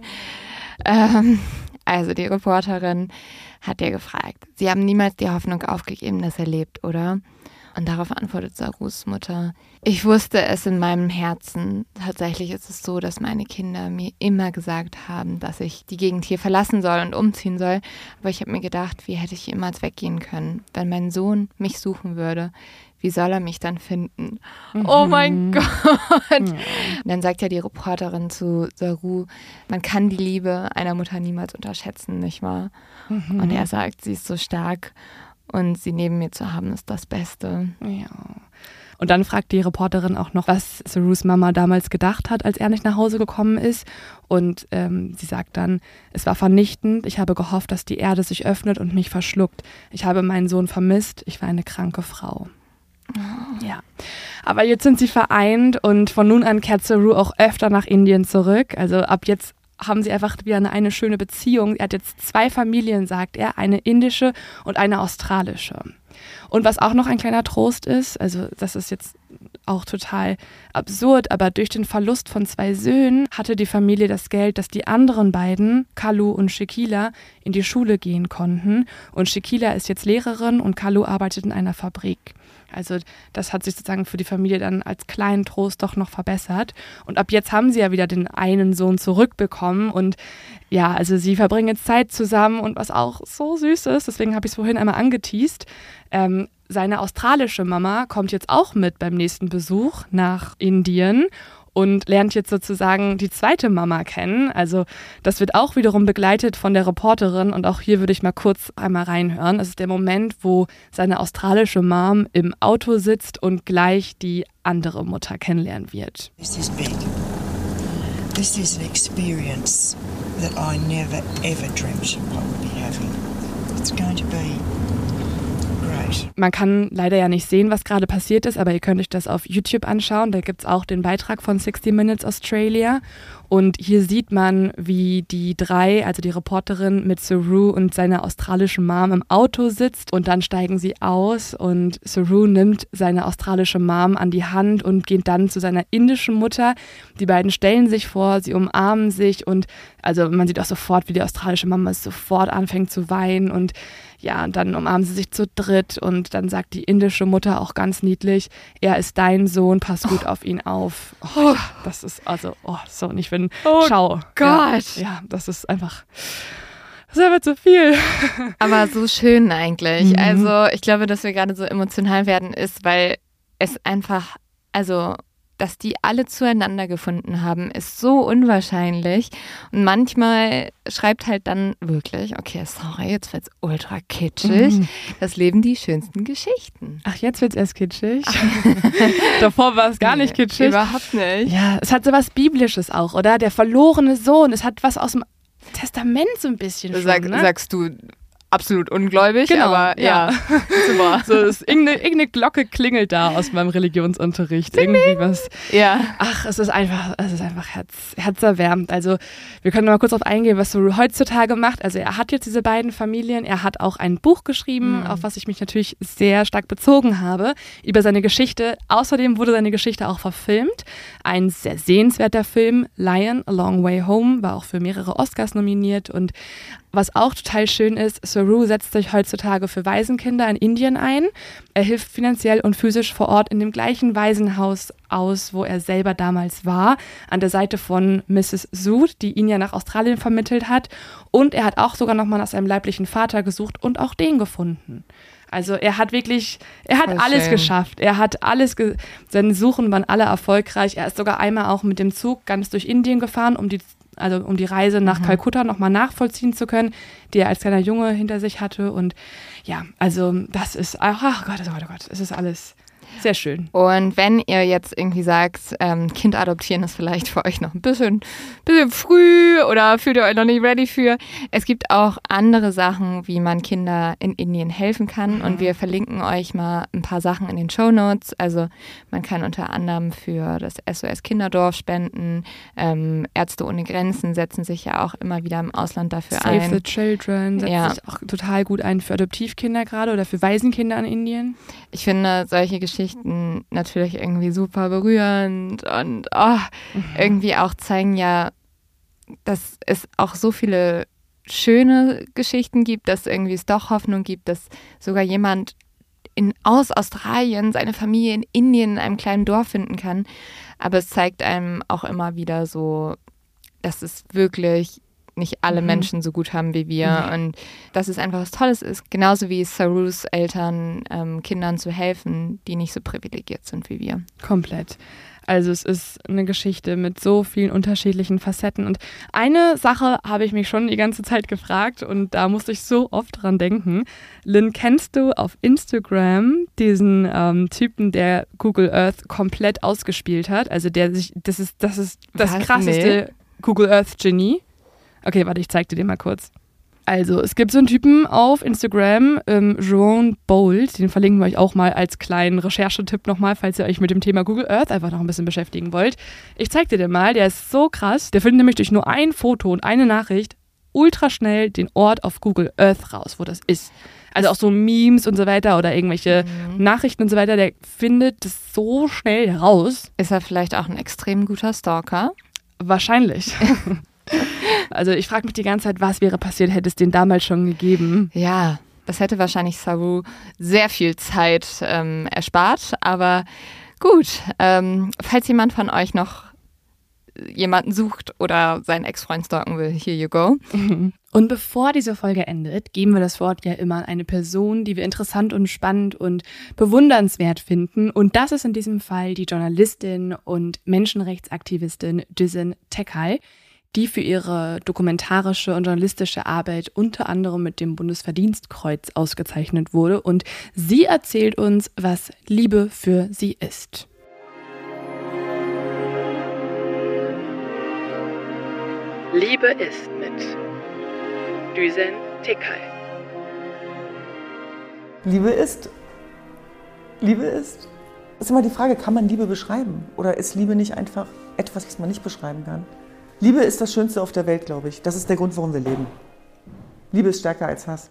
Ähm, also die Reporterin hat ja gefragt, Sie haben niemals die Hoffnung aufgegeben, dass er lebt, oder? Und darauf antwortet Sarus Mutter, ich wusste es in meinem Herzen. Tatsächlich ist es so, dass meine Kinder mir immer gesagt haben, dass ich die Gegend hier verlassen soll und umziehen soll. Aber ich habe mir gedacht, wie hätte ich jemals weggehen können? Wenn mein Sohn mich suchen würde, wie soll er mich dann finden? Mhm. Oh mein Gott! Mhm. Dann sagt ja die Reporterin zu Saru, man kann die Liebe einer Mutter niemals unterschätzen, nicht wahr? Mhm. Und er sagt, sie ist so stark. Und sie neben mir zu haben, ist das Beste. Ja. Und dann fragt die Reporterin auch noch, was Sarus Mama damals gedacht hat, als er nicht nach Hause gekommen ist. Und ähm, sie sagt dann, es war vernichtend. Ich habe gehofft, dass die Erde sich öffnet und mich verschluckt. Ich habe meinen Sohn vermisst. Ich war eine kranke Frau. Oh. Ja. Aber jetzt sind sie vereint und von nun an kehrt Saru auch öfter nach Indien zurück. Also ab jetzt haben sie einfach wieder eine, eine schöne Beziehung. Er hat jetzt zwei Familien, sagt er, eine indische und eine australische. Und was auch noch ein kleiner Trost ist, also das ist jetzt auch total absurd, aber durch den Verlust von zwei Söhnen hatte die Familie das Geld, dass die anderen beiden, Kalu und Shekila, in die Schule gehen konnten. Und Shekila ist jetzt Lehrerin und Kalu arbeitet in einer Fabrik. Also das hat sich sozusagen für die Familie dann als kleinen Trost doch noch verbessert. Und ab jetzt haben sie ja wieder den einen Sohn zurückbekommen. Und ja, also sie verbringen jetzt Zeit zusammen und was auch so süß ist, deswegen habe ich es vorhin einmal angeteast, ähm, seine australische Mama kommt jetzt auch mit beim nächsten Besuch nach Indien und lernt jetzt sozusagen die zweite Mama kennen. Also das wird auch wiederum begleitet von der Reporterin und auch hier würde ich mal kurz einmal reinhören. Das ist der Moment, wo seine australische Mom im Auto sitzt und gleich die andere Mutter kennenlernen wird. This is big. This is an experience that I never ever dreamt I would be having. It's going to be great. Man kann leider ja nicht sehen, was gerade passiert ist, aber ihr könnt euch das auf YouTube anschauen. Da gibt es auch den Beitrag von sixty Minutes Australia. Und hier sieht man, wie die drei, also die Reporterin mit Saru und seiner australischen Mom im Auto sitzt und dann steigen sie aus und Saru nimmt seine australische Mom an die Hand und geht dann zu seiner indischen Mutter. Die beiden stellen sich vor, sie umarmen sich und also man sieht auch sofort, wie die australische Mama sofort anfängt zu weinen und ja, und dann umarmen sie sich zu dritt und dann sagt die indische Mutter auch ganz niedlich, er ist dein Sohn, pass gut oh. auf ihn auf. Oh, ja, das ist also, oh, so, und ich bin, oh schau. Gott. Ja, ja, das ist einfach, das ist einfach zu viel. Aber so schön eigentlich. Mhm. Also ich glaube, dass wir gerade so emotional werden ist, weil es einfach, also dass die alle zueinander gefunden haben, ist so unwahrscheinlich. Und manchmal schreibt halt dann wirklich, okay, sorry, jetzt wird's ultra kitschig. Mhm. Das Leben die schönsten Geschichten. Ach, jetzt wird's erst kitschig? Davor war es gar nicht kitschig. Überhaupt nicht. Ja, es hat so was Biblisches auch, oder? Der verlorene Sohn. Es hat was aus dem Testament so ein bisschen schon, Sag, ne? Sagst du absolut ungläubig, genau, aber ja, ja. super. So, es, irgendeine, irgendeine Glocke klingelt da aus meinem Religionsunterricht. Irgendwie was. Ja. Ach, es ist einfach, es ist einfach herz, herzerwärmend. Also wir können mal kurz darauf eingehen, was Saru heutzutage macht. Also er hat jetzt diese beiden Familien, er hat auch ein Buch geschrieben, mhm. auf was ich mich natürlich sehr stark bezogen habe, über seine Geschichte. Außerdem wurde seine Geschichte auch verfilmt. Ein sehr sehenswerter Film, Lion, A Long Way Home, war auch für mehrere Oscars nominiert. Und was auch total schön ist, Saru setzt sich heutzutage für Waisenkinder in Indien ein. Er hilft finanziell und physisch vor Ort in dem gleichen Waisenhaus aus, wo er selber damals war, an der Seite von Misses Sood, die ihn ja nach Australien vermittelt hat. Und er hat auch sogar nochmal nach seinem leiblichen Vater gesucht und auch den gefunden. Also er hat wirklich, er hat Voll alles schön. geschafft. Er hat alles, ge- seine Suchen waren alle erfolgreich. Er ist sogar einmal auch mit dem Zug ganz durch Indien gefahren, um die also um die Reise nach mhm. Kalkutta nochmal nachvollziehen zu können, die er als kleiner Junge hinter sich hatte. Und ja, also das ist, ach Gott, oh Gott, oh Gott, es ist alles sehr schön. Und wenn ihr jetzt irgendwie sagt, ähm, Kind adoptieren ist vielleicht für euch noch ein bisschen, bisschen früh oder fühlt ihr euch noch nicht ready für, es gibt auch andere Sachen, wie man Kinder in Indien helfen kann. Mhm. Und wir verlinken euch mal ein paar Sachen in den Shownotes. Also man kann unter anderem für das S O S Kinderdorf spenden. Ähm, Ärzte ohne Grenzen setzen sich ja auch immer wieder im Ausland dafür Save ein. Save the Children setzt ja. sich auch total gut ein für Adoptivkinder gerade oder für Waisenkinder in Indien. Ich finde solche Geschichten natürlich irgendwie super berührend und oh, mhm. irgendwie auch zeigen ja, dass es auch so viele schöne Geschichten gibt, dass irgendwie es doch Hoffnung gibt, dass sogar jemand in, aus Australien seine Familie in Indien in einem kleinen Dorf finden kann. Aber es zeigt einem auch immer wieder so, dass es wirklich nicht alle mhm. Menschen so gut haben wie wir mhm. und dass es einfach was Tolles ist, genauso wie Sarus Eltern ähm, Kindern zu helfen, die nicht so privilegiert sind wie wir. Komplett. Also es ist eine Geschichte mit so vielen unterschiedlichen Facetten und eine Sache habe ich mich schon die ganze Zeit gefragt und da musste ich so oft dran denken. Lynn, kennst du auf Instagram diesen ähm, Typen, der Google Earth komplett ausgespielt hat? Also der sich, das ist das, ist das Was? krasseste nee. Google Earth Genie. Okay, warte, ich zeig dir den mal kurz. Also, es gibt so einen Typen auf Instagram, ähm, Jerome Bold, den verlinken wir euch auch mal als kleinen Recherchetipp nochmal, falls ihr euch mit dem Thema Google Earth einfach noch ein bisschen beschäftigen wollt. Ich zeig dir den mal, der ist so krass, der findet nämlich durch nur ein Foto und eine Nachricht ultra schnell den Ort auf Google Earth raus, wo das ist. Also auch so Memes und so weiter oder irgendwelche mhm. Nachrichten und so weiter, der findet das so schnell heraus. Ist er vielleicht auch ein extrem guter Stalker? Wahrscheinlich. Also ich frage mich die ganze Zeit, was wäre passiert, hätte es den damals schon gegeben? Ja, das hätte wahrscheinlich Saru sehr viel Zeit ähm, erspart. Aber gut, ähm, falls jemand von euch noch jemanden sucht oder seinen Ex-Freund stalken will, here you go. Und bevor diese Folge endet, geben wir das Wort ja immer an eine Person, die wir interessant und spannend und bewundernswert finden. Und das ist in diesem Fall die Journalistin und Menschenrechtsaktivistin Düsen Tekay, die für ihre dokumentarische und journalistische Arbeit unter anderem mit dem Bundesverdienstkreuz ausgezeichnet wurde. Und sie erzählt uns, was Liebe für sie ist. Liebe ist mit Düsen Tekay. Liebe ist. Liebe ist. Das ist immer die Frage, kann man Liebe beschreiben? Oder ist Liebe nicht einfach etwas, was man nicht beschreiben kann? Liebe ist das Schönste auf der Welt, glaube ich. Das ist der Grund, warum wir leben. Liebe ist stärker als Hass.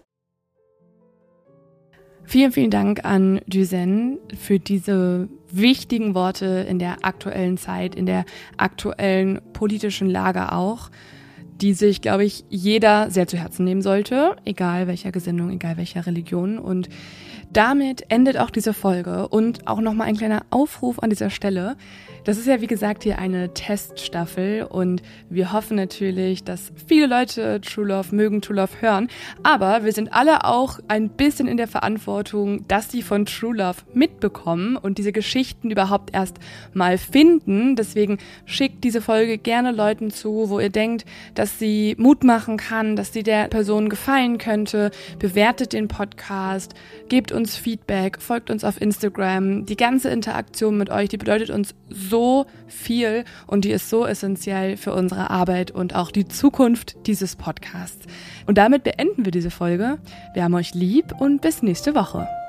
Vielen, vielen Dank an Düsen für diese wichtigen Worte in der aktuellen Zeit, in der aktuellen politischen Lage auch, die sich, glaube ich, jeder sehr zu Herzen nehmen sollte, egal welcher Gesinnung, egal welcher Religion. Und damit endet auch diese Folge und auch nochmal ein kleiner Aufruf an dieser Stelle. Das ist ja, wie gesagt, hier eine Teststaffel und wir hoffen natürlich, dass viele Leute True Love mögen, True Love hören. Aber wir sind alle auch ein bisschen in der Verantwortung, dass sie von True Love mitbekommen und diese Geschichten überhaupt erst mal finden. Deswegen schickt diese Folge gerne Leuten zu, wo ihr denkt, dass sie Mut machen kann, dass sie der Person gefallen könnte. Bewertet den Podcast, gebt uns Feedback, folgt uns auf Instagram. Die ganze Interaktion mit euch, die bedeutet uns so so viel und die ist so essentiell für unsere Arbeit und auch die Zukunft dieses Podcasts. Und damit beenden wir diese Folge. Wir haben euch lieb und bis nächste Woche.